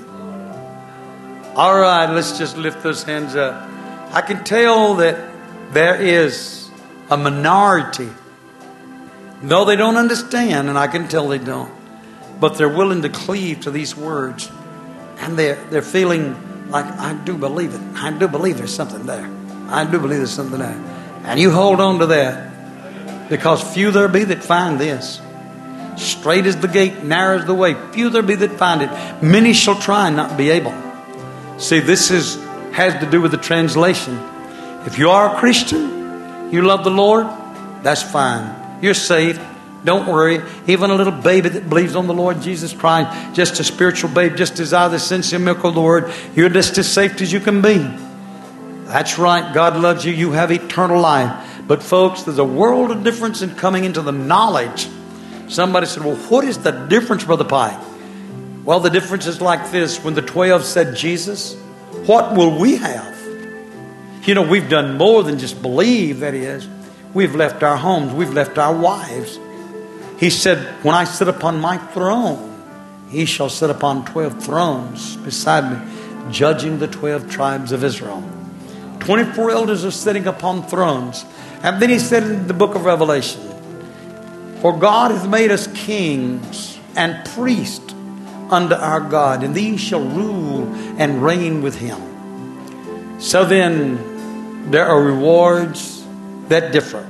All right, let's just lift those hands up. I can tell that there is a minority. No, they don't understand, and I can tell they don't. But they're willing to cleave to these words. And they're feeling like, I do believe it. I do believe there's something there. I do believe there's something there. And you hold on to that. Because few there be that find this. Straight is the gate, narrow is the way. Few there be that find it. Many shall try and not be able. See, this has to do with the translation. If you are a Christian, you love the Lord, that's fine. You're saved. Don't worry. Even a little baby that believes on the Lord Jesus Christ, just a spiritual babe, just desire the sincere milk of the Word, you're just as safe as you can be. That's right. God loves you. You have eternal life. But folks, there's a world of difference in coming into the knowledge. Somebody said, well, what is the difference, Brother Pike? Well, the difference is like this. When the 12 said, Jesus, what will we have? You know, we've done more than just believe, that is. We've left our homes. We've left our wives. He said, when I sit upon my throne, he shall sit upon 12 thrones beside me, judging the 12 tribes of Israel. 24 elders are sitting upon thrones. And then he said in the book of Revelation, for God hath made us kings and priests unto our God, and these shall rule and reign with him. So then, there are rewards that differ.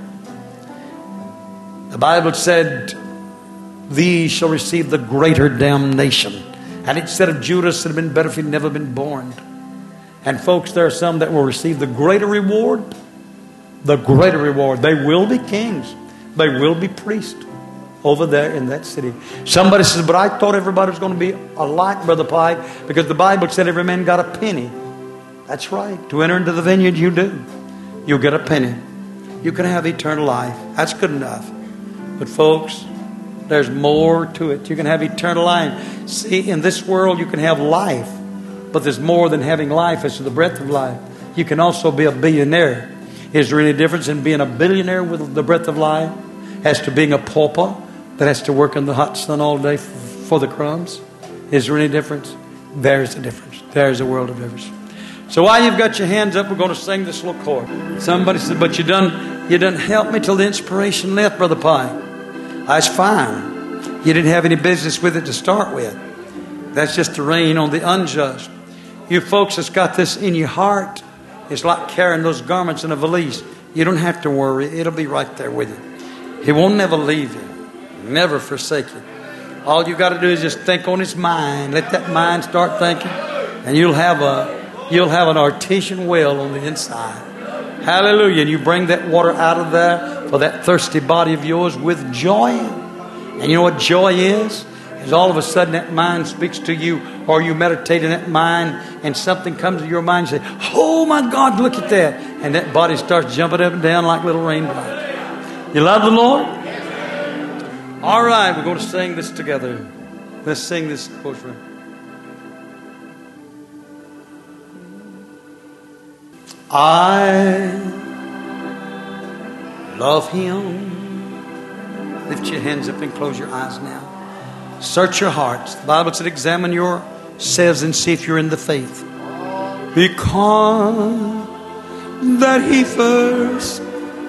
The Bible said, these shall receive the greater damnation. And it said of Judas, it had been better if he'd never been born. And folks, there are some that will receive the greater reward. The greater reward. They will be kings. They will be priests over there in that city. Somebody says, but I thought everybody was going to be alike, Brother Pike, because the Bible said every man got a penny. That's right. To enter into the vineyard, you do. You'll get a penny. You can have eternal life. That's good enough. But folks, there's more to it. You can have eternal life. See, in this world, you can have life. But there's more than having life as to the breath of life. You can also be a billionaire. Is there any difference in being a billionaire with the breath of life as to being a pauper that has to work in the hot sun all day for the crumbs? Is there any difference? There's a difference. There's a world of difference. So while you've got your hands up, we're going to sing this little chord. Somebody said, but you done help me till the inspiration left, Brother Pike. That's fine. You didn't have any business with it to start with. That's just the rain on the unjust. You folks that's got this in your heart, it's like carrying those garments in a valise. You don't have to worry. It'll be right there with you. He won't never leave you. Never forsake you. All you got to do is just think on his mind. Let that mind start thinking. And you'll have an artesian well on the inside. Hallelujah. And you bring that water out of there for that thirsty body of yours with joy. And you know what joy is? Is all of a sudden that mind speaks to you, or you meditate in that mind and something comes to your mind and say, oh my God, look at that. And that body starts jumping up and down like little raindrops. You love the Lord? All right, we're going to sing this together. Let's sing this close friend. I love him. Lift your hands up and close your eyes now. Search your hearts. The Bible said, examine yourselves and see if you're in the faith. Because that he first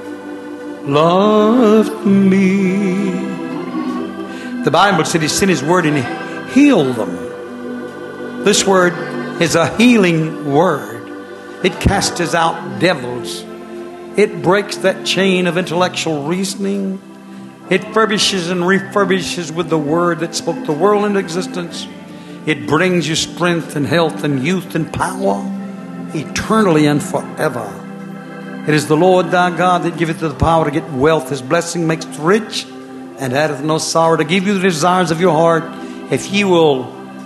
loved me. The Bible said he sent his word and he healed them. This word is a healing word. It casts out devils. It breaks that chain of intellectual reasoning. It furbishes and refurbishes with the word that spoke the world into existence. It brings you strength and health and youth and power eternally and forever. It is the Lord thy God that giveth thee the power to get wealth. His blessing makes rich and addeth no sorrow, to give you the desires of your heart, if you will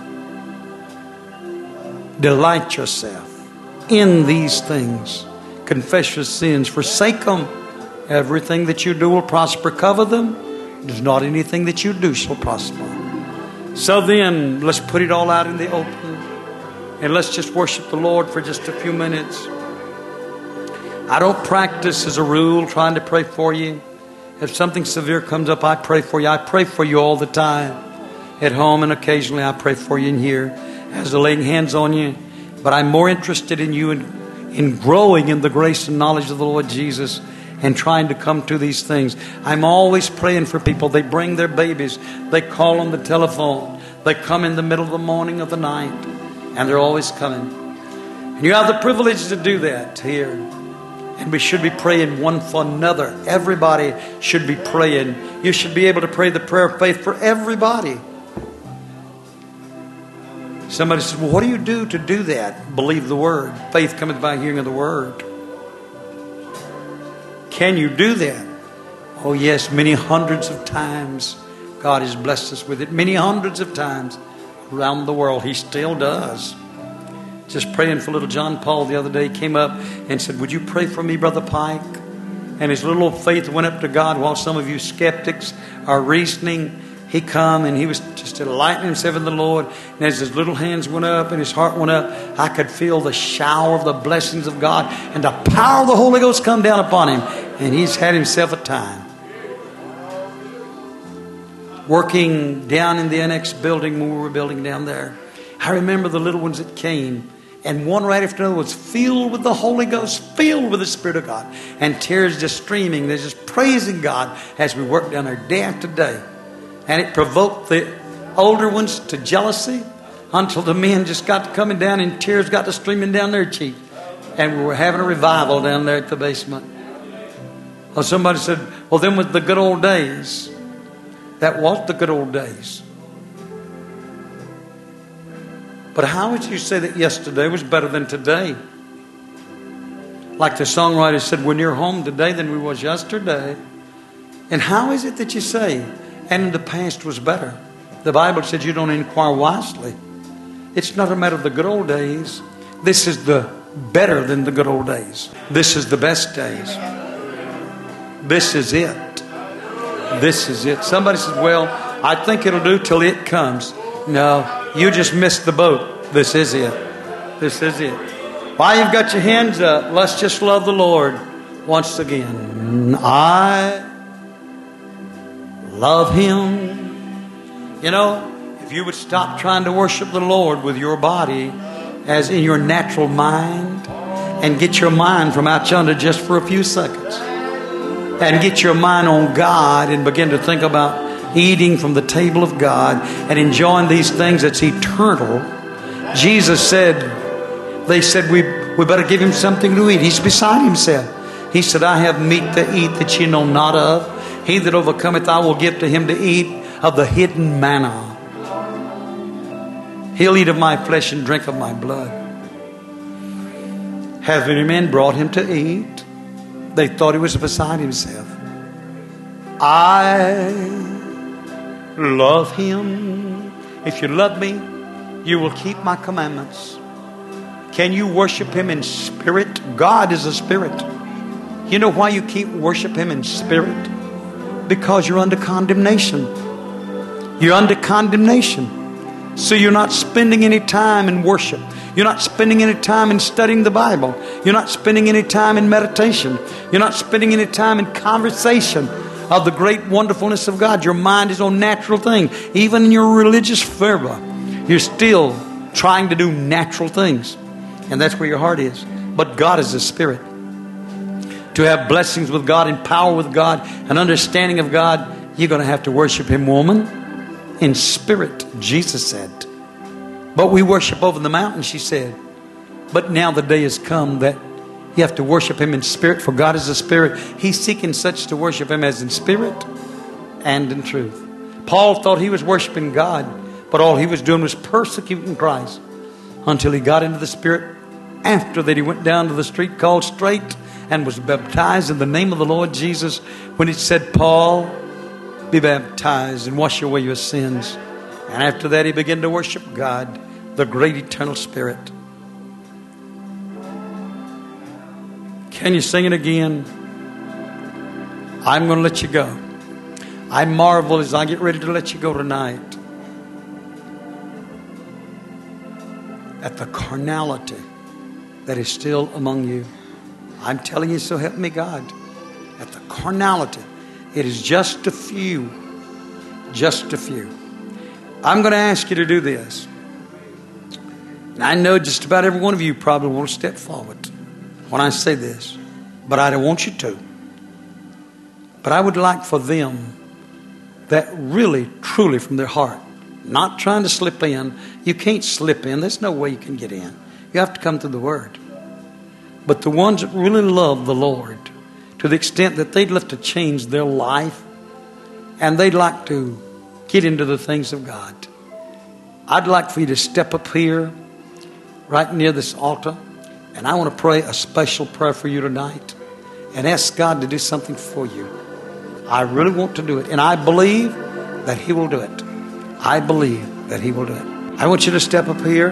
delight yourself in these things. Confess your sins, forsake them. Everything that you do will prosper. Cover them. There's not anything that you do shall prosper. So then, let's put it all out in the open. And let's just worship the Lord for just a few minutes. I don't practice as a rule trying to pray for you. If something severe comes up, I pray for you. I pray for you all the time. At home and occasionally I pray for you in here as laying hands on you. But I'm more interested in you in growing in the grace and knowledge of the Lord Jesus and trying to come to these things. I'm always praying for people. They bring their babies. They call on the telephone. They come in the middle of the morning or the night. And they're always coming. And you have the privilege to do that here. And we should be praying one for another. Everybody should be praying. You should be able to pray the prayer of faith for everybody. Somebody says, well, what do you do to do that? Believe the Word. Faith cometh by hearing of the Word. Can you do that? Oh yes, many hundreds of times God has blessed us with it. Many hundreds of times around the world. He still does. Just praying for little John Paul the other day, came up and said, would you pray for me, Brother Pike? And his little old faith went up to God while some of you skeptics are reasoning. He come and he was just delighting himself in the Lord. And as his little hands went up and his heart went up, I could feel the shower of the blessings of God and the power of the Holy Ghost come down upon him. And he's had himself a time. Working down in the annex building when we were building down there. I remember the little ones that came. And one right after another was filled with the Holy Ghost, filled with the Spirit of God. And tears just streaming. They're just praising God as we worked down there day after day. And it provoked the older ones to jealousy until the men just got coming down and tears got to streaming down their cheek. And we were having a revival down there at the basement. Well, somebody said, well, them was the good old days. That was the good old days. But how would you say that yesterday was better than today? Like the songwriter said, we're near home today than we was yesterday. And how is it that you say, and the past was better? The Bible said you don't inquire wisely. It's not a matter of the good old days. This is the better than the good old days. This is the best days. This is it. This is it. Somebody says, well, I think it'll do till it comes. No. You just missed the boat. This is it. This is it. While you've got your hands up, let's just love the Lord once again. I love Him. You know, if you would stop trying to worship the Lord with your body as in your natural mind and get your mind from out yonder just for a few seconds and get your mind on God and begin to think about eating from the table of God and enjoying these things that's eternal. Jesus said, they said, we better give him something to eat. He's beside himself. He said, I have meat to eat that ye know not of. He that overcometh, I will give to him to eat of the hidden manna. He'll eat of my flesh and drink of my blood. Have any men brought him to eat? They thought he was beside himself. I love him. If you love me, you will keep my commandments. Can you worship him in spirit? God is a spirit. You know why you keep worship him in spirit? Because you're under condemnation. You're under condemnation. So you're not spending any time in worship. You're not spending any time in studying the Bible. You're not spending any time in meditation. You're not spending any time in conversation of the great wonderfulness of God. Your mind is on natural things. Even in your religious fervor, you're still trying to do natural things. And that's where your heart is. But God is a spirit. To have blessings with God and power with God, an understanding of God, you're going to have to worship him, woman, in spirit, Jesus said. But we worship over the mountain, she said. But now the day has come that you have to worship him in spirit, for God is a spirit. He's seeking such to worship him as in spirit and in truth. Paul thought he was worshiping God, but all he was doing was persecuting Christ until he got into the spirit. After that, he went down to the street called Straight and was baptized in the name of the Lord Jesus, when it said, Paul, be baptized and wash away your sins. And after that, he began to worship God, the great eternal Spirit. Can you sing it again? I'm going to let you go. I marvel as I get ready to let you go tonight at the carnality that is still among you. I'm telling you, so help me God. At the carnality, it is just a few. Just a few. I'm going to ask you to do this. And I know just about every one of you probably want to step forward when I say this, but I don't want you to. But I would like for them that really, truly from their heart, not trying to slip in. You can't slip in. There's no way you can get in. You have to come through the Word. But the ones that really love the Lord to the extent that they'd love to change their life and they'd like to get into the things of God, I'd like for you to step up here right near this altar, and I want to pray a special prayer for you tonight and ask God to do something for you. I really want to do it, and I believe that He will do it. I believe that He will do it. I want you to step up here,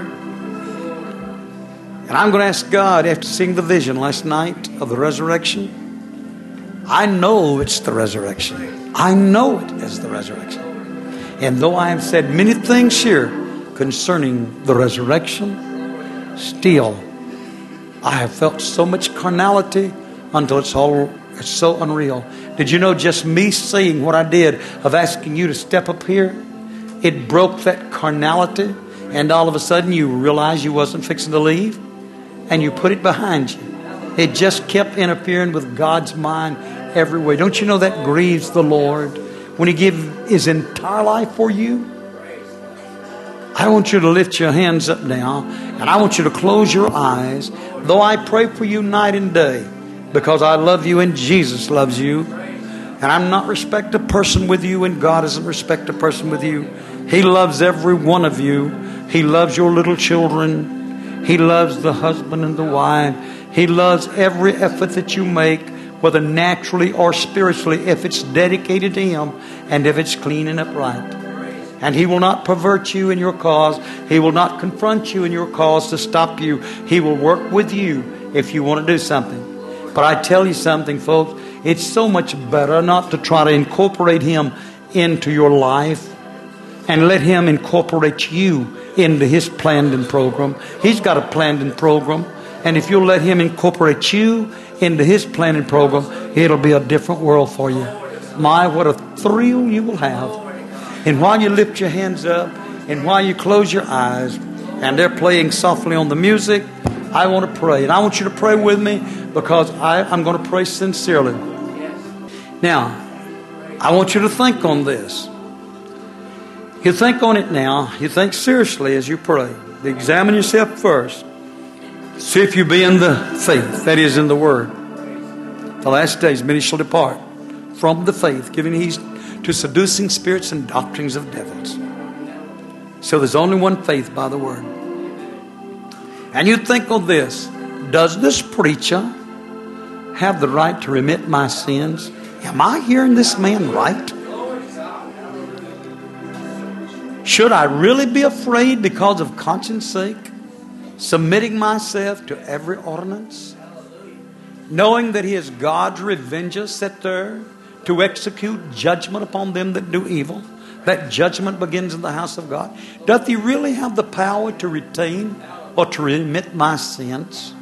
and I'm going to ask God, after seeing the vision last night of the resurrection, I know it's the resurrection. I know it is the resurrection. And though I have said many things here concerning the resurrection, still I have felt so much carnality until it's so unreal. Did you know just me saying what I did of asking you to step up here, it broke that carnality, and all of a sudden you realized you wasn't fixing to leave, and you put it behind you. It just kept interfering with God's mind every way. Don't you know that grieves the Lord when He gives His entire life for you? I want you to lift your hands up now, and I want you to close your eyes, though I pray for you night and day, because I love you and Jesus loves you. And I'm not respect a person with you, and God doesn't respect a person with you. He loves every one of you. He loves your little children. He loves the husband and the wife. He loves every effort that you make, whether naturally or spiritually, if it's dedicated to Him and if it's clean and upright. And He will not pervert you in your cause. He will not confront you in your cause to stop you. He will work with you if you want to do something. But I tell you something, folks, it's so much better not to try to incorporate Him into your life and let Him incorporate you into His planned and program. He's got a planned and program. And if you'll let Him incorporate you into His planned and program, it'll be a different world for you. My, what a thrill you will have. And while you lift your hands up and while you close your eyes and they're playing softly on the music, I want to pray. And I want you to pray with me because I'm going to pray sincerely. Now, I want you to think on this. You think on it now. You think seriously as you pray. Examine yourself first. See if you be in the faith, that is in the Word. The last days many shall depart from the faith, giving heed to seducing spirits and doctrines of devils. So there's only one faith by the Word. And you think of this. Does this preacher have the right to remit my sins? Am I hearing this man right? Should I really be afraid because of conscience sake? Submitting myself to every ordinance? Knowing that He is God's revenger set there to execute judgment upon them that do evil? That judgment begins in the house of God. Doth He really have the power to retain or to remit my sins?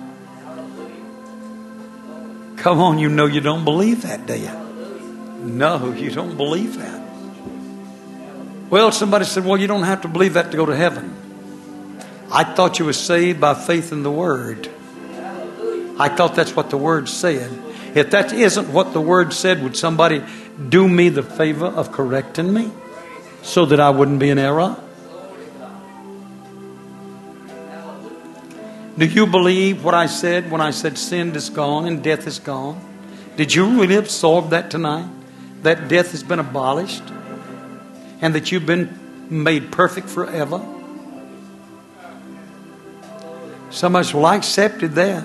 Come on, you know you don't believe that, do you? No, you don't believe that. Well, somebody said, well, you don't have to believe that to go to heaven. I thought you were saved by faith in the Word. I thought that's what the Word said. If that isn't what the Word said, would somebody do me the favor of correcting me so that I wouldn't be in error? Do you believe what I said when I said sin is gone and death is gone? Did you really absorb that tonight? That death has been abolished and that you've been made perfect forever? Somebody said, well, I accepted that.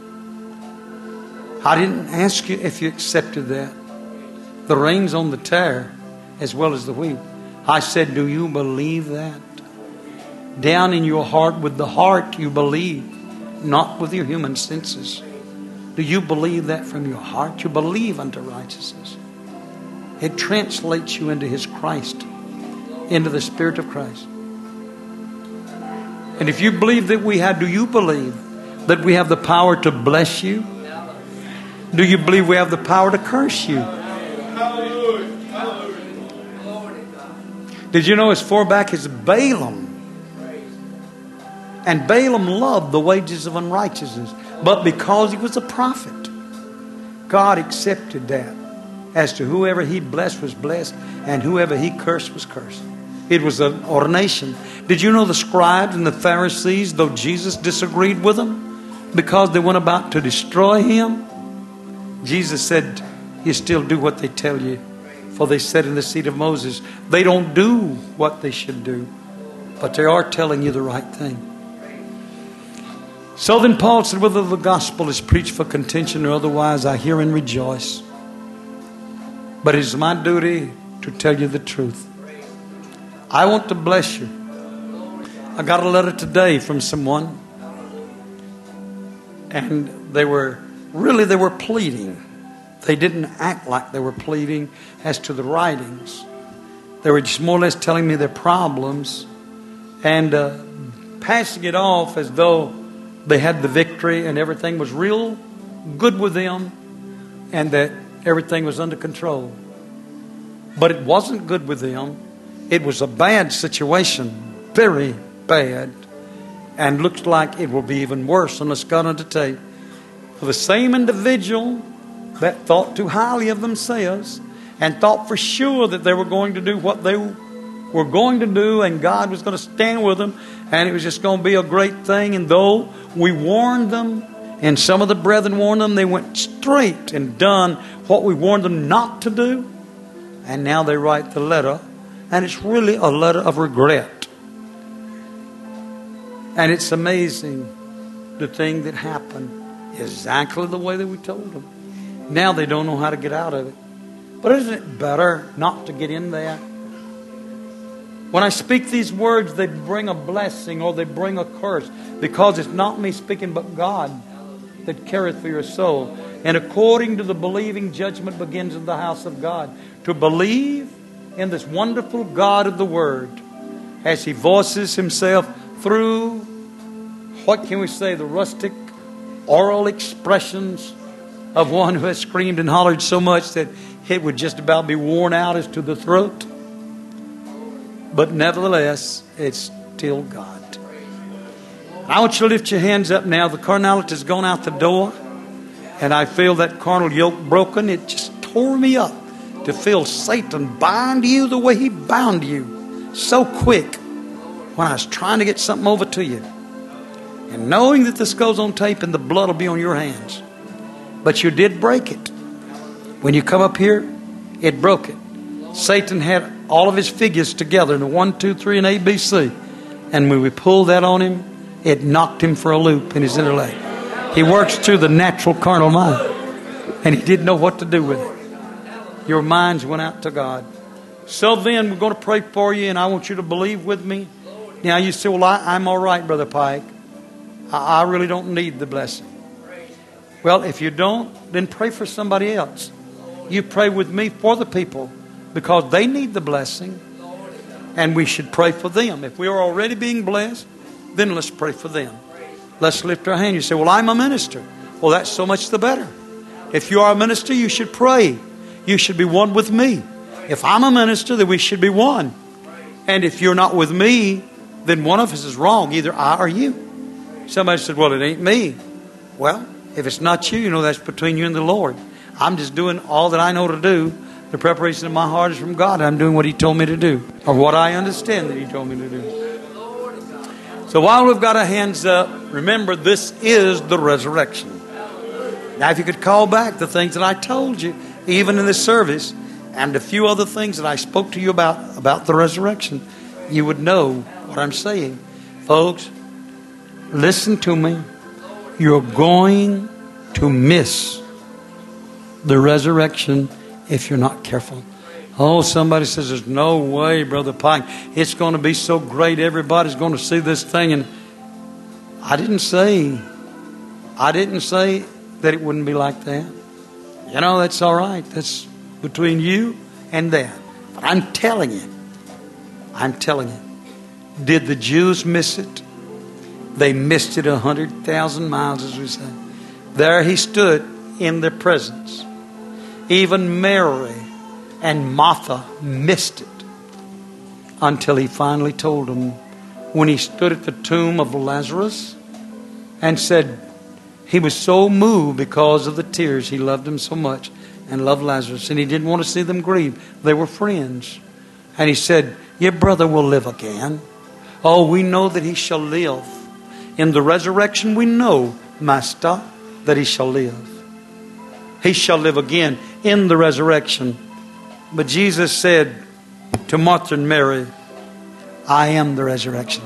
I didn't ask you if you accepted that. The rain's on the tare as well as the wheat. I said, do you believe that? Down in your heart, with the heart you believe, not with your human senses. Do you believe that from your heart? You believe unto righteousness. It translates you into His Christ, into the Spirit of Christ. And if you believe that do you believe that we have the power to bless you Do you believe we have the power to curse you? Did you know as far back as Balaam? And Balaam loved the wages of unrighteousness. But because he was a prophet, God accepted that. As to whoever he blessed was blessed, and whoever he cursed was cursed. It was an ordination. Did you know the scribes and the Pharisees, though Jesus disagreed with them, because they went about to destroy him, Jesus said, you still do what they tell you. For they sat in the seat of Moses. They don't do what they should do, but they are telling you the right thing. So then Paul said, whether the gospel is preached for contention or otherwise, I hear and rejoice. But it is my duty to tell you the truth. I want to bless you. I got a letter today from someone, and they were pleading. They didn't act like they were pleading as to the writings. They were just more or less telling me their problems and passing it off as though they had the victory and everything was real good with them and that everything was under control. But it wasn't good with them. It was a bad situation, very bad, and looks like it will be even worse unless God undertake. For the same individual that thought too highly of themselves and thought for sure that they were going to do what they were going to do and God was going to stand with them and it was just going to be a great thing. And though we warned them and some of the brethren warned them, they went straight and done what we warned them not to do. And now they write the letter, and it's really a letter of regret. And it's amazing the thing that happened exactly the way that we told them. Now they don't know how to get out of it. But isn't it better not to get in there? When I speak these words, they bring a blessing or they bring a curse, because it's not me speaking but God that careth for your soul. And according to the believing, judgment begins in the house of God. To believe in this wonderful God of the Word as He voices Himself through, what can we say, the rustic oral expressions of one who has screamed and hollered so much that it would just about be worn out as to the throat. But nevertheless, it's still God. I want you to lift your hands up now. The carnality has gone out the door. And I feel that carnal yoke broken. It just tore me up to feel Satan bind you the way he bound you so quick when I was trying to get something over to you. And knowing that this goes on tape and the blood will be on your hands. But you did break it. When you come up here, it broke it. Satan had all of his figures together in the 1, 2, 3 and ABC. And when we pulled that on him, it knocked him for a loop in his intellect. He works through the natural carnal mind. And he didn't know what to do with it. Your minds went out to God. So then we're going to pray for you, and I want you to believe with me. Now you say, well, I'm all right, Brother Pike. I really don't need the blessing. Well, if you don't, then pray for somebody else. You pray with me for the people because they need the blessing. And we should pray for them. If we are already being blessed, then let's pray for them. Let's lift our hand. You say, well, I'm a minister. Well, that's so much the better. If you are a minister, you should pray. You should be one with me. If I'm a minister, then we should be one. And if you're not with me, then one of us is wrong, either I or you. Somebody said, well, it ain't me. Well, if it's not you, you know that's between you and the Lord. I'm just doing all that I know to do. The preparation of my heart is from God. I'm doing what He told me to do, or what I understand that He told me to do. So while we've got our hands up, remember this is the resurrection. Now if you could call back the things that I told you, even in this service, and a few other things that I spoke to you about the resurrection, you would know what I'm saying. Folks, listen to me. You're going to miss the resurrection if you're not careful. Oh, somebody says, there's no way, Brother Pike. It's going to be so great. Everybody's going to see this thing. And I didn't say that it wouldn't be like that. You know, that's all right. That's between you and that. But I'm telling you. Did the Jews miss it? They missed it 100,000 miles, as we say. There he stood in their presence. Even Mary and Martha missed it until he finally told them when he stood at the tomb of Lazarus and said he was so moved because of the tears. He loved them so much and loved Lazarus, and he didn't want to see them grieve. They were friends. And he said, your brother will live again. Oh, we know that he shall live. In the resurrection we know, Master, that he shall live. He shall live again in the resurrection. But Jesus said to Martha and Mary, I am the resurrection.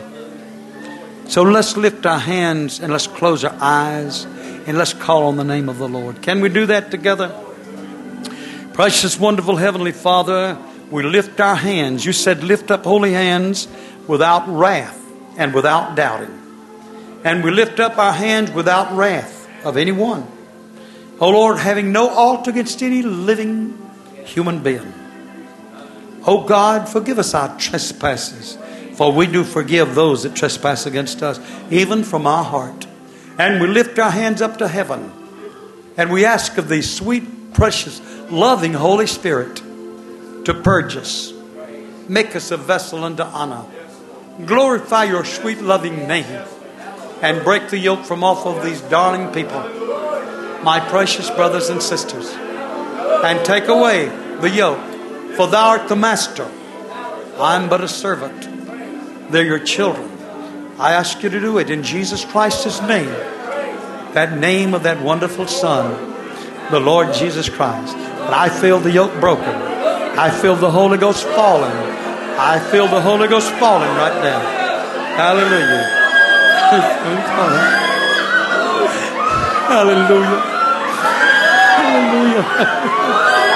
So let's lift our hands and let's close our eyes and let's call on the name of the Lord. Can we do that together? Precious, wonderful Heavenly Father, we lift our hands. You said lift up holy hands without wrath and without doubting. And we lift up our hands without wrath of anyone. Oh Lord, having no ought against any living human being. Oh God, forgive us our trespasses, for we do forgive those that trespass against us, even from our heart. And we lift our hands up to heaven, and we ask of thee, sweet, precious, loving Holy Spirit, to purge us, make us a vessel unto honor, glorify your sweet, loving name, and break the yoke from off of these darling people, my precious brothers and sisters, and take away the yoke. For thou art the master. I'm but a servant. They're your children. I ask you to do it in Jesus Christ's name. That name of that wonderful Son, the Lord Jesus Christ. And I feel the yoke broken. I feel the Holy Ghost falling. I feel the Holy Ghost falling right now. Hallelujah. Hallelujah. Hallelujah.